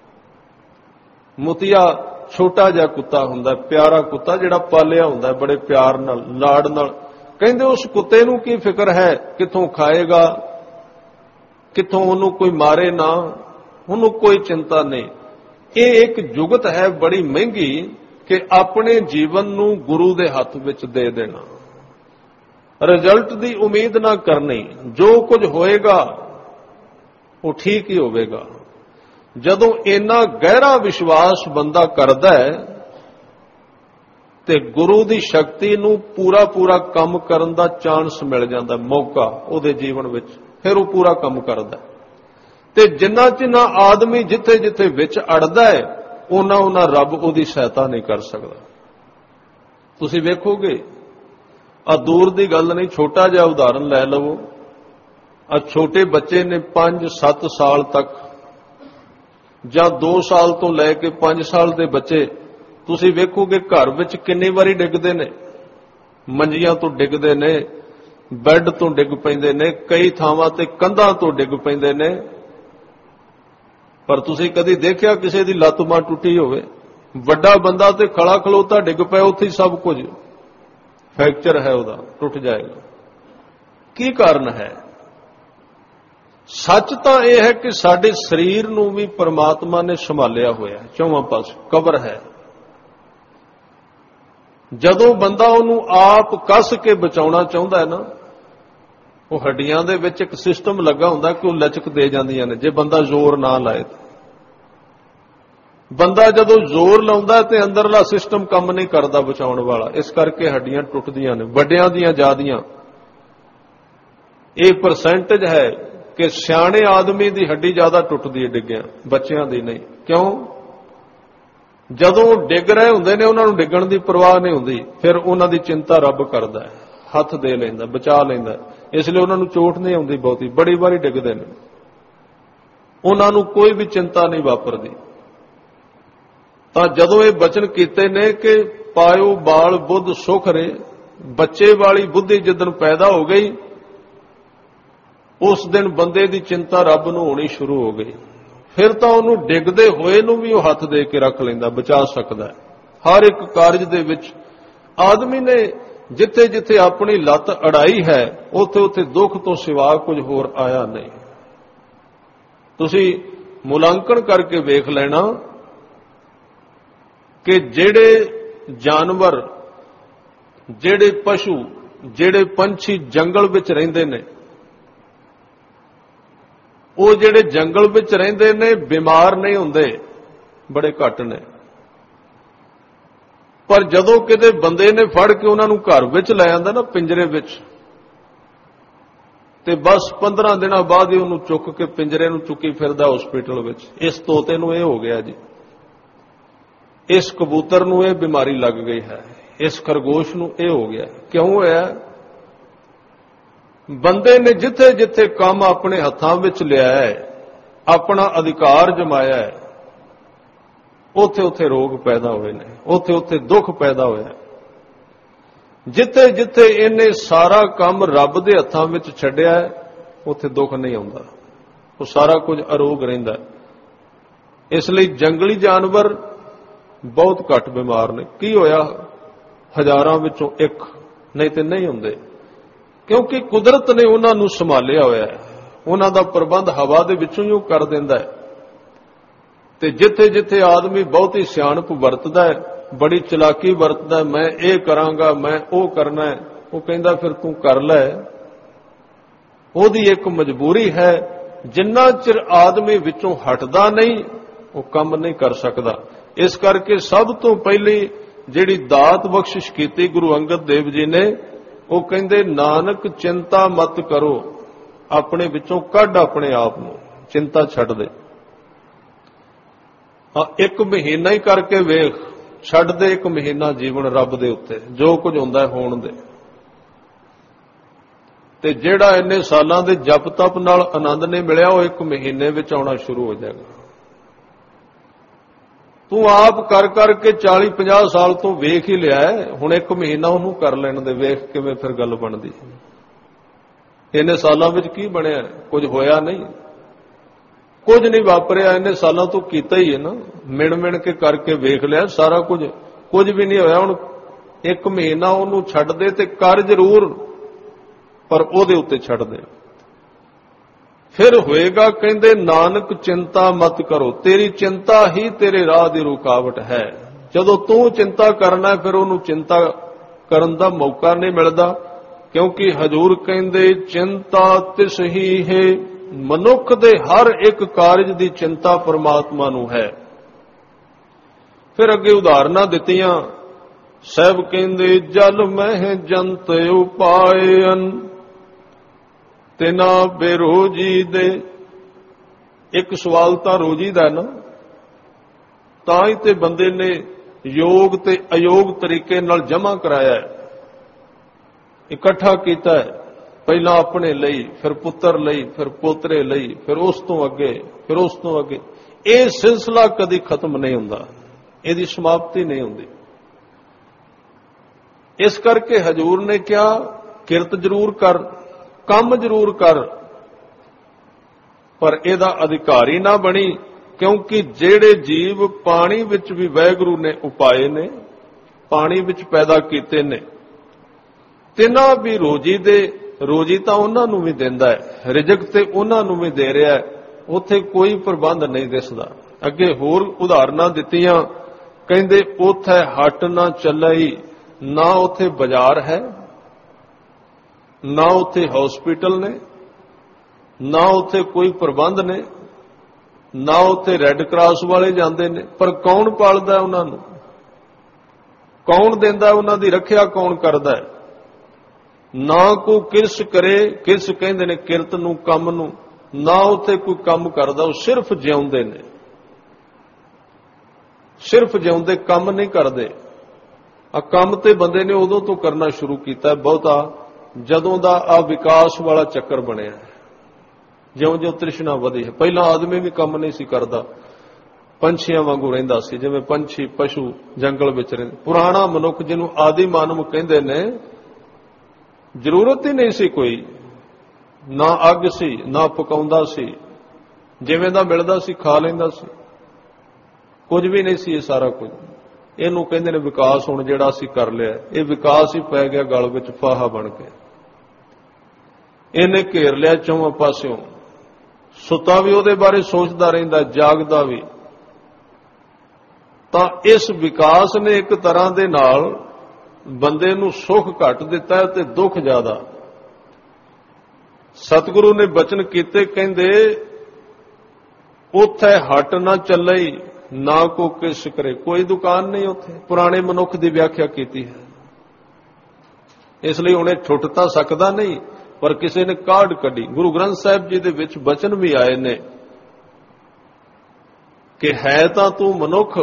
ਮੁਤਿਆ ਛੋਟਾ ਜਿਹਾ ਕੁੱਤਾ ਹੁੰਦਾ, ਪਿਆਰਾ ਕੁੱਤਾ ਜਿਹੜਾ ਪਾਲਿਆ ਹੁੰਦਾ ਬੜੇ ਪਿਆਰ ਨਾਲ, ਲਾਡ ਨਾਲ। ਕਹਿੰਦੇ ਉਸ ਕੁੱਤੇ ਨੂੰ ਕੀ ਫਿਕਰ ਹੈ ਕਿੱਥੋਂ ਖਾਏਗਾ, ਕਿੱਥੋਂ ਉਹਨੂੰ ਕੋਈ ਮਾਰੇ ਨਾ, ਉਹਨੂੰ ਕੋਈ ਚਿੰਤਾ ਨਹੀਂ। ਇਹ ਇੱਕ ਜੁਗਤ ਹੈ ਬੜੀ ਮਹਿੰਗੀ ਕਿ ਆਪਣੇ ਜੀਵਨ ਨੂੰ ਗੁਰੂ ਦੇ ਹੱਥ ਵਿੱਚ ਦੇ ਦੇਣਾ, ਰਿਜ਼ਲਟ ਦੀ ਉਮੀਦ ਨਾ ਕਰਨੀ। ਜੋ ਕੁਝ ਹੋਏਗਾ ਉਹ ਠੀਕ ਹੀ ਹੋਵੇਗਾ। ਜਦੋਂ ਇੰਨਾ ਗਹਿਰਾ ਵਿਸ਼ਵਾਸ ਬੰਦਾ ਕਰਦਾ ਹੈ ਤੇ ਗੁਰੂ ਦੀ ਸ਼ਕਤੀ ਨੂੰ ਪੂਰਾ ਪੂਰਾ ਕੰਮ ਕਰਨ ਦਾ ਚਾਂਸ ਮਿਲ ਜਾਂਦਾ, ਮੌਕਾ ਉਹਦੇ ਜੀਵਨ ਵਿੱਚ, ਫਿਰ ਉਹ ਪੂਰਾ ਕੰਮ ਕਰਦਾ। ਤੇ ਜਿੰਨਾ ਜਿੰਨਾ ਆਦਮੀ ਜਿੱਥੇ ਜਿੱਥੇ ਵਿੱਚ ਅੜਦਾ ਹੈ, ਉਹਨਾਂ ਉਹਨਾਂ ਰੱਬ ਉਹਦੀ ਸਹਾਇਤਾ ਨਹੀਂ ਕਰ ਸਕਦਾ। ਤੁਸੀਂ ਵੇਖੋਗੇ, ਆ ਦੂਰ ਦੀ ਗੱਲ ਨਹੀਂ, ਛੋਟਾ ਜਿਹਾ ਉਦਾਹਰਨ ਲੈ ਲਵੋ। ਆ ਛੋਟੇ ਬੱਚੇ ਨੇ ਪੰਜ ਸੱਤ ਸਾਲ ਤੱਕ, ਜਾਂ ਦੋ ਸਾਲ ਤੋਂ ਲੈ ਕੇ ਪੰਜ ਸਾਲ ਦੇ ਬੱਚੇ, ਤੁਸੀਂ ਵੇਖੋਗੇ ਘਰ ਵਿੱਚ ਕਿੰਨੀ ਵਾਰੀ ਡਿੱਗਦੇ ਨੇ, ਮੰਜੀਆਂ ਤੋਂ ਡਿੱਗਦੇ ਨੇ, ਬੈੱਡ ਤੋਂ ਡਿੱਗ ਪੈਂਦੇ ਨੇ, ਕਈ ਥਾਵਾਂ ਤੇ ਕੰਧਾਂ ਤੋਂ ਡਿੱਗ ਪੈਂਦੇ ਨੇ। ਪਰ ਤੁਸੀਂ ਕਦੀ ਦੇਖਿਆ ਕਿਸੇ ਦੀ ਲੱਤ ਬਾਂਹ ਟੁੱਟੀ ਹੋਵੇ? ਵੱਡਾ ਬੰਦਾ ਤੇ ਖੜਾ ਖਲੋਤਾ ਡਿੱਗ ਪਿਆ, ਉੱਥੇ ਹੀ ਸਭ ਕੁਝ ਫ੍ਰੈਕਚਰ ਹੈ ਉਹਦਾ, ਟੁੱਟ ਜਾਏਗਾ। ਕੀ ਕਾਰਨ ਹੈ? ਸੱਚ ਤਾਂ ਇਹ ਹੈ ਕਿ ਸਾਡੇ ਸਰੀਰ ਨੂੰ ਵੀ ਪਰਮਾਤਮਾ ਨੇ ਸੰਭਾਲਿਆ ਹੋਇਆ ਹੈ, ਚੌਵਾਂ ਪਾਸੇ ਕਵਰ ਹੈ। ਜਦੋਂ ਬੰਦਾ ਉਹਨੂੰ ਆਪ ਕੱਸ ਕੇ ਬਚਾਉਣਾ ਚਾਹੁੰਦਾ ਹੈ ਨਾ, ਉਹ ਹੱਡੀਆਂ ਦੇ ਵਿੱਚ ਇੱਕ ਸਿਸਟਮ ਲੱਗਾ ਹੁੰਦਾ ਕਿ ਉਹ ਲਚਕ ਦੇ ਜਾਂਦੀਆਂ ਨੇ ਜੇ ਬੰਦਾ ਜ਼ੋਰ ਨਾ ਲਾਏ। ਬੰਦਾ ਜਦੋਂ ਜ਼ੋਰ ਲਾਉਂਦਾ ਤੇ ਅੰਦਰਲਾ ਸਿਸਟਮ ਕੰਮ ਨਹੀਂ ਕਰਦਾ ਬਚਾਉਣ ਵਾਲਾ, ਇਸ ਕਰਕੇ ਹੱਡੀਆਂ ਟੁੱਟਦੀਆਂ ਨੇ, ਵੱਡਿਆਂ ਦੀਆਂ ਜ਼ਿਆਦੀਆਂ। ਇਹ ਪਰਸੈਂਟੇਜ ਹੈ ਕਿ ਸਿਆਣੇ ਆਦਮੀ ਦੀ ਹੱਡੀ ਜ਼ਿਆਦਾ ਟੁੱਟਦੀ ਹੈ ਡਿੱਗਿਆਂ, ਬੱਚਿਆਂ ਦੀ ਨਹੀਂ। ਕਿਉਂ? ਜਦੋਂ ਡਿੱਗ ਰਹੇ ਹੁੰਦੇ ਨੇ ਉਹਨਾਂ ਨੂੰ ਡਿੱਗਣ ਦੀ ਪਰਵਾਹ ਨਹੀਂ ਹੁੰਦੀ, ਫਿਰ ਉਹਨਾਂ ਦੀ ਚਿੰਤਾ ਰੱਬ ਕਰਦਾ ਹੈ। ਹੱਥ ਦੇ ਲੈਂਦਾ, ਬਚਾ ਲੈਂਦਾ। ਇਸ ਲਈ ਉਹਨਾਂ ਨੂੰ ਚੋਟ ਨਹੀਂ ਆਉਂਦੀ ਬਹੁਤੀ, ਬੜੀ ਵਾਰੀ ਡਿੱਗਦੇ ਨੇ, ਉਹਨਾਂ ਨੂੰ ਕੋਈ ਵੀ ਚਿੰਤਾ ਨਹੀਂ ਵਾਪਰਦੀ। ਤਾਂ ਜਦੋਂ ਇਹ ਬਚਨ ਕੀਤੇ ਨੇ ਕਿ ਪਾਇਓ ਬਾਲ ਬੁੱਧ ਸੁਖ ਰੇ, ਬੱਚੇ ਵਾਲੀ ਬੁੱਧੀ ਜਿੱਦਣ ਪੈਦਾ ਹੋ ਗਈ, ਉਸ ਦਿਨ ਬੰਦੇ ਦੀ ਚਿੰਤਾ ਰੱਬ ਨੂੰ ਹੋਣੀ ਸ਼ੁਰੂ ਹੋ ਗਈ। ਫਿਰ ਤਾਂ ਉਹਨੂੰ ਡਿੱਗਦੇ ਹੋਏ ਨੂੰ ਵੀ ਉਹ ਹੱਥ ਦੇ ਕੇ ਰੱਖ ਲੈਂਦਾ, ਬਚਾ ਸਕਦਾ। ਹਰ ਇੱਕ ਕਾਰਜ ਦੇ ਵਿੱਚ ਆਦਮੀ ਨੇ ਜਿੱਥੇ ਜਿੱਥੇ ਆਪਣੀ ਲੱਤ ਅੜਾਈ ਹੈ, ਉੱਥੇ ਉੱਥੇ ਦੁੱਖ ਤੋਂ ਸਿਵਾ ਕੁਝ ਹੋਰ ਆਇਆ ਨਹੀਂ। ਤੁਸੀਂ ਮੁਲਾਂਕਣ ਕਰਕੇ ਵੇਖ ਲੈਣਾ ਕਿ ਜਿਹੜੇ ਜਾਨਵਰ, ਜਿਹੜੇ ਪਸ਼ੂ, ਜਿਹੜੇ ਪੰਛੀ ਜੰਗਲ ਵਿੱਚ ਰਹਿੰਦੇ ਨੇ, ਉਹ ਜਿਹੜੇ ਜੰਗਲ ਵਿੱਚ ਰਹਿੰਦੇ ਨੇ ਬਿਮਾਰ ਨਹੀਂ ਹੁੰਦੇ, ਬੜੇ ਘੱਟ ਨੇ। ਪਰ ਜਦੋਂ ਕਿਤੇ ਬੰਦੇ ਨੇ ਫੜ ਕੇ ਉਹਨਾਂ ਨੂੰ ਘਰ ਵਿੱਚ ਲੈ ਆਂਦਾ ਨਾ, ਪਿੰਜਰੇ ਵਿੱਚ, ਤੇ ਬਸ ਪੰਦਰਾਂ ਦਿਨਾਂ ਬਾਅਦ ਹੀ ਉਹਨੂੰ ਚੁੱਕ ਕੇ ਪਿੰਜਰੇ ਨੂੰ ਚੁੱਕੀ ਫਿਰਦਾ ਹਸਪੀਟਲ ਵਿੱਚ। ਇਸ ਤੋਤੇ ਨੂੰ ਇਹ ਹੋ ਗਿਆ ਜੀ, ਇਸ ਕਬੂਤਰ ਨੂੰ ਇਹ ਬਿਮਾਰੀ ਲੱਗ ਗਈ ਹੈ, ਇਸ ਖਰਗੋਸ਼ ਨੂੰ ਇਹ ਹੋ ਗਿਆ। ਕਿਉਂ ਹੋਇਆ? ਬੰਦੇ ਨੇ ਜਿੱਥੇ ਜਿੱਥੇ ਕੰਮ ਆਪਣੇ ਹੱਥਾਂ ਵਿੱਚ ਲਿਆ ਹੈ, ਆਪਣਾ ਅਧਿਕਾਰ ਜਮਾਇਆ ਹੈ, ਉੱਥੇ ਉੱਥੇ ਰੋਗ ਪੈਦਾ ਹੋਏ ਨੇ, ਉੱਥੇ ਉੱਥੇ ਦੁੱਖ ਪੈਦਾ ਹੋਇਆ। ਜਿੱਥੇ ਜਿੱਥੇ ਇਹਨੇ ਸਾਰਾ ਕੰਮ ਰੱਬ ਦੇ ਹੱਥਾਂ ਵਿੱਚ ਛੱਡਿਆ ਹੈ, ਉੱਥੇ ਦੁੱਖ ਨਹੀਂ ਆਉਂਦਾ, ਉਹ ਸਾਰਾ ਕੁਝ ਅਰੋਗ ਰਹਿੰਦਾ। ਇਸ ਲਈ ਜੰਗਲੀ ਜਾਨਵਰ ਬਹੁਤ ਘੱਟ ਬਿਮਾਰ ਨੇ। ਕੀ ਹੋਇਆ? ਹਜ਼ਾਰਾਂ ਵਿੱਚੋਂ ਇੱਕ, ਨਹੀਂ ਤੇ ਨਹੀਂ ਹੁੰਦੇ, ਕਿਉਂਕਿ ਕੁਦਰਤ ਨੇ ਉਹਨਾਂ ਨੂੰ ਸੰਭਾਲਿਆ ਹੋਇਆ ਹੈ। ਉਹਨਾਂ ਦਾ ਪ੍ਰਬੰਧ ਹਵਾ ਦੇ ਵਿੱਚੋਂ ਹੀ ਉਹ ਕਰ ਦਿੰਦਾ ਹੈ। ਤੇ ਜਿੱਥੇ ਜਿੱਥੇ ਆਦਮੀ ਬਹੁਤੀ ਸਿਆਣਪ ਵਰਤਦਾ ਹੈ, ਬੜੀ ਚਲਾਕੀ ਵਰਤਦਾ, ਮੈਂ ਇਹ ਕਰਾਂਗਾ, ਮੈਂ ਉਹ ਕਰਨਾ ਹੈ, ਉਹ ਕਹਿੰਦਾ ਫਿਰ ਤੂੰ ਕਰ ਲੈ। ਉਹਦੀ ਇੱਕ ਮਜਬੂਰੀ ਹੈ, ਜਿੰਨਾ ਚਿਰ ਆਦਮੀ ਵਿੱਚੋਂ ਹਟਦਾ ਨਹੀਂ, ਉਹ ਕੰਮ ਨਹੀਂ ਕਰ ਸਕਦਾ। ਇਸ ਕਰਕੇ ਸਭ ਤੋਂ ਪਹਿਲੀ ਜਿਹੜੀ ਦਾਤ ਬਖਸ਼ਿਸ਼ ਕੀਤੀ ਗੁਰੂ ਅੰਗਦ ਦੇਵ ਜੀ ਨੇ, ਉਹ ਕਹਿੰਦੇ ਨਾਨਕ ਚਿੰਤਾ ਮਤ ਕਰੋ, ਆਪਣੇ ਵਿੱਚੋਂ ਕੱਢ ਆਪਣੇ ਆਪ ਨੂੰ, ਚਿੰਤਾ ਛੱਡ ਦੇ। ਹਾਂ, ਇੱਕ ਮਹੀਨਾ ਹੀ ਕਰਕੇ ਵੇਖ, ਛੱਡ ਦੇ ਇੱਕ ਮਹੀਨਾ ਜੀਵਨ ਰੱਬ ਦੇ ਉੱਤੇ, ਜੋ ਕੁਝ ਹੁੰਦਾ ਹੋਣ ਦੇ। ਤੇ ਜਿਹੜਾ ਇੰਨੇ ਸਾਲਾਂ ਦੇ ਜਪ ਤਪ ਨਾਲ ਆਨੰਦ ਨਹੀਂ ਮਿਲਿਆ, ਉਹ ਇੱਕ ਮਹੀਨੇ ਵਿੱਚ ਆਉਣਾ ਸ਼ੁਰੂ ਹੋ ਜਾਏਗਾ। ਤੂੰ ਆਪ ਕਰ ਕਰਕੇ ਚਾਲੀ ਪੰਜਾਹ ਸਾਲ ਤੋਂ ਵੇਖ ਹੀ ਲਿਆ, ਹੁਣ ਇੱਕ ਮਹੀਨਾ ਉਹਨੂੰ ਕਰ ਲੈਣ ਦੇ, ਵੇਖ ਕਿਵੇਂ ਫਿਰ ਗੱਲ ਬਣਦੀ। ਇੰਨੇ ਸਾਲਾਂ ਵਿੱਚ ਕੀ ਬਣਿਆ? ਕੁਝ ਹੋਇਆ ਨਹੀਂ, ਕੁਝ ਨਹੀਂ ਵਾਪਰਿਆ। ਇੰਨੇ ਸਾਲਾਂ ਤੋਂ ਕੀਤਾ ਹੀ ਹੈ ਨਾ, ਮਿਣ ਮਿਣ ਕੇ ਕਰਕੇ ਵੇਖ ਲਿਆ ਸਾਰਾ ਕੁਝ, ਕੁਝ ਵੀ ਨਹੀਂ ਹੋਇਆ। ਹੁਣ ਇੱਕ ਮਹੀਨਾ ਉਹਨੂੰ ਛੱਡ ਦੇ ਤੇ ਕਰ ਜ਼ਰੂਰ, ਪਰ ਉਹਦੇ ਉੱਤੇ ਛੱਡ ਦੇ, ਫਿਰ ਹੋਏਗਾ। ਕਹਿੰਦੇ ਨਾਨਕ ਚਿੰਤਾ ਮਤ ਕਰੋ, ਤੇਰੀ ਚਿੰਤਾ ਹੀ ਤੇਰੇ ਰਾਹ ਦੀ ਰੁਕਾਵਟ ਹੈ। ਜਦੋਂ ਤੂੰ ਚਿੰਤਾ ਕਰਨਾ, ਫਿਰ ਉਹਨੂੰ ਚਿੰਤਾ ਕਰਨ ਦਾ ਮੌਕਾ ਨਹੀਂ ਮਿਲਦਾ। ਕਿਉਂਕਿ ਹਜ਼ੂਰ ਕਹਿੰਦੇ ਚਿੰਤਾ ਤਿਸ ਹੀ ਹੈ, ਮਨੁੱਖ ਦੇ ਹਰ ਇੱਕ ਕਾਰਜ ਦੀ ਚਿੰਤਾ ਪਰਮਾਤਮਾ ਨੂੰ ਹੈ। ਫਿਰ ਅੱਗੇ ਉਦਾਹਰਨਾਂ ਦਿੱਤੀਆਂ। ਸਾਹਿਬ ਕਹਿੰਦੇ ਜਲ ਮਹਿ ਜੰਤ ਉਪਾਇਨ ਤਿਨਾ ਬੇਰੋਜੀ ਦੇ। ਇੱਕ ਸਵਾਲ ਤਾਂ ਰੋਜੀ ਦਾ ਨਾ, ਤਾਂ ਹੀ ਤੇ ਬੰਦੇ ਨੇ ਯੋਗ ਤੇ ਅਯੋਗ ਤਰੀਕੇ ਨਾਲ ਜਮ੍ਹਾਂ ਕਰਾਇਆ ਹੈ, ਇਕੱਠਾ ਕੀਤਾ ਹੈ। ਪਹਿਲਾਂ ਆਪਣੇ ਲਈ, ਫਿਰ ਪੁੱਤਰ ਲਈ, ਫਿਰ ਪੋਤਰੇ ਲਈ, ਫਿਰ ਉਸ ਤੋਂ ਅੱਗੇ, ਫਿਰ ਉਸ ਤੋਂ ਅੱਗੇ। ਇਹ ਸਿਲਸਿਲਾ ਕਦੀ ਖਤਮ ਨਹੀਂ ਹੁੰਦਾ, ਇਹਦੀ ਸਮਾਪਤੀ ਨਹੀਂ ਹੁੰਦੀ। ਇਸ ਕਰਕੇ ਹਜ਼ੂਰ ਨੇ ਕਿਹਾ ਕਿਰਤ ਜ਼ਰੂਰ ਕਰ, ਕੰਮ ਜ਼ਰੂਰ ਕਰ, ਪਰ ਇਹਦਾ ਅਧਿਕਾਰੀ ਨਾ ਬਣੀ। ਕਿਉਂਕਿ ਜਿਹੜੇ ਜੀਵ ਪਾਣੀ ਵਿੱਚ ਵੀ ਵਾਹਿਗੁਰੂ ਨੇ ਉਪਾਏ ਨੇ, ਪਾਣੀ ਵਿੱਚ ਪੈਦਾ ਕੀਤੇ ਨੇ, ਤਿਨਾਂ ਵੀ ਰੋਜੀ ਦੇ, ਰੋਜੀ ਤਾਂ ਉਹਨਾਂ ਨੂੰ ਵੀ ਦਿੰਦਾ ਹੈ, ਰਿਜ਼ਕ ਤੇ ਉਹਨਾਂ ਨੂੰ ਵੀ ਦੇ ਰਿਹਾ ਹੈ, ਉੱਥੇ ਕੋਈ ਪ੍ਰਬੰਧ ਨਹੀਂ ਦਿਸਦਾ। ਅੱਗੇ ਹੋਰ ਉਦਾਹਰਨਾਂ ਦਿੱਤੀਆਂ। ਕਹਿੰਦੇ ਉੱਥੇ ਹੱਟ ਨਾ ਚੱਲਈ, ਨਾ ਉੱਥੇ ਬਾਜ਼ਾਰ ਹੈ, ਨਾ ਉੱਥੇ ਹਸਪੀਟਲ ਨੇ, ਨਾ ਉੱਥੇ ਕੋਈ ਪ੍ਰਬੰਧ ਨੇ, ਨਾ ਉੱਥੇ ਰੈੱਡ ਕਰਾਸ ਵਾਲੇ ਜਾਂਦੇ ਨੇ, ਪਰ ਕੌਣ ਪਾਲਦਾ ਉਹਨਾਂ ਨੂੰ? ਕੌਣ ਦਿੰਦਾ ਉਹਨਾਂ ਦੀ ਰੱਖਿਆ? ਕੌਣ ਕਰਦਾ ਹੈ? ਨਾ ਕੋ ਕਿਰਸ ਕਰੇ, ਕਿਰਸ ਕਹਿੰਦੇ ਨੇ ਕਿਰਤ ਨੂੰ, ਕੰਮ ਨੂੰ, ਨਾ ਉੱਥੇ ਕੋਈ ਕੰਮ ਕਰਦਾ, ਉਹ ਸਿਰਫ ਜਿਉਂਦੇ ਨੇ, ਸਿਰਫ ਜਿਉਂਦੇ, ਕੰਮ ਨਹੀਂ ਕਰਦੇ। ਆ ਕੰਮ ਤੇ ਬੰਦੇ ਨੇ ਉਦੋਂ ਤੋਂ ਕਰਨਾ ਸ਼ੁਰੂ ਕੀਤਾ ਬਹੁਤਾ ਜਦੋਂ ਦਾ ਆ ਵਿਕਾਸ ਵਾਲਾ ਚੱਕਰ ਬਣਿਆ, ਜਿਉਂ-ਜਿਉਂ ਤ੍ਰਿਸ਼ਨਾ ਵਧੀ ਹੈ। ਪਹਿਲਾਂ ਆਦਮੀ ਵੀ ਕੰਮ ਨਹੀਂ ਸੀ ਕਰਦਾ, ਪੰਛੀਆਂ ਵਾਂਗੂ ਰਹਿੰਦਾ ਸੀ, ਜਿਵੇਂ ਪੰਛੀ ਪਸ਼ੂ ਜੰਗਲ ਵਿੱਚ ਰਹਿੰਦੇ। ਪੁਰਾਣਾ ਮਨੁੱਖ ਜਿਹਨੂੰ ਆਦਿ ਮਾਨਵ ਕਹਿੰਦੇ ਨੇ, ਜ਼ਰੂਰਤ ਹੀ ਨਹੀਂ ਸੀ ਕੋਈ, ਨਾ ਅੱਗ ਸੀ ਨਾ ਪਕਾਉਂਦਾ ਸੀ, ਜਿਵੇਂ ਦਾ ਮਿਲਦਾ ਸੀ ਖਾ ਲੈਂਦਾ ਸੀ, ਕੁਝ ਵੀ ਨਹੀਂ ਸੀ ਇਹ ਸਾਰਾ ਕੁਝ। ਇਹਨੂੰ ਕਹਿੰਦੇ ਨੇ ਵਿਕਾਸ। ਹੁਣ ਜਿਹੜਾ ਅਸੀਂ ਕਰ ਲਿਆ ਇਹ ਵਿਕਾਸ ਹੀ ਪੈ ਗਿਆ ਗਲ ਵਿੱਚ ਫਾਹਾ ਬਣ ਕੇ। ਇਹਨੇ ਘੇਰ ਲਿਆ ਚੌਵਾਂ ਪਾਸਿਓਂ, ਸੁੱਤਾ ਵੀ ਉਹਦੇ ਬਾਰੇ ਸੋਚਦਾ ਰਹਿੰਦਾ, ਜਾਗਦਾ ਵੀ। ਤਾਂ ਇਸ ਵਿਕਾਸ ਨੇ ਇੱਕ ਤਰ੍ਹਾਂ ਦੇ ਨਾਲ ਬੰਦੇ ਨੂੰ ਸੁੱਖ ਘੱਟ ਦਿੱਤਾ ਤੇ ਦੁੱਖ ਜ਼ਿਆਦਾ। ਸਤਿਗੁਰੂ ਨੇ ਬਚਨ ਕੀਤੇ, ਕਹਿੰਦੇ ਉੱਥੇ ਹਟ ਨਾ ਚੱਲਈ ਨਾ ਕੋ ਕਿਸ ਕਰੇ, ਕੋਈ ਦੁਕਾਨ ਨਹੀਂ ਉੱਥੇ। ਪੁਰਾਣੇ ਮਨੁੱਖ ਦੀ ਵਿਆਖਿਆ ਕੀਤੀ ਹੈ। ਇਸ ਲਈ ਉਹਨੇ ਠੁੱਟ ਤਾਂ ਸਕਦਾ ਨਹੀਂ, ਪਰ ਕਿਸੇ ਨੇ ਕਾਢ ਕੱਢੀ। ਗੁਰੂ ਗ੍ਰੰਥ ਸਾਹਿਬ ਜੀ ਦੇ ਵਿੱਚ ਬਚਨ ਵੀ ਆਏ ਨੇ ਕਿ ਹੈ ਤਾਂ ਤੂੰ ਮਨੁੱਖ,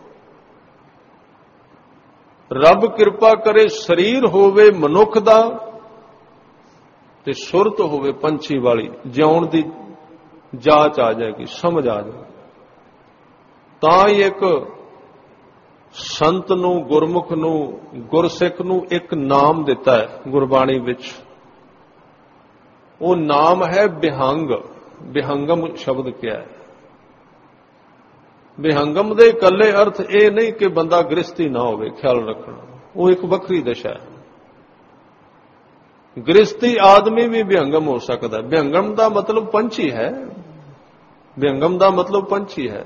ਰੱਬ ਕਿਰਪਾ ਕਰੇ ਸਰੀਰ ਹੋਵੇ ਮਨੁੱਖ ਦਾ ਤੇ ਸੁਰਤ ਹੋਵੇ ਪੰਛੀ ਵਾਲੀ, ਜਿਉਣ ਦੀ ਜਾਚ ਆ ਜਾਏਗੀ, ਸਮਝ ਆ ਜਾਏਗੀ। ਤਾਂ ਹੀ ਇੱਕ ਸੰਤ ਨੂੰ, ਗੁਰਮੁਖ ਨੂੰ, ਗੁਰਸਿੱਖ ਨੂੰ ਇੱਕ ਨਾਮ ਦਿੱਤਾ ਹੈ ਗੁਰਬਾਣੀ ਵਿੱਚ। ਉਹ ਨਾਮ ਹੈ ਬਿਹੰਗ। ਬਿਹੰਗਮ ਸ਼ਬਦ ਕਿਹਾ ਹੈ? ਬਿਹੰਗਮ ਦੇ ਇਕੱਲੇ ਅਰਥ ਇਹ ਨਹੀਂ ਕਿ ਬੰਦਾ ਗ੍ਰਸਤੀ ਨਾ ਹੋਵੇ, ਖਿਆਲ ਰੱਖਣਾ, ਉਹ ਇੱਕ ਵੱਖਰੀ ਦਸ਼ਾ ਹੈ। ਗ੍ਰਸਤੀ ਆਦਮੀ ਵੀ ਬਿਹੰਗਮ ਹੋ ਸਕਦਾ। ਬਿਹੰਗਮ ਦਾ ਮਤਲਬ ਪੰਛੀ ਹੈ। ਬਿਹੰਗਮ ਦਾ ਮਤਲਬ ਪੰਛੀ ਹੈ।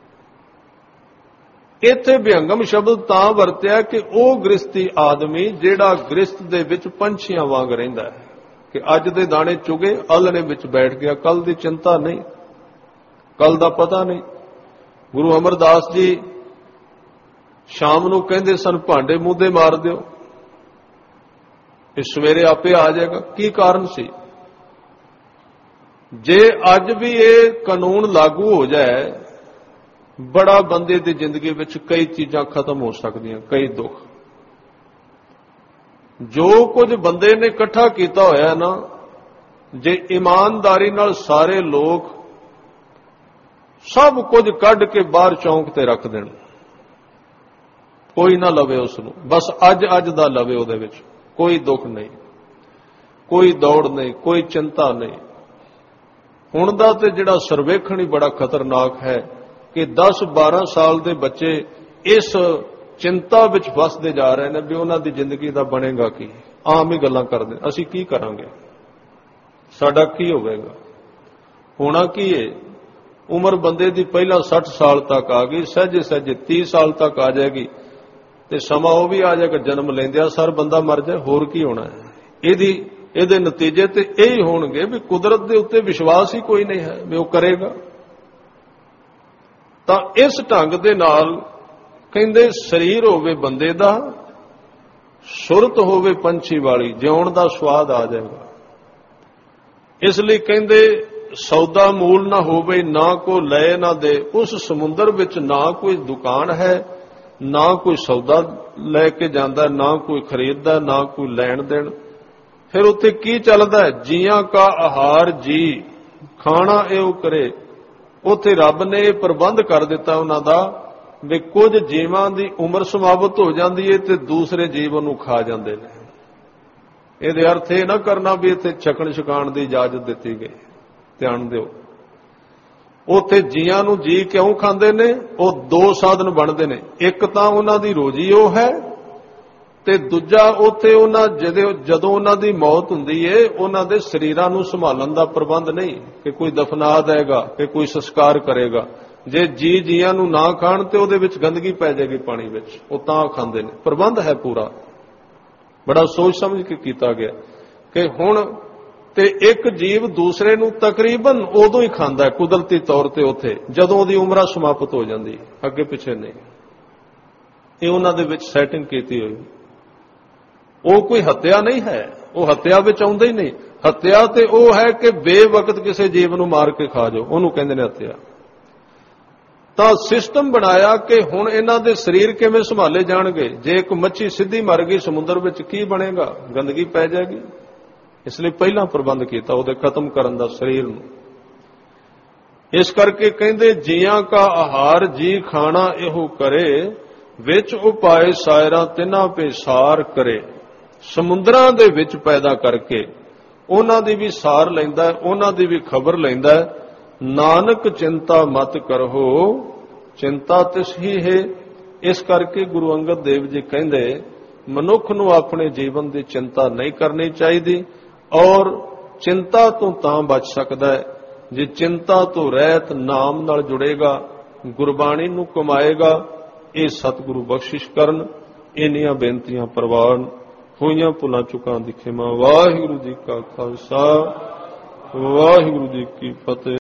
ਇੱਥੇ ਬਿਹੰਗਮ ਸ਼ਬਦ ਤਾਂ ਵਰਤਿਆ ਕਿ ਉਹ ਗ੍ਰਸਤੀ ਆਦਮੀ ਜਿਹੜਾ ਗ੍ਰਸਤ ਦੇ ਵਿੱਚ ਪੰਛੀਆਂ ਵਾਂਗ ਰਹਿੰਦਾ ਹੈ, ਕਿ ਅੱਜ ਦੇ ਦਾਣੇ ਚੁਗੇ ਆਲਣੇ ਵਿੱਚ ਬੈਠ ਗਿਆ, ਕੱਲ ਦੀ ਚਿੰਤਾ ਨਹੀਂ, ਕੱਲ ਦਾ ਪਤਾ ਨਹੀਂ। ਗੁਰੂ ਅਮਰਦਾਸ ਜੀ ਸ਼ਾਮ ਨੂੰ ਕਹਿੰਦੇ ਸਨ, ਭਾਂਡੇ ਮੂਧੇ ਮਾਰ ਦਿਓ, ਇਹ ਸਵੇਰੇ ਆਪੇ ਆ ਜਾਏਗਾ। ਕੀ ਕਾਰਨ ਸੀ? ਜੇ ਅੱਜ ਵੀ ਇਹ ਕਾਨੂੰਨ ਲਾਗੂ ਹੋ ਜਾਏ, ਬੜਾ ਬੰਦੇ ਦੀ ਜ਼ਿੰਦਗੀ ਵਿੱਚ ਕਈ ਚੀਜ਼ਾਂ ਖਤਮ ਹੋ ਸਕਦੀਆਂ, ਕਈ ਦੁੱਖ। ਜੋ ਕੁਝ ਬੰਦੇ ਨੇ ਇਕੱਠਾ ਕੀਤਾ ਹੋਇਆ ਨਾ, ਜੇ ਇਮਾਨਦਾਰੀ ਨਾਲ ਸਾਰੇ ਲੋਕ ਸਭ ਕੁਝ ਕੱਢ ਕੇ ਬਾਹਰ ਚੌਂਕ ਤੇ ਰੱਖ ਦੇਣ, ਕੋਈ ਨਾ ਲਵੇ ਉਸ ਨੂੰ, ਬਸ ਅੱਜ ਅੱਜ ਦਾ ਲਵੇ, ਉਹਦੇ ਵਿੱਚ ਕੋਈ ਦੁੱਖ ਨਹੀਂ, ਕੋਈ ਦੌੜ ਨਹੀਂ, ਕੋਈ ਚਿੰਤਾ ਨਹੀਂ। ਹੁਣ ਦਾ ਤੇ ਜਿਹੜਾ ਸਰਵੇਖਣ ਹੀ ਬੜਾ ਖਤਰਨਾਕ ਹੈ ਕਿ ਦਸ ਬਾਰਾਂ ਸਾਲ ਦੇ ਬੱਚੇ ਇਸ ਚਿੰਤਾ ਵਿੱਚ ਫਸਦੇ ਜਾ ਰਹੇ ਨੇ ਵੀ ਉਹਨਾਂ ਦੀ ਜ਼ਿੰਦਗੀ ਦਾ ਬਣੇਗਾ ਕੀ। ਆਮ ਹੀ ਗੱਲਾਂ ਕਰਦੇ, ਅਸੀਂ ਕੀ ਕਰਾਂਗੇ, ਸਾਡਾ ਕੀ ਹੋਵੇਗਾ, ਹੋਣਾ ਕੀ ਹੈ। ਉਮਰ ਬੰਦੇ ਦੀ ਪਹਿਲਾਂ ਸੱਠ ਸਾਲ ਤੱਕ ਆ ਗਈ, ਸਹਿਜੇ ਸਹਿਜੇ ਤੀਹ ਸਾਲ ਤੱਕ ਆ ਜਾਏਗੀ, ਤੇ ਸਮਾਂ ਉਹ ਵੀ ਆ ਜਾਏਗਾ ਜਨਮ ਲੈਂਦਿਆਂ ਸਰ ਬੰਦਾ ਮਰ ਜਾਏ, ਹੋਰ ਕੀ ਹੋਣਾ ਹੈ। ਇਹਦੀ ਇਹਦੇ ਨਤੀਜੇ ਤੇ ਇਹ ਹੀ ਹੋਣਗੇ ਵੀ ਕੁਦਰਤ ਦੇ ਉੱਤੇ ਵਿਸ਼ਵਾਸ ਹੀ ਕੋਈ ਨਹੀਂ ਹੈ ਵੀ ਉਹ ਕਰੇਗਾ। ਤਾਂ ਇਸ ਢੰਗ ਦੇ ਨਾਲ ਕਹਿੰਦੇ ਸਰੀਰ ਹੋਵੇ ਬੰਦੇ ਦਾ, ਸੁਰਤ ਹੋਵੇ ਪੰਛੀ ਵਾਲੀ, ਜਿਉਣ ਦਾ ਸਵਾਦ ਆ ਜਾਏਗਾ। ਇਸ ਲਈ ਕਹਿੰਦੇ ਸੌਦਾ ਮੂਲ ਨਾ ਹੋਵੇ, ਨਾ ਕੋ ਲੈ ਨਾ ਦੇ। ਉਸ ਸਮੁੰਦਰ ਵਿੱਚ ਨਾ ਕੋਈ ਦੁਕਾਨ ਹੈ, ਨਾ ਕੋਈ ਸੌਦਾ ਲੈ ਕੇ ਜਾਂਦਾ, ਨਾ ਕੋਈ ਖਰੀਦਦਾ, ਨਾ ਕੋਈ ਲੈਣ ਦੇਣ। ਫਿਰ ਉੱਥੇ ਕੀ ਚੱਲਦਾ ਹੈ? ਜੀਆਂ ਕਾ ਆਹਾਰ ਜੀ, ਖਾਣਾ ਇਹ ਕਰੇ। ਉੱਥੇ ਰੱਬ ਨੇ ਇਹ ਪ੍ਰਬੰਧ ਕਰ ਦਿੱਤਾ ਉਹਨਾਂ ਦਾ ਵੀ ਕੁਝ ਜੀਵਾਂ ਦੀ ਉਮਰ ਸਮਾਪਤ ਹੋ ਜਾਂਦੀ ਹੈ ਤੇ ਦੂਸਰੇ ਜੀਵ ਉਹਨੂੰ ਖਾ ਜਾਂਦੇ ਨੇ। ਇਹਦੇ ਅਰਥ ਇਹ ਨਾ ਕਰਨਾ ਵੀ ਇੱਥੇ ਛਕਣ ਛਕਾਣ ਦੀ ਇਜਾਜ਼ਤ ਦਿੱਤੀ ਗਈ, ਧਿਆਨ ਦਿਓ। ਉੱਥੇ ਜੀਆਂ ਨੂੰ ਜੀ ਕਿਉਂ ਖਾਂਦੇ ਨੇ? ਉਹ ਦੋ ਸਾਧਨ ਬਣਦੇ ਨੇ, ਇੱਕ ਤਾਂ ਉਹਨਾਂ ਦੀ ਰੋਜੀ ਉਹ ਹੈ, ਤੇ ਦੂਜਾ ਉੱਥੇ ਉਹਨਾਂ ਜਦੋਂ ਉਹਨਾਂ ਦੀ ਮੌਤ ਹੁੰਦੀ ਏ ਉਹਨਾਂ ਦੇ ਸਰੀਰਾਂ ਨੂੰ ਸੰਭਾਲਣ ਦਾ ਪ੍ਰਬੰਧ ਨਹੀਂ ਕਿ ਕੋਈ ਦਫਨਾ ਦੇਗਾ, ਕਿ ਕੋਈ ਸੰਸਕਾਰ ਕਰੇਗਾ। ਜੇ ਜੀ ਜੀਆਂ ਨੂੰ ਨਾ ਖਾਣ ਤੇ ਉਹਦੇ ਵਿੱਚ ਗੰਦਗੀ ਪੈ ਜਾਏਗੀ ਪਾਣੀ ਵਿੱਚ, ਉਹ ਤਾਂ ਖਾਂਦੇ ਨੇ। ਪ੍ਰਬੰਧ ਹੈ ਪੂਰਾ, ਬੜਾ ਸੋਚ ਸਮਝ ਕੇ ਕੀਤਾ ਗਿਆ ਕਿ ਹੁਣ ਤੇ ਇੱਕ ਜੀਵ ਦੂਸਰੇ ਨੂੰ ਤਕਰੀਬਨ ਉਦੋਂ ਹੀ ਖਾਂਦਾ ਹੈ ਕੁਦਰਤੀ ਤੌਰ ਤੇ, ਉੱਥੇ ਜਦੋਂ ਉਹਦੀ ਉਮਰ ਸਮਾਪਤ ਹੋ ਜਾਂਦੀ, ਅੱਗੇ ਪਿੱਛੇ ਨਹੀਂ। ਇਹ ਉਹਨਾਂ ਦੇ ਵਿੱਚ ਸੈਟਿੰਗ ਕੀਤੀ ਹੋਈ। ਉਹ ਕੋਈ ਹੱਤਿਆ ਨਹੀਂ ਹੈ, ਉਹ ਹੱਤਿਆ ਵਿੱਚ ਆਉਂਦਾ ਹੀ ਨਹੀਂ। ਹੱਤਿਆ ਤੇ ਉਹ ਹੈ ਕਿ ਬੇਵਕਤ ਕਿਸੇ ਜੀਵ ਨੂੰ ਮਾਰ ਕੇ ਖਾ ਜਾਓ, ਉਹਨੂੰ ਕਹਿੰਦੇ ਨੇ ਹੱਤਿਆ। ਤਾਂ ਸਿਸਟਮ ਬਣਾਇਆ ਕਿ ਹੁਣ ਇਹਨਾਂ ਦੇ ਸਰੀਰ ਕਿਵੇਂ ਸੰਭਾਲੇ ਜਾਣਗੇ। ਜੇ ਇੱਕ ਮੱਛੀ ਸਿੱਧੀ ਮਰ ਗਈ ਸਮੁੰਦਰ ਵਿੱਚ ਕੀ ਬਣੇਗਾ, ਗੰਦਗੀ ਪੈ ਜਾਏਗੀ। ਇਸ ਲਈ ਪਹਿਲਾਂ ਪ੍ਰਬੰਧ ਕੀਤਾ ਉਹਦੇ ਖਤਮ ਕਰਨ ਦਾ ਸਰੀਰ ਨੂੰ। ਇਸ ਕਰਕੇ ਕਹਿੰਦੇ ਜੀਆਂ ਕਾ ਆਹਾਰ ਜੀ ਖਾਣਾ ਇਹੋ ਕਰੇ, ਵਿੱਚ ਉਪਾਏ ਸਾਇਰਾਂ ਤਿਨਾਂ ਪੇਸਾਰ ਕਰੇ। ਸਮੁੰਦਰਾਂ ਦੇ ਵਿੱਚ ਪੈਦਾ ਕਰਕੇ ਉਹਨਾਂ ਦੀ ਵੀ ਸਾਰ ਲੈਂਦਾ, ਉਹਨਾਂ ਦੀ ਵੀ ਖਬਰ ਲੈਂਦਾ। ਨਾਨਕ ਚਿੰਤਾ ਮਤ ਕਰੋ, ਚਿੰਤਾ ਤਿਸ ਹੀ ਹੈ। ਇਸ ਕਰਕੇ ਗੁਰੂ ਅੰਗਦ ਦੇਵ ਜੀ ਕਹਿੰਦੇ ਮਨੁੱਖ ਨੂੰ ਆਪਣੇ ਜੀਵਨ ਦੀ ਚਿੰਤਾ ਨਹੀਂ ਕਰਨੀ ਚਾਹੀਦੀ, ਔਰ ਚਿੰਤਾ ਤੋਂ ਤਾਂ ਬਚ ਸਕਦਾ ਹੈ ਜੇ ਚਿੰਤਾ ਤੋਂ ਰਹਿਤ ਨਾਮ ਨਾਲ ਜੁੜੇਗਾ, ਗੁਰਬਾਣੀ ਨੂੰ ਕਮਾਏਗਾ। ਇਹ ਸਤਿਗੁਰੂ ਬਖਸ਼ਿਸ਼ ਕਰਨ। ਇੰਨੀਆਂ ਬੇਨਤੀਆਂ ਪ੍ਰਵਾਨ। ਹੋਈਆਂ ਭੁੱਲਾਂ ਚੁੱਕਾਂ ਦੀ ਖਿਮਾ। ਵਾਹਿਗੁਰੂ ਜੀ ਕਾ ਖਾਲਸਾ, ਵਾਹਿਗੁਰੂ ਜੀ ਕੀ ਫਤਿਹ।